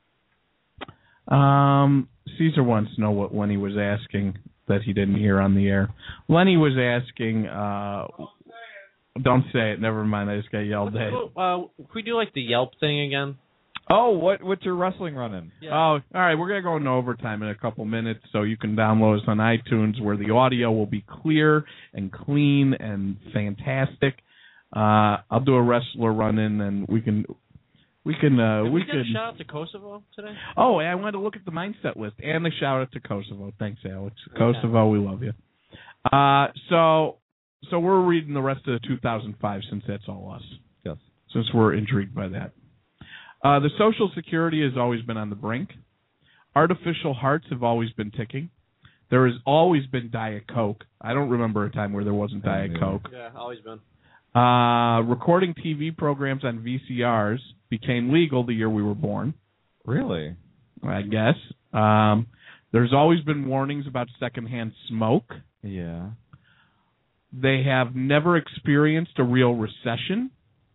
it. Um, Caesar wants to know what Lenny was asking that he didn't hear on the air. Lenny was asking. Uh, don't say it. Never mind. I just got yelled at. Uh, can we do like the Yelp thing again? Oh, what what's your wrestling running? Yeah. Oh, all right. We're gonna go into overtime in a couple minutes, so you can download us on iTunes, where the audio will be clear and clean and fantastic. Uh, I'll do a wrestler run in, and we can, we can, uh, Did we we get could. a shout out to Kosovo today? Oh, I wanted to look at the mindset list and a shout out to Kosovo. Thanks, Alex. Kosovo, we love you. Uh, so, so we're reading the rest of the two thousand five since that's all us. Yes. Since we're intrigued by that. Uh, the Social Security has always been on the brink. Artificial hearts have always been ticking. There has always been Diet Coke. I don't remember a time where there wasn't Diet Yeah. Coke. Yeah, always been. Uh, recording T V programs on V C Rs became legal the year we were born, Really? I guess. Um, there's always been warnings about secondhand smoke. Yeah. They have never experienced a real recession.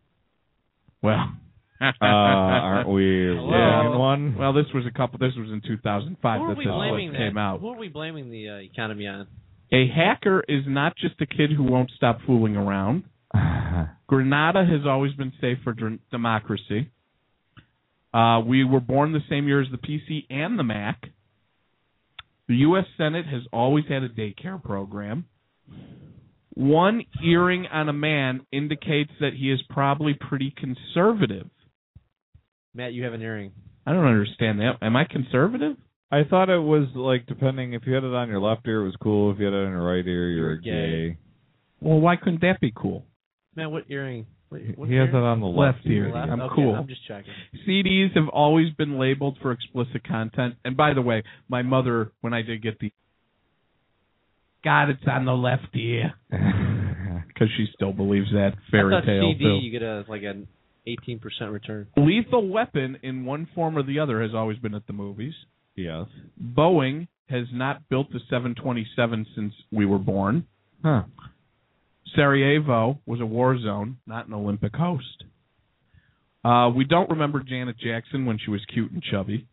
Well, Uh, aren't we living Yeah. in one? well, this was a couple. This was in two thousand five Who are that we this blaming list that? came out. Who are we blaming the uh, economy on? A hacker is not just a kid who won't stop fooling around. Grenada has always been safe for dr- democracy. Uh, we were born the same year as the P C and the Mac. The U S Senate has always had a daycare program. One earring on a man indicates that he is probably pretty conservative. Matt, you have an earring. I don't understand that. Am I conservative? I thought it was like depending if you had it on your left ear, it was cool. If you had it on your right ear, you were You're gay. gay. Well, why couldn't that be cool? Man, what earring? What, what He has it earring? on the Left left, ear. Left? I'm Okay, cool. I'm just checking. C Ds have always been labeled for explicit content. And by the way, my mother, when I did get the God, it's on the left ear, because she still believes that fairy I thought tale C D, too. you get a like an eighteen percent return. Lethal Weapon, in one form or the other, has always been at the movies. Yes. Boeing has not built the seven twenty-seven since we were born. Huh. Sarajevo was a war zone, not an Olympic host. Uh, we don't remember Janet Jackson when she was cute and chubby.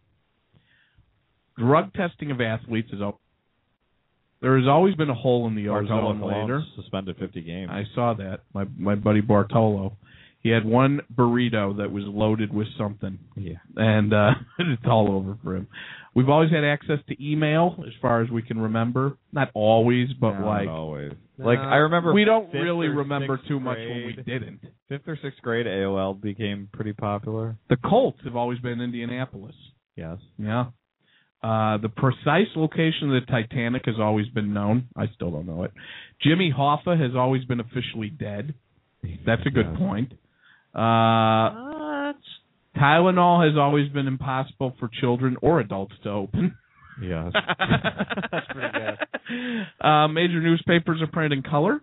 Drug testing of athletes is open. There has always been a hole in the Bartolo ozone layer. Colon suspended fifty games. I saw that. My my buddy Bartolo. He had one burrito that was loaded with something. Yeah. And uh, it's all over for him. We've always had access to email as far as we can remember. Not always, but Not like always. Like I remember we don't fifth really or remember sixth too much when we grade- didn't. Fifth or sixth grade, A O L became pretty popular. The Colts have always been in Indianapolis. Yes. Yeah. Uh, the precise location of the Titanic has always been known. I still don't know it. Jimmy Hoffa has always been officially dead. That's a good Yes. point. Uh, Tylenol has always been impossible for children or adults to open. Yes. That's pretty good. Uh, major newspapers are printed in color.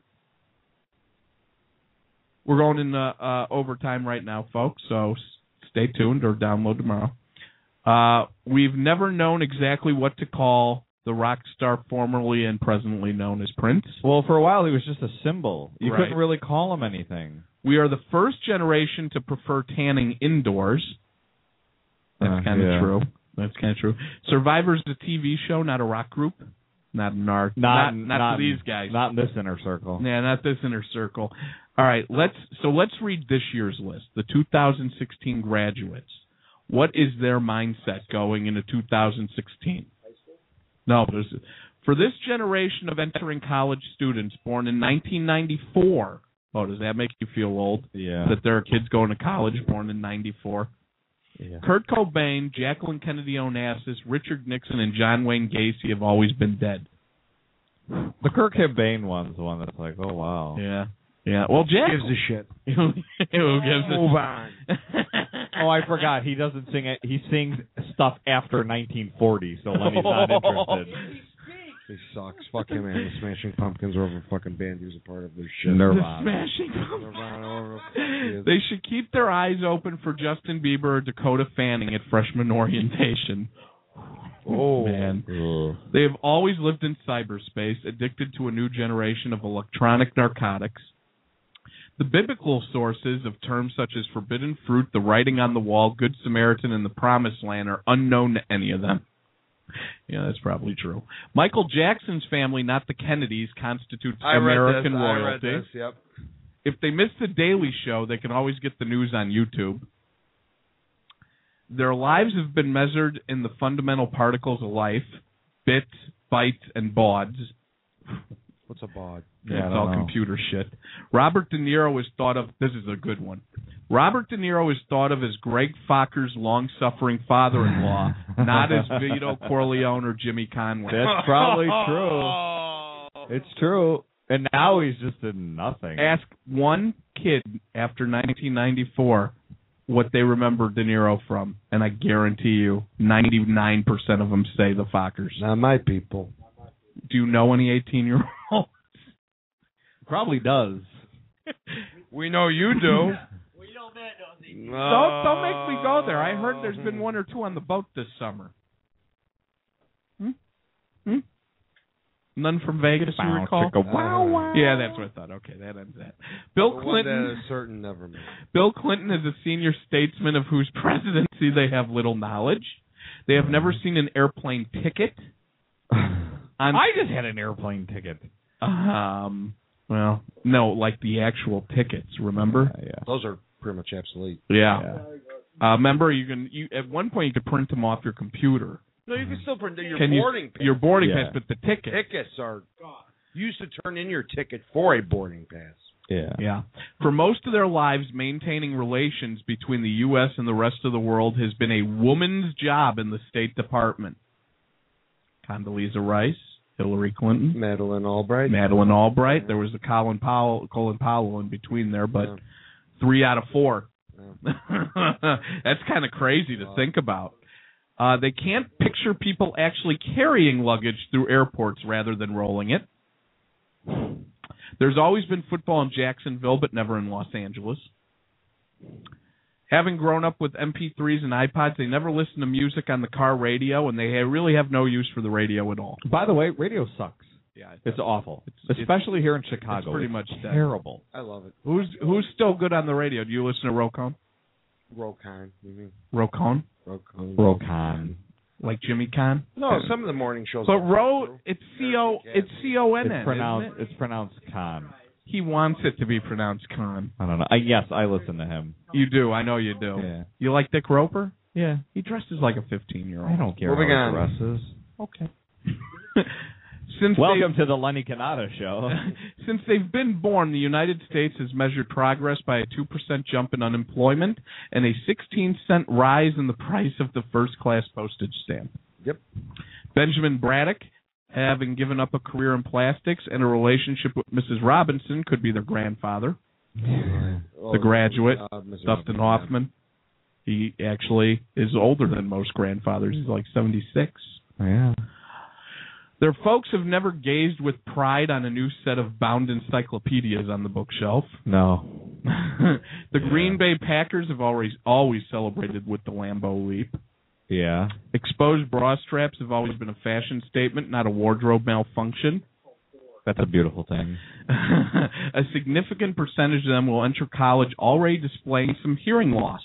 We're going in uh, uh, overtime right now, folks, so s- stay tuned or download tomorrow. Uh, we've never known exactly what to call the rock star formerly and presently known as Prince. Well, for a while he was just a symbol. You Right. couldn't really call him anything. We are the first generation to prefer tanning indoors. That's Uh, kind of yeah. true. That's kind of true. Survivor's a T V show, not a rock group. Not in our, not, not, not to these guys. Not in this inner circle. Yeah, not this inner circle. All right, let's so let's read this year's list. The two thousand sixteen graduates. What is their mindset going into two thousand sixteen? No, there's, for this generation of entering college students born in nineteen ninety-four. Oh, does that make you feel old? Yeah. That there are kids going to college born in ninety-four? Yeah. Kurt Cobain, Jacqueline Kennedy Onassis, Richard Nixon, and John Wayne Gacy have always been dead. The Kurt Cobain one's the one that's like, oh wow. Yeah. Yeah. Well, Jack Gives a shit. Who gives a Move on. Oh, I forgot. He doesn't sing it. He sings stuff after nineteen forty, so Lenny's not interested. He sucks. Fuck him, man. The Smashing Pumpkins are over fucking band. He was a part of their shit. Nirvana. Smashing Nirvana, whatever the fuck he is. They should keep their eyes open for Justin Bieber or Dakota Fanning at freshman orientation. Oh, man. Ugh. They have always lived in cyberspace, addicted to a new generation of electronic narcotics. The biblical sources of terms such as forbidden fruit, the writing on the wall, Good Samaritan, and the Promised Land are unknown to any of them. Yeah, that's probably true. Michael Jackson's family, not the Kennedys, constitutes I read American this. royalty. I read this. Yep. If they miss the Daily Show, they can always get the news on YouTube. Their lives have been measured in the fundamental particles of life, bits, bytes, and bauds. What's a bod? Yeah, I it's don't all know. computer shit. Robert De Niro is thought of, this is a good one. Robert De Niro is thought of as Greg Focker's long-suffering father-in-law, not as Vito Corleone or Jimmy Conway. That's probably true. It's true. And now he's just in nothing. Ask one kid after nineteen ninety-four what they remember De Niro from, and I guarantee you ninety-nine percent of them say the Fockers. Not my people. Do you know any eighteen-year-olds? Probably does. We know you do. Don't, don't make me go there. I heard there's been one or two on the boat this summer. Hmm? Hmm? None from Vegas, you Bow, recall? chicka, wow, wow. Yeah, that's what I thought. Okay, that ends that. Bill The one Clinton. that is certain never met. Bill Clinton is a senior statesman of whose presidency they have little knowledge. They have never seen an airplane ticket. On, I just had an airplane ticket. um, well, no, like the actual tickets. Remember? Yeah. Those are pretty much obsolete. Yeah. Uh, remember, you can. You at one point you could print them off your computer. No, you can still print your Can boarding you, pass. Your boarding Yeah. pass, but the ticket. Tickets are. You used to turn in your ticket for a boarding pass. Yeah. Yeah. For most of their lives, maintaining relations between the U S and the rest of the world has been a woman's job in the State Department. Condoleezza Rice Hillary Clinton. Madeleine Albright. Madeleine Albright. There was the Colin Powell, Colin Powell in between there, but Yeah. three out of four. Yeah. That's kind of crazy to think about. Uh, they can't picture people actually carrying luggage through airports rather than rolling it. There's always been football in Jacksonville, but never in Los Angeles. Having grown up with M P threes and iPods, they never listen to music on the car radio, and they really have no use for the radio at all. By the way, radio sucks. Yeah, It's awful, It's- especially here in Chicago. it's pretty much dead. terrible. I love it. Who's who's still good on the radio? Do you listen to Rocon? Rocon, you mean? Rocon? Rocon. Rocon. Like Jimmy Con? No, some of the morning shows. But are Ro, true. it's C O, it's C O N N. It's pronounced. Isn't it? It's pronounced con. He wants it to be pronounced Con. I don't know. I, yes, I listen to him. You do, I know you do. Yeah. You like Dick Roper? Yeah. He dresses like a fifteen-year-old. I don't care Moving how he on. dresses. Okay. Since Welcome to the Lenny Canada show. they, since they've been born, the United States has measured progress by a two percent jump in unemployment and a sixteen cent rise in the price of the first-class postage stamp. Yep. Benjamin Braddock, having given up a career in plastics and a relationship with Missus Robinson, could be their grandfather. Oh, The Graduate, uh, Mister Dustin Robinson. Hoffman. He actually is older than most grandfathers. He's like seventy-six. Yeah. Their folks have never gazed with pride on a new set of bound encyclopedias on the bookshelf. No. The Green Bay Packers have always always celebrated with the Lambeau Leap. Yeah. Exposed bra straps have always been a fashion statement, not a wardrobe malfunction. That's a beautiful thing. A significant percentage of them will enter college already displaying some hearing loss.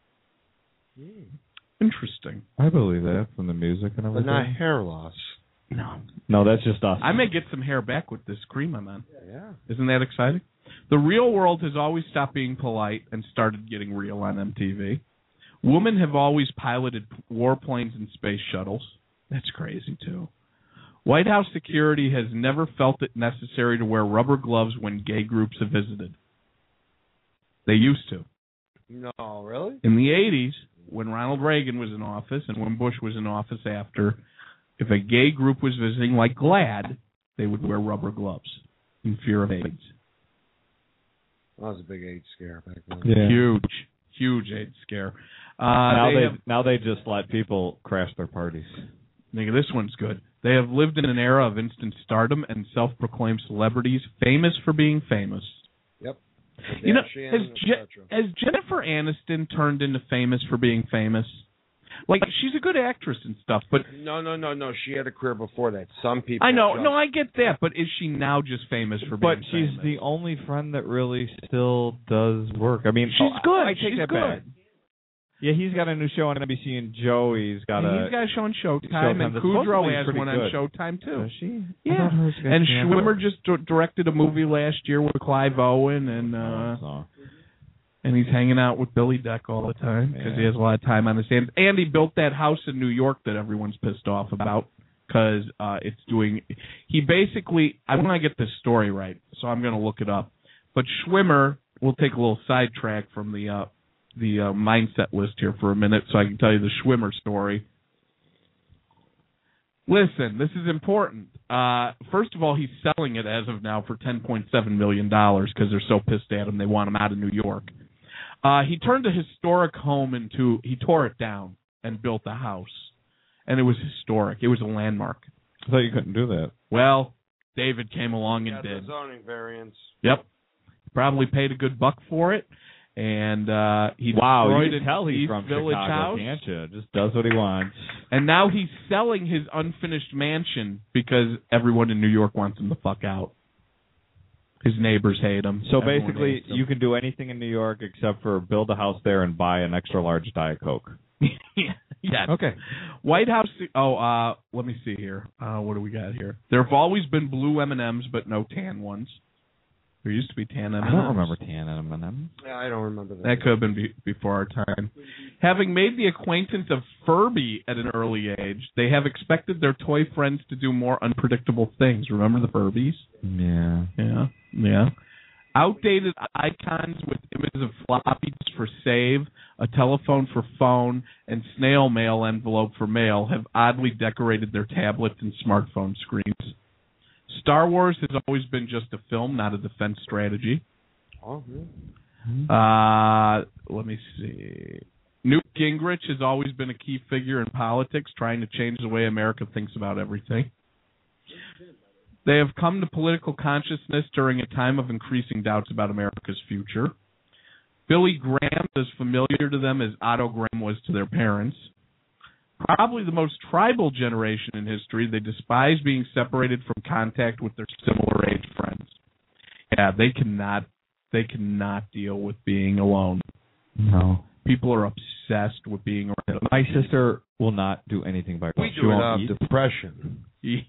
Interesting. I believe that from the music and But everything. not hair loss. No. No, that's just us. I may get some hair back with this cream I'm on. Yeah. Isn't that exciting? The real world has always stopped being polite and started getting real on M T V. Women have always piloted warplanes and space shuttles. That's crazy, too. White House security has never felt it necessary to wear rubber gloves when gay groups have visited. They used to. No, really? In the eighties, when Ronald Reagan was in office and when Bush was in office after, if a gay group was visiting like GLAAD, they would wear rubber gloves in fear of AIDS. That was a big AIDS scare back then. Yeah. Huge, huge AIDS scare. Uh, now they they have, now they just let people crash their parties. nigga, this one's good. They have lived in an era of instant stardom and self-proclaimed celebrities, famous for being famous. Yep. You know, Kardashian, has, et Je- cetera. has Jennifer Aniston turned into famous for being famous? Like, she's a good actress and stuff, but No, no, no, no. She had a career before that. Some people. I know, just- no, I get that, but is she now just famous for being But famous? she's the only friend that really still does work. I mean, She's oh, good. I take She's that good. back. Yeah, he's got a new show on N B C, and Joey's got And a. he's got a show on Showtime, Showtime. and That's Kudrow supposedly has pretty one on good. Showtime, too. Does she? I Yeah. thought hers got And canceled. Schwimmer just d- directed a movie last year with Clive Owen, and uh, So, and he's hanging out with Billy Deck all the time because he Yeah. has a lot of time on his hands. And he built that house in New York that everyone's pissed off about because uh, it's doing. He basically, I want to get this story right, so I'm going to look it up. But Schwimmer, we'll take a little sidetrack from the uh, the uh, mindset list here for a minute, so I can tell you the Schwimmer story. Listen, this is important. Uh, first of all, he's selling it as of now for ten point seven million dollars because they're so pissed at him they want him out of New York. Uh, he turned a historic home into, he tore it down and built a house. And it was historic. It was a landmark. I thought you couldn't do that. Well, David came along and Got did. the zoning variance. Yep. Probably paid a good buck for it. And uh, he Wow, destroyed you can an tell he's East from Village Chicago, house. can't you? Just does what he wants. And now he's selling his unfinished mansion because everyone in New York wants him the fuck out. His neighbors hate him. So Everyone basically, hates him. you can do anything in New York except for build a house there and buy an extra large Diet Coke. Yes. Okay. White House. Oh, uh, let me see here. Uh, what do we got here? There have always been blue M and M's, but no tan ones. There used to be tan M and M's. I don't remember tan M and M's. Yeah, I don't remember that. That could have been be- before our time. Having made the acquaintance of Furby at an early age, they have expected their toy friends to do more unpredictable things. Remember the Furbies? Yeah. Yeah, yeah. Outdated icons with images of floppies for save, a telephone for phone, and snail mail envelope for mail have oddly decorated their tablets and smartphone screens. Star Wars has always been just a film, not a defense strategy. Oh, yeah. Uh, let me see. Newt Gingrich has always been a key figure in politics, trying to change the way America thinks about everything. They have come to political consciousness during a time of increasing doubts about America's future. Billy Graham is familiar to them as Otto Graham was to their parents. Probably the most tribal generation in history, they despise being separated from contact with their similar age friends. Yeah, they cannot they cannot deal with being alone. No. People are obsessed with being around. My sister will not do anything by herself. We do it of depression.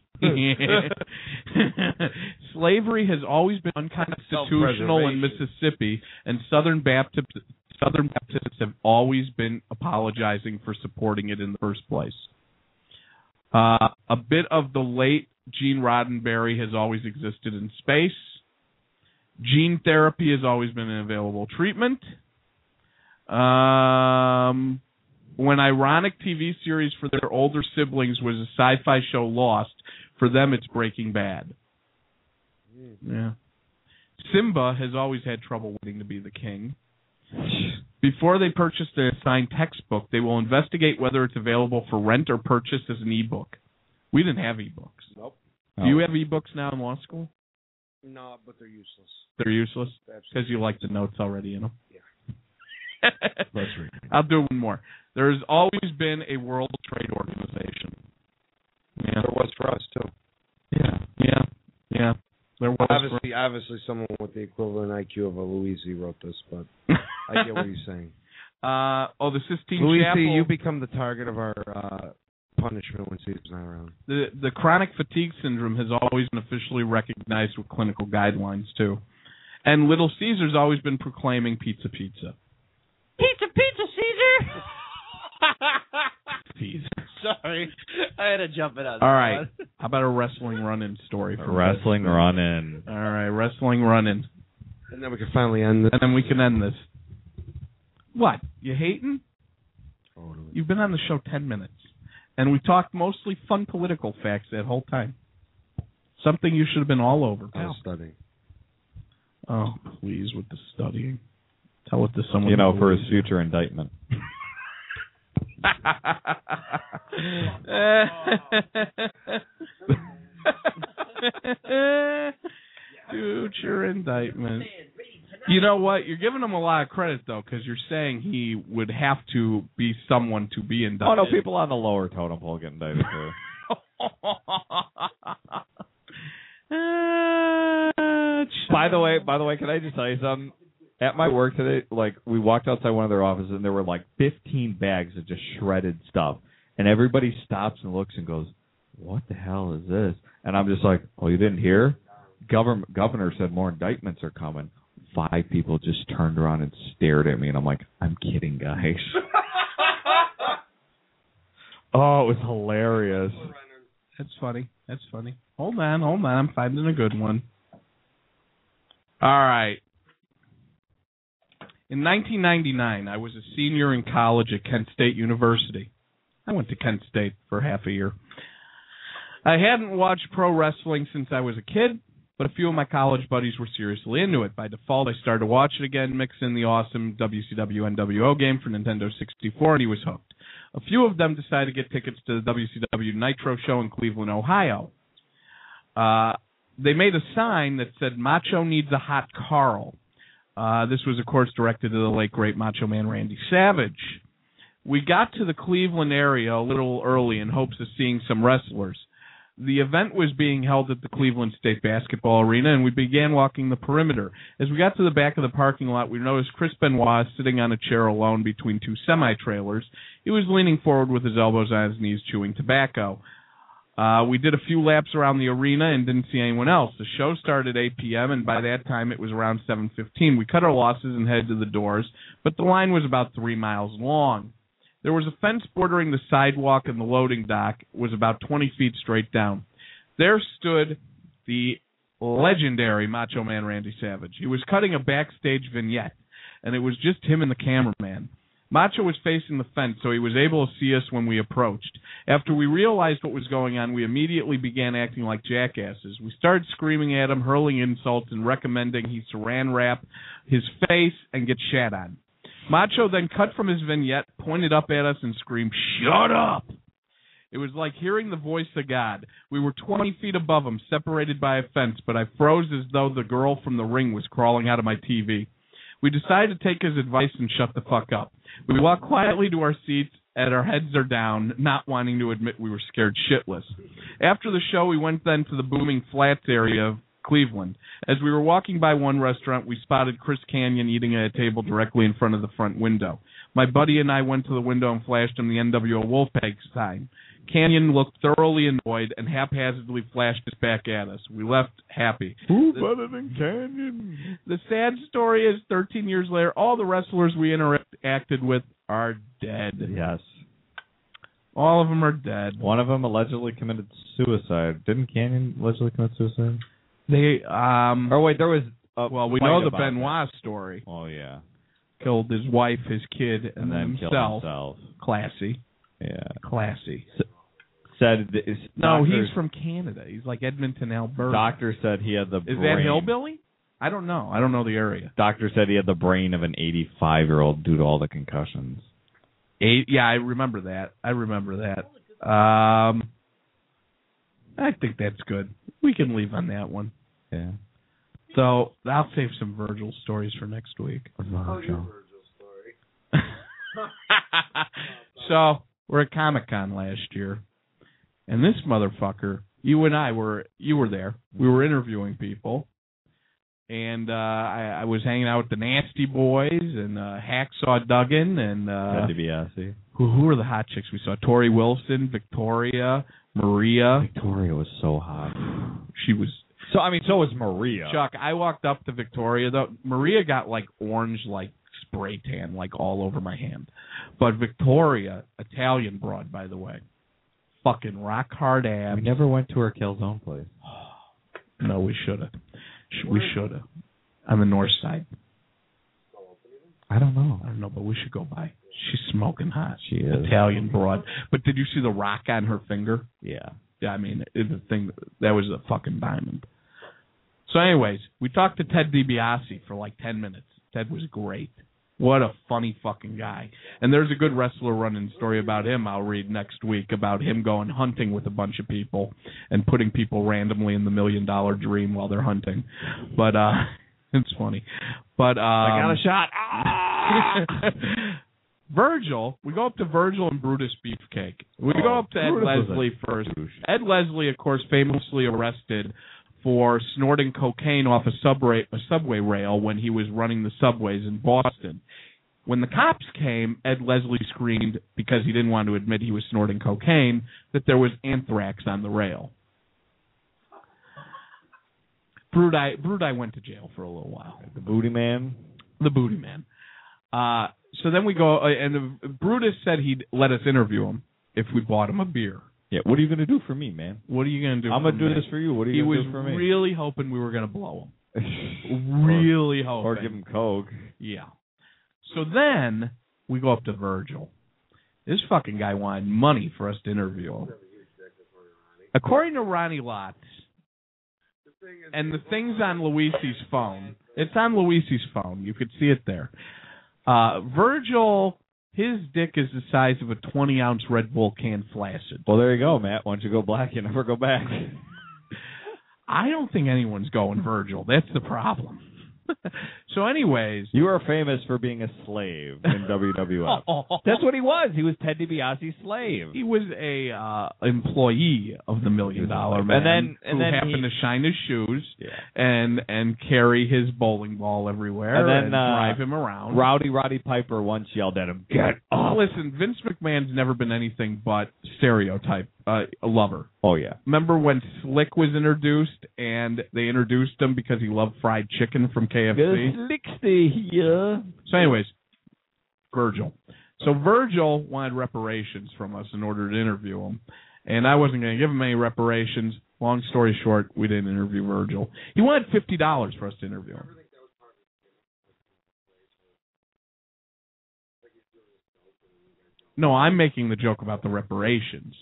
Slavery has always been unconstitutional in Mississippi, and Southern Baptist Southern Baptists have always been apologizing for supporting it in the first place. Uh, a bit of the late Gene Roddenberry has always existed in space. Gene therapy has always been an available treatment. Um, when ironic T V series for their older siblings was a sci-fi show Lost, for them it's Breaking Bad. Yeah. Simba has always had trouble waiting to be the king. Before they purchase the assigned textbook, they will investigate whether it's available for rent or purchase as an e-book. We didn't have e-books. Nope. Do you have e-books now in law school? No, but they're useless. They're useless? Absolutely. Because you like the notes already in them? Yeah. That's right. I'll do one more. There has always been a World Trade Organization. Yeah. There was for us, too. Yeah, yeah, yeah. There was obviously, for... obviously, someone with the equivalent I Q of a Luisi wrote this, but I get what he's saying. Uh, oh, the Sistine Luisi, Chapel. you become the target of our uh, punishment when Steve's not around. The the chronic fatigue syndrome has always been officially recognized with clinical guidelines, too. And Little Caesar's always been proclaiming pizza, pizza. Pizza, pizza, Caesar! Pizza. Sorry. I had to jump it out. All right. How about a wrestling run-in story? A wrestling run-in. All right, wrestling run-in. And then we can finally end this. And then we can end this. What? You hating? Totally. You've been on the show ten minutes. And we talked mostly fun political facts that whole time. Something you should have been all over. I was studying. Oh, please, with the studying. Tell it to someone. You know, for his future indictment. Future indictment. You know what? You're giving him a lot of credit, though, because you're saying he would have to be someone to be indicted. Oh, no, people on the lower totem pole get indicted, too. By the way, by the way, can I just tell you something? At my work today, like, we walked outside one of their offices, and there were, like, fifteen bags of just shredded stuff. And everybody stops and looks and goes, what the hell is this? And I'm just like, oh, you didn't hear? Government Governor said more indictments are coming. Five people just turned around and stared at me, and I'm like, I'm kidding, guys. Oh, it was hilarious. That's funny. That's funny. Hold on, hold on. I'm finding a good one. All right. In nineteen ninety-nine, I was a senior in college at Kent State University. I went to Kent State for half a year. I hadn't watched pro wrestling since I was a kid, but a few of my college buddies were seriously into it. By default, I started to watch it again, mix in the awesome W C W N W O game for Nintendo sixty-four, and he was hooked. A few of them decided to get tickets to the W C W Nitro show in Cleveland, Ohio. Uh, they made a sign that said, Macho needs a hot Carl. Uh, this was, of course, directed to the late, great Macho Man Randy Savage. We got to the Cleveland area a little early in hopes of seeing some wrestlers. The event was being held at the Cleveland State Basketball Arena, and we began walking the perimeter. As we got to the back of the parking lot, we noticed Chris Benoit sitting on a chair alone between two semi-trailers. He was leaning forward with his elbows on his knees, chewing tobacco. Uh, we did a few laps around the arena and didn't see anyone else. The show started at eight p.m., and by that time it was around seven fifteen. We cut our losses and headed to the doors, but the line was about three miles long. There was a fence bordering the sidewalk, and the loading dock was about twenty feet straight down. There stood the legendary Macho Man Randy Savage. He was cutting a backstage vignette, and it was just him and the cameraman. Macho was facing the fence, so he was able to see us when we approached. After we realized what was going on, we immediately began acting like jackasses. We started screaming at him, hurling insults, and recommending he saran wrap his face and get shat on. Macho then cut from his vignette, pointed up at us, and screamed, "Shut up!" It was like hearing the voice of God. We were twenty feet above him, separated by a fence, but I froze as though the girl from The Ring was crawling out of my T V. We decided to take his advice and shut the fuck up. We walked quietly to our seats, and our heads are down, not wanting to admit we were scared shitless. After the show, we went then to the booming flats area of Cleveland. As we were walking by one restaurant, we spotted Chris Kanyon eating at a table directly in front of the front window. My buddy and I went to the window and flashed him the N W O Wolfpack sign. Kanyon looked thoroughly annoyed and haphazardly flashed us back at us. We left happy. Who the, better than Kanyon? The sad story is, thirteen years later, all the wrestlers we interacted with are dead. Yes. All of them are dead. One of them allegedly committed suicide. Didn't Kanyon allegedly commit suicide? They, um... Or wait, there was a Well, we fight know the about Benoit that. story. Oh, yeah. Killed his wife, his kid, and, And then himself. killed himself. Classy. Yeah. Classy. Said is, No, doctors, he's from Canada. He's like Edmonton, Alberta. Doctor said he had the Is brain. that hillbilly? I don't know. I don't know the area. Doctor said he had the brain of an eighty-five-year-old due to all the concussions. Eight, yeah, I remember that. I remember that. Um, I think that's good. We can leave on that one. Yeah. So I'll save some Virgil stories for next week. Oh, your Virgil story. So we're at Comic-Con last year, and this motherfucker, you and I were, you were there. We were interviewing people, and uh, I, I was hanging out with the Nasty Boys and uh, Hacksaw Duggan and uh, Ted DiBiase. who who were the hot chicks we saw? Tori Wilson, Victoria, Maria. Victoria was so hot. She was. So I mean, so was Maria. Chuck, I walked up to Victoria though. Maria got like orange, like spray tan, like all over my hand. But Victoria, Italian broad, by the way, fucking rock hard abs. We never went to her Calzone place. No, we should have. We should have. On the north side. I don't know. I don't know, but we should go by. She's smoking hot. She is. Italian broad. But did you see the rock on her finger? Yeah. Yeah, I mean, it's a thing. That was a fucking diamond. So, anyways, we talked to Ted DiBiase for like ten minutes. Ted was great. What a funny fucking guy. And there's a good wrestler running story about him I'll read next week, about him going hunting with a bunch of people and putting people randomly in the Million Dollar Dream while they're hunting. But uh, it's funny. But um, I got a shot. Ah! Virgil, we go up to Virgil and Brutus Beefcake. We Oh, go up to Ed Brutus was Leslie a first. douche. Ed Leslie, of course, famously arrested for snorting cocaine off a subway, a subway rail when he was running the subways in Boston. When the cops came, Ed Leslie screamed, because he didn't want to admit he was snorting cocaine, that there was anthrax on the rail. Brudai, Brudai went to jail for a little while. The booty man. The booty man. Uh, so then we go, uh, and uh, Brutus said he'd let us interview him if we bought him a beer. Yeah, what are you going to do for me, man? What are you going to do I'm for going to do me? this for you. What are He you going was to do for me? really hoping we were going to blow him. really hoping. Or give him coke. Yeah. So then we go up to Virgil. This fucking guy wanted money for us to interview him. According to Ronnie Lotz, and the thing's on Luisi's phone. It's on Luisi's phone. You could see it there. Uh, Virgil, his dick is the size of a twenty-ounce Red Bull can flaccid. Well, there you go, Matt. Once you go black, you never go back. I don't think anyone's going Virgil. That's the problem. So anyways. You are famous for being a slave in W W F. That's what he was. He was Ted DiBiase's slave. He was a uh, employee of the Million Dollar Man, and then, and who then happened he, to shine his shoes yeah. and and carry his bowling ball everywhere and, then, and uh, drive him around. Rowdy Roddy Piper once yelled at him, "Get up!" Listen, Vince McMahon's never been anything but stereotype uh, a lover. Oh yeah. Remember when Slick was introduced and they introduced him because he loved fried chicken from K F C? Slicksty here. So anyways, Virgil. So Virgil wanted reparations from us in order to interview him, and I wasn't going to give him any reparations. Long story short, we didn't interview Virgil. He wanted fifty dollars for us to interview him. No, I'm making the joke about the reparations.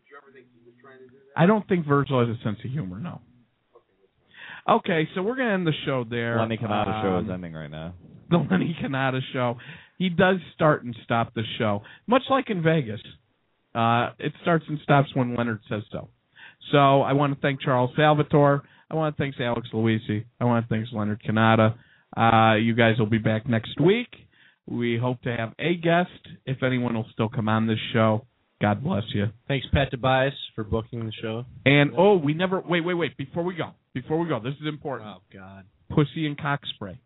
I don't think Virgil has a sense of humor, no. Okay, so we're going to end the show there. Lenny Canada um, show is ending right now. The Lenny Canada show. He does start and stop the show, much like in Vegas. Uh, it starts and stops when Leonard says so. So I want to thank Charles Salvatore. I want to thank Alex Luisi. I want to thank Leonard Canada. Uh, you guys will be back next week. We hope to have a guest, if anyone will still come on this show. God bless you. Thanks, Pat Tobias, for booking the show. And, oh, we never, wait, wait, wait, before we go, before we go, this is important. Oh, God. Pussy and cock spray.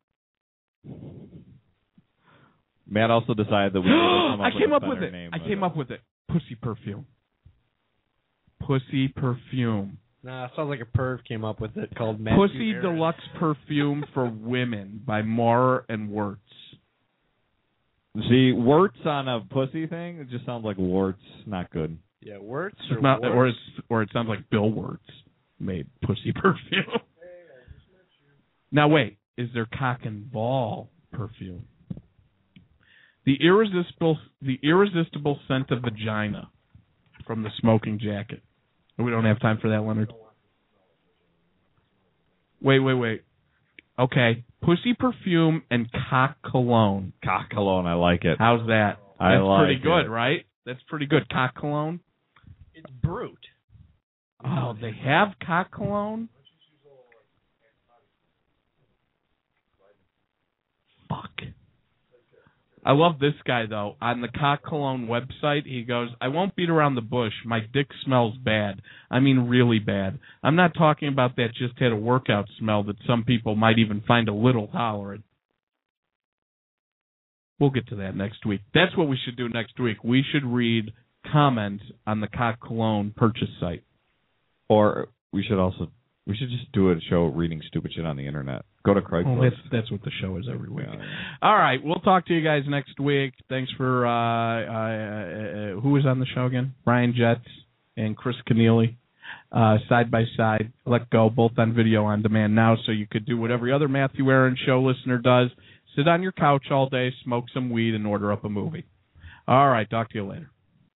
Matt also decided that we were come up I came with up a with better it. name, I came up with it. Pussy perfume. Pussy perfume. Nah, it sounds like a perv came up with it called Matthew Pussy Aaron. Deluxe Perfume for Women by Maurer and Wirtz. See, warts on a pussy thing, it just sounds like warts. Not good. Yeah, Wirtz It's or not, Wirtz? or, it's, or it sounds like Bill Wirtz made pussy perfume. Now wait, is there cock and ball perfume? The irresistible, the irresistible scent of vagina from the Smoking Jacket. We don't have time for that, Leonard. Wait, wait, wait. Okay, pussy perfume and cock cologne. Cock cologne, I like it. How's that? I That's like pretty good, it. right? That's pretty good. Cock cologne. It's Brute. Oh, they have cock cologne? Fuck. I love this guy, though. On the Cock Cologne website, he goes, I won't beat around the bush. My dick smells bad. I mean really bad. I'm not talking about that just had a workout smell that some people might even find a little tolerant. We'll get to that next week. That's what we should do next week. We should read comments on the Cock Cologne purchase site. Or we should also, we should just do a show reading stupid shit on the internet. Go to Craigslist. Oh, that's, that's what the show is every week. Yeah, yeah. All right, we'll talk to you guys next week. Thanks for, uh, uh, uh, who was on the show again? Brian Jetts and Chris Keneally, uh, side by side. Let Go, both on video on demand now, so you could do what every other Matthew Aaron show listener does. Sit on your couch all day, smoke some weed, and order up a movie. All right, talk to you later.